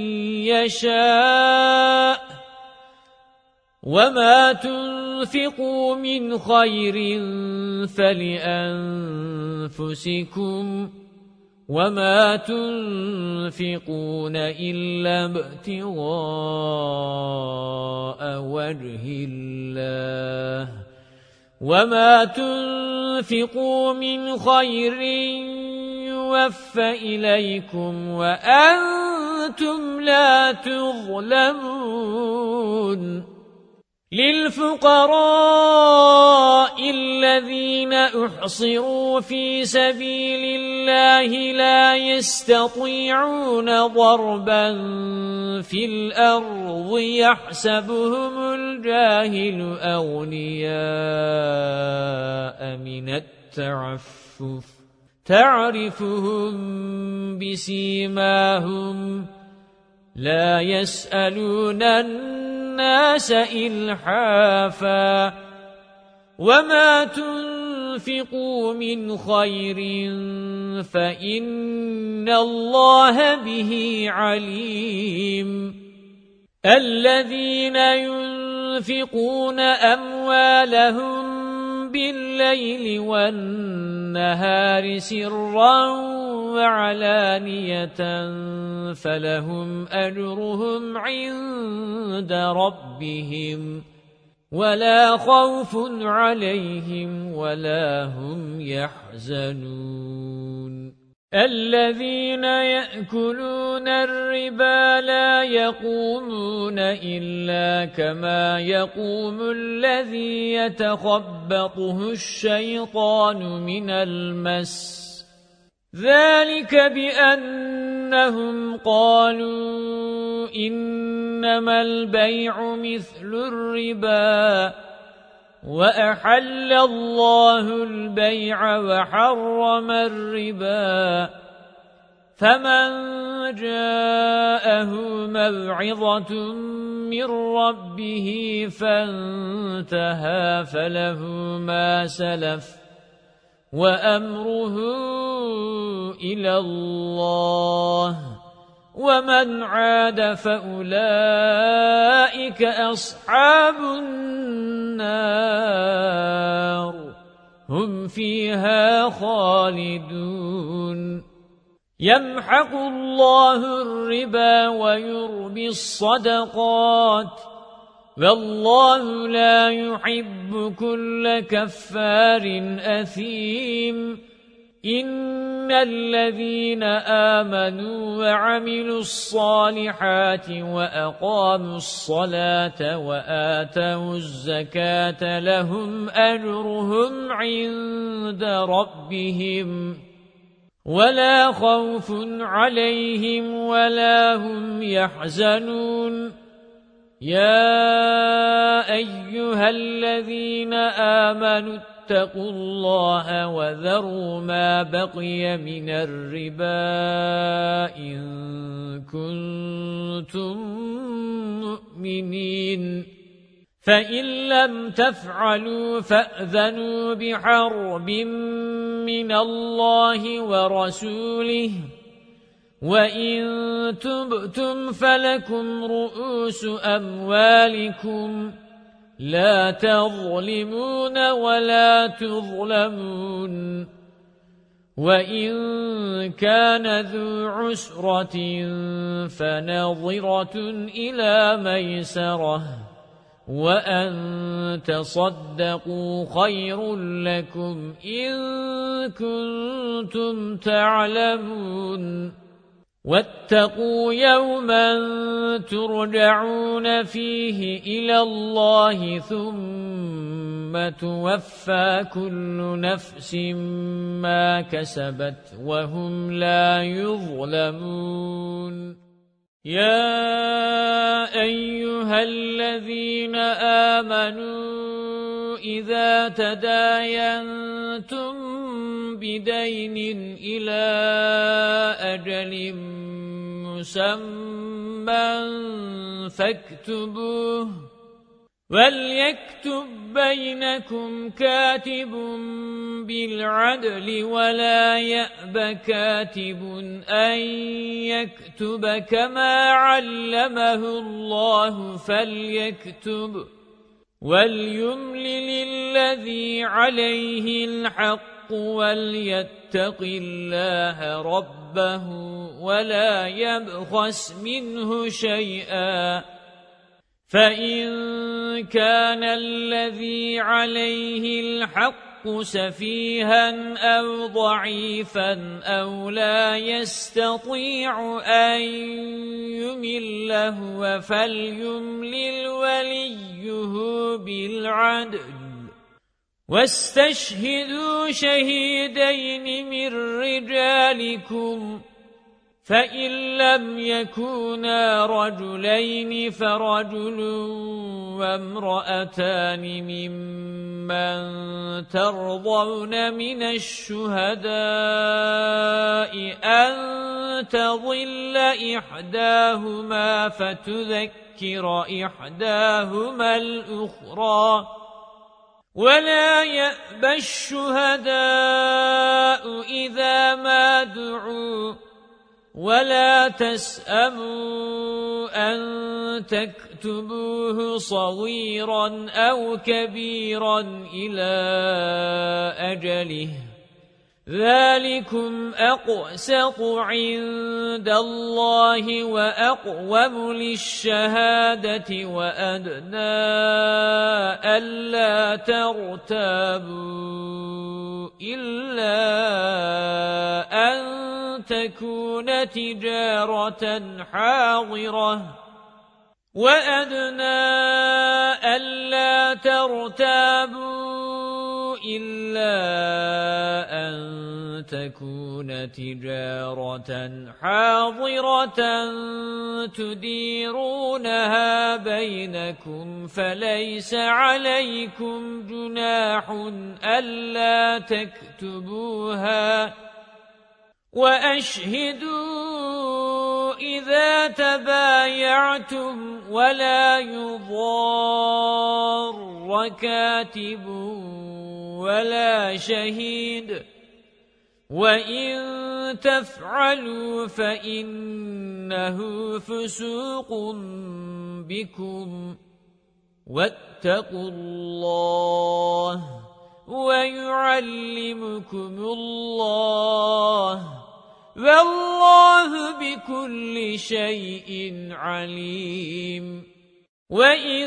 يشاء وما تنفقوا من خير فلأنفسكم وما تنفقون إلا ابتغاء وجه الله وما تنفقوا من خير يوفى إليكم وأنتم لا تظلمون للفقراء الذين أحصروا في سبيل الله لا يستطيعون ضربا في الأرض يحسبهم الجاهل أغنياء من التعفف تعرفهم بسيماهم لا يسألون الناس إلحافا وما تنفقوا من خير فإن الله به عليم الذين ينفقون أموالهم بالليل والنهار سرا وعلانية فلهم أجرهم عند ربهم ولا خوف عليهم ولا هم يحزنون الذين يأكلون الربا لا يقومون إلا كما يقوم الذي يتخبطه الشيطان من المس ذلك بأنهم قالوا إنما البيع مثل الربا وأحل الله البيع وحرم الربا فمن جاءه موعظة من ربه فانتهى فله ما سلف وأمره إلى الله ومن عاد فأولئك أصحاب النار هم فيها خالدون يمحق الله الربا ويربي الصدقات والله لا يحب كل كفار أثيم إن الذين آمنوا وعملوا الصالحات وأقاموا الصلاة وآتوا الزكاة لهم أجرهم عند ربهم ولا خوف عليهم ولا هم يحزنون يا أيها الذين آمنوا اتقوا الله وذروا ما بقي من الربا إن كنتم مؤمنين فإن لم تفعلوا فأذنوا بحرب من الله ورسوله وَإِن تُبْتُمْ فَلَكُمْ رُؤُوسُ أَمْوَالِكُمْ لَا تَظْلِمُونَ وَلَا تُظْلَمُونَ وَإِن كَانَ ذُو عُسْرَةٍ فَنَظِرَةٌ إِلَى مَيْسَرَةٍ وَأَن تَصَدَّقُوا خَيْرٌ لَكُمْ إِن كُنتُمْ تَعْلَمُونَ وَاتَّقُوا يَوْمًا تُرْجَعُونَ فِيهِ إِلَى اللَّهِ ثُمَّ تُوَفَّى كُلُّ نَفْسٍ مَا كَسَبَتْ وَهُمْ لَا يُظْلَمُونَ يَا أَيُّهَا الَّذِينَ آمَنُوا إِذَا تَدَايَنتُم بِدَيْنٍ إِلَى أَجَلٍ مُّسَمًّى فَاكْتُبُوهُ وَلْيَكْتُب بَّيْنَكُمْ كَاتِبٌ بِالْعَدْلِ وَلَا يَأْبَ كَاتِبٌ أَن يَكْتُبَ كَمَا عَلَّمَهُ اللَّهُ فَلْيَكْتُبْ وَلْيُمْلِلِ الَّذِي عَلَيْهِ الْحَقُّ وَلْيَتَّقِ اللَّهَ رَبَّهُ وَلَا يَبْخَسْ مِنْهُ شَيْئًا فَإِن كَانَ الَّذِي عَلَيْهِ الْحَقُّ سَفِيهًا أَوْ ضَعِيفًا أَوْ لَا يَسْتَطِيعُ أَن يُمِلَّ هُوَ فَلْيُمْلِلْ وَلِيُّهُ بِالْعَدْلِ وَاسْتَشْهِدُوا شَهِيدَيْنِ مِنْ رِجَالِكُمْ فَإِن لَّمْ يَكُونَا رَجُلَيْنِ فَرَجُلٌ وَامْرَأَتَانِ مِمَّن تَرْضَوْنَ مِنَ الشُّهَدَاءِ أَن تَضِلَّ إِحْدَاهُمَا فَتُذَكِّرَ إِحْدَاهُمَا الْأُخْرَى وَلَا يَأْبَ الشُّهَدَاءُ إِذَا مَا دُعُوا وَلَا تَسْأَمُوا أَن تَكْتُبُوهُ صَغِيرًا أَوْ كَبِيرًا إِلَى أَجَلِهِ ذَلِكُمْ أَقْسَطُ عِندَ اللَّهِ وَأَقْوَمُ لِلشَّهَادَةِ وَأَدْنَى أَلَّا تَرْتَابُوا إِلَّا أَن تَكُونَ تِجَارَةً حَاضِرَةً وَأَدْنَى أَلَّا تَرْتَابُوا إِلَّا أَن تَكُونَ تِجَارَةً حَاضِرَةً تُدِيرُونَهَا بَيْنَكُمْ فَلَيْسَ عَلَيْكُمْ جُنَاحٌ أَلَّا تَكْتُبُوهَا وَأَشْهِدُوا إِذَا تَبَايَعْتُمْ وَلَا يُضَارَّ كَاتِبٌ وَلَا شَهِيدٌ وَإِن تَفْعَلُوا فَإِنَّهُ إنه فسوق بكم واتقوا الله ويعلمكم الله والله بكل شيء عليم وإن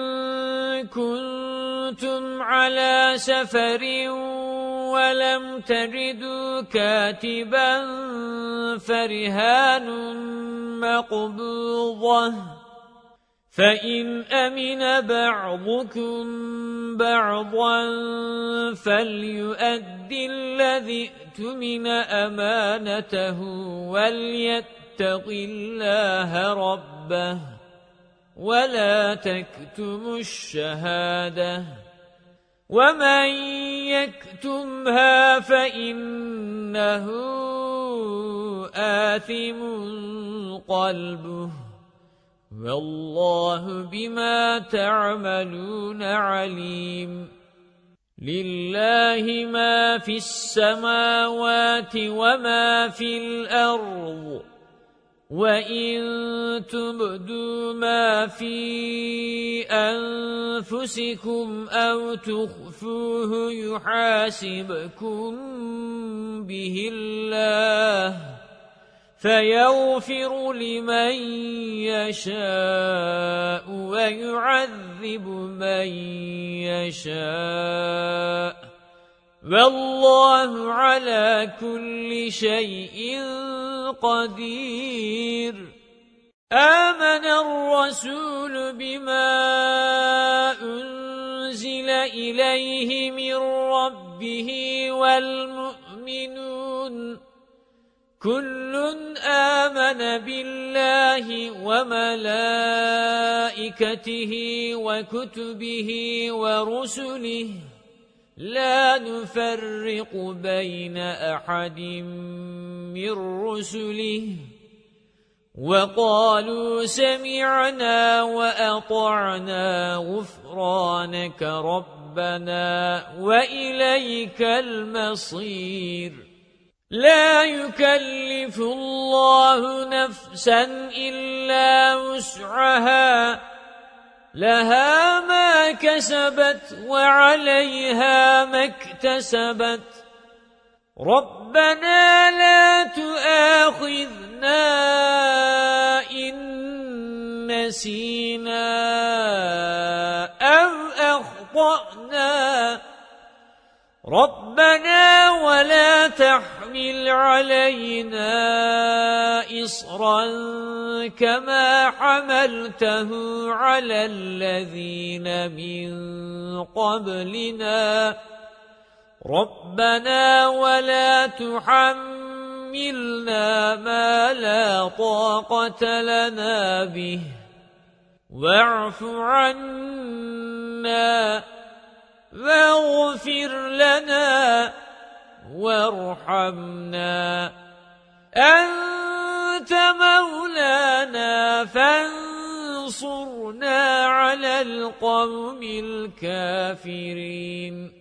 كنتم على سفر ولم تجدوا كاتبا فرهان مقبوضة فإن أمن بعضكم بعضا فليؤدي الذي اؤتمن أمانته وليتق الله ربه ولا تكتموا الشهادة ومن يكتمها فإنه آثم قلبه والله بما تعملون عليم لله ما في السماوات وما في الأرض وَإِن تُبْدُوا مَا فِي أَنفُسِكُمْ أَوْ تُخْفُوهُ يُحَاسِبْكُم بِهِ اللَّهُ فَيَغْفِرُ لِمَن يَشَاءُ وَيُعَذِّبُ مَن يَشَاءُ وَاللَّهُ عَلَى كُلِّ شَيْءٍ قدير آمن الرسول بما أنزل إليه من ربه والمؤمنون كل آمن بالله وملائكته وكتبه ورسله لا نفرق بين أحد من رسله وقالوا سمعنا وأطعنا غفرانك ربنا وإليك المصير لا يكلف الله نفسا إلا وسعها لها ما كسبت وعليها ما اكتسبت ربنا لا تؤاخذنا إن نسينا أو أخطأنا ربنا ولا تحمل علينا إصرا كما حملته على الذين من قبلنا ربنا ولا تحملنا ما لا طاقة لنا به واعف عنا واغفر لنا وارحمنا أنت مولانا فانصرنا على القوم الكافرين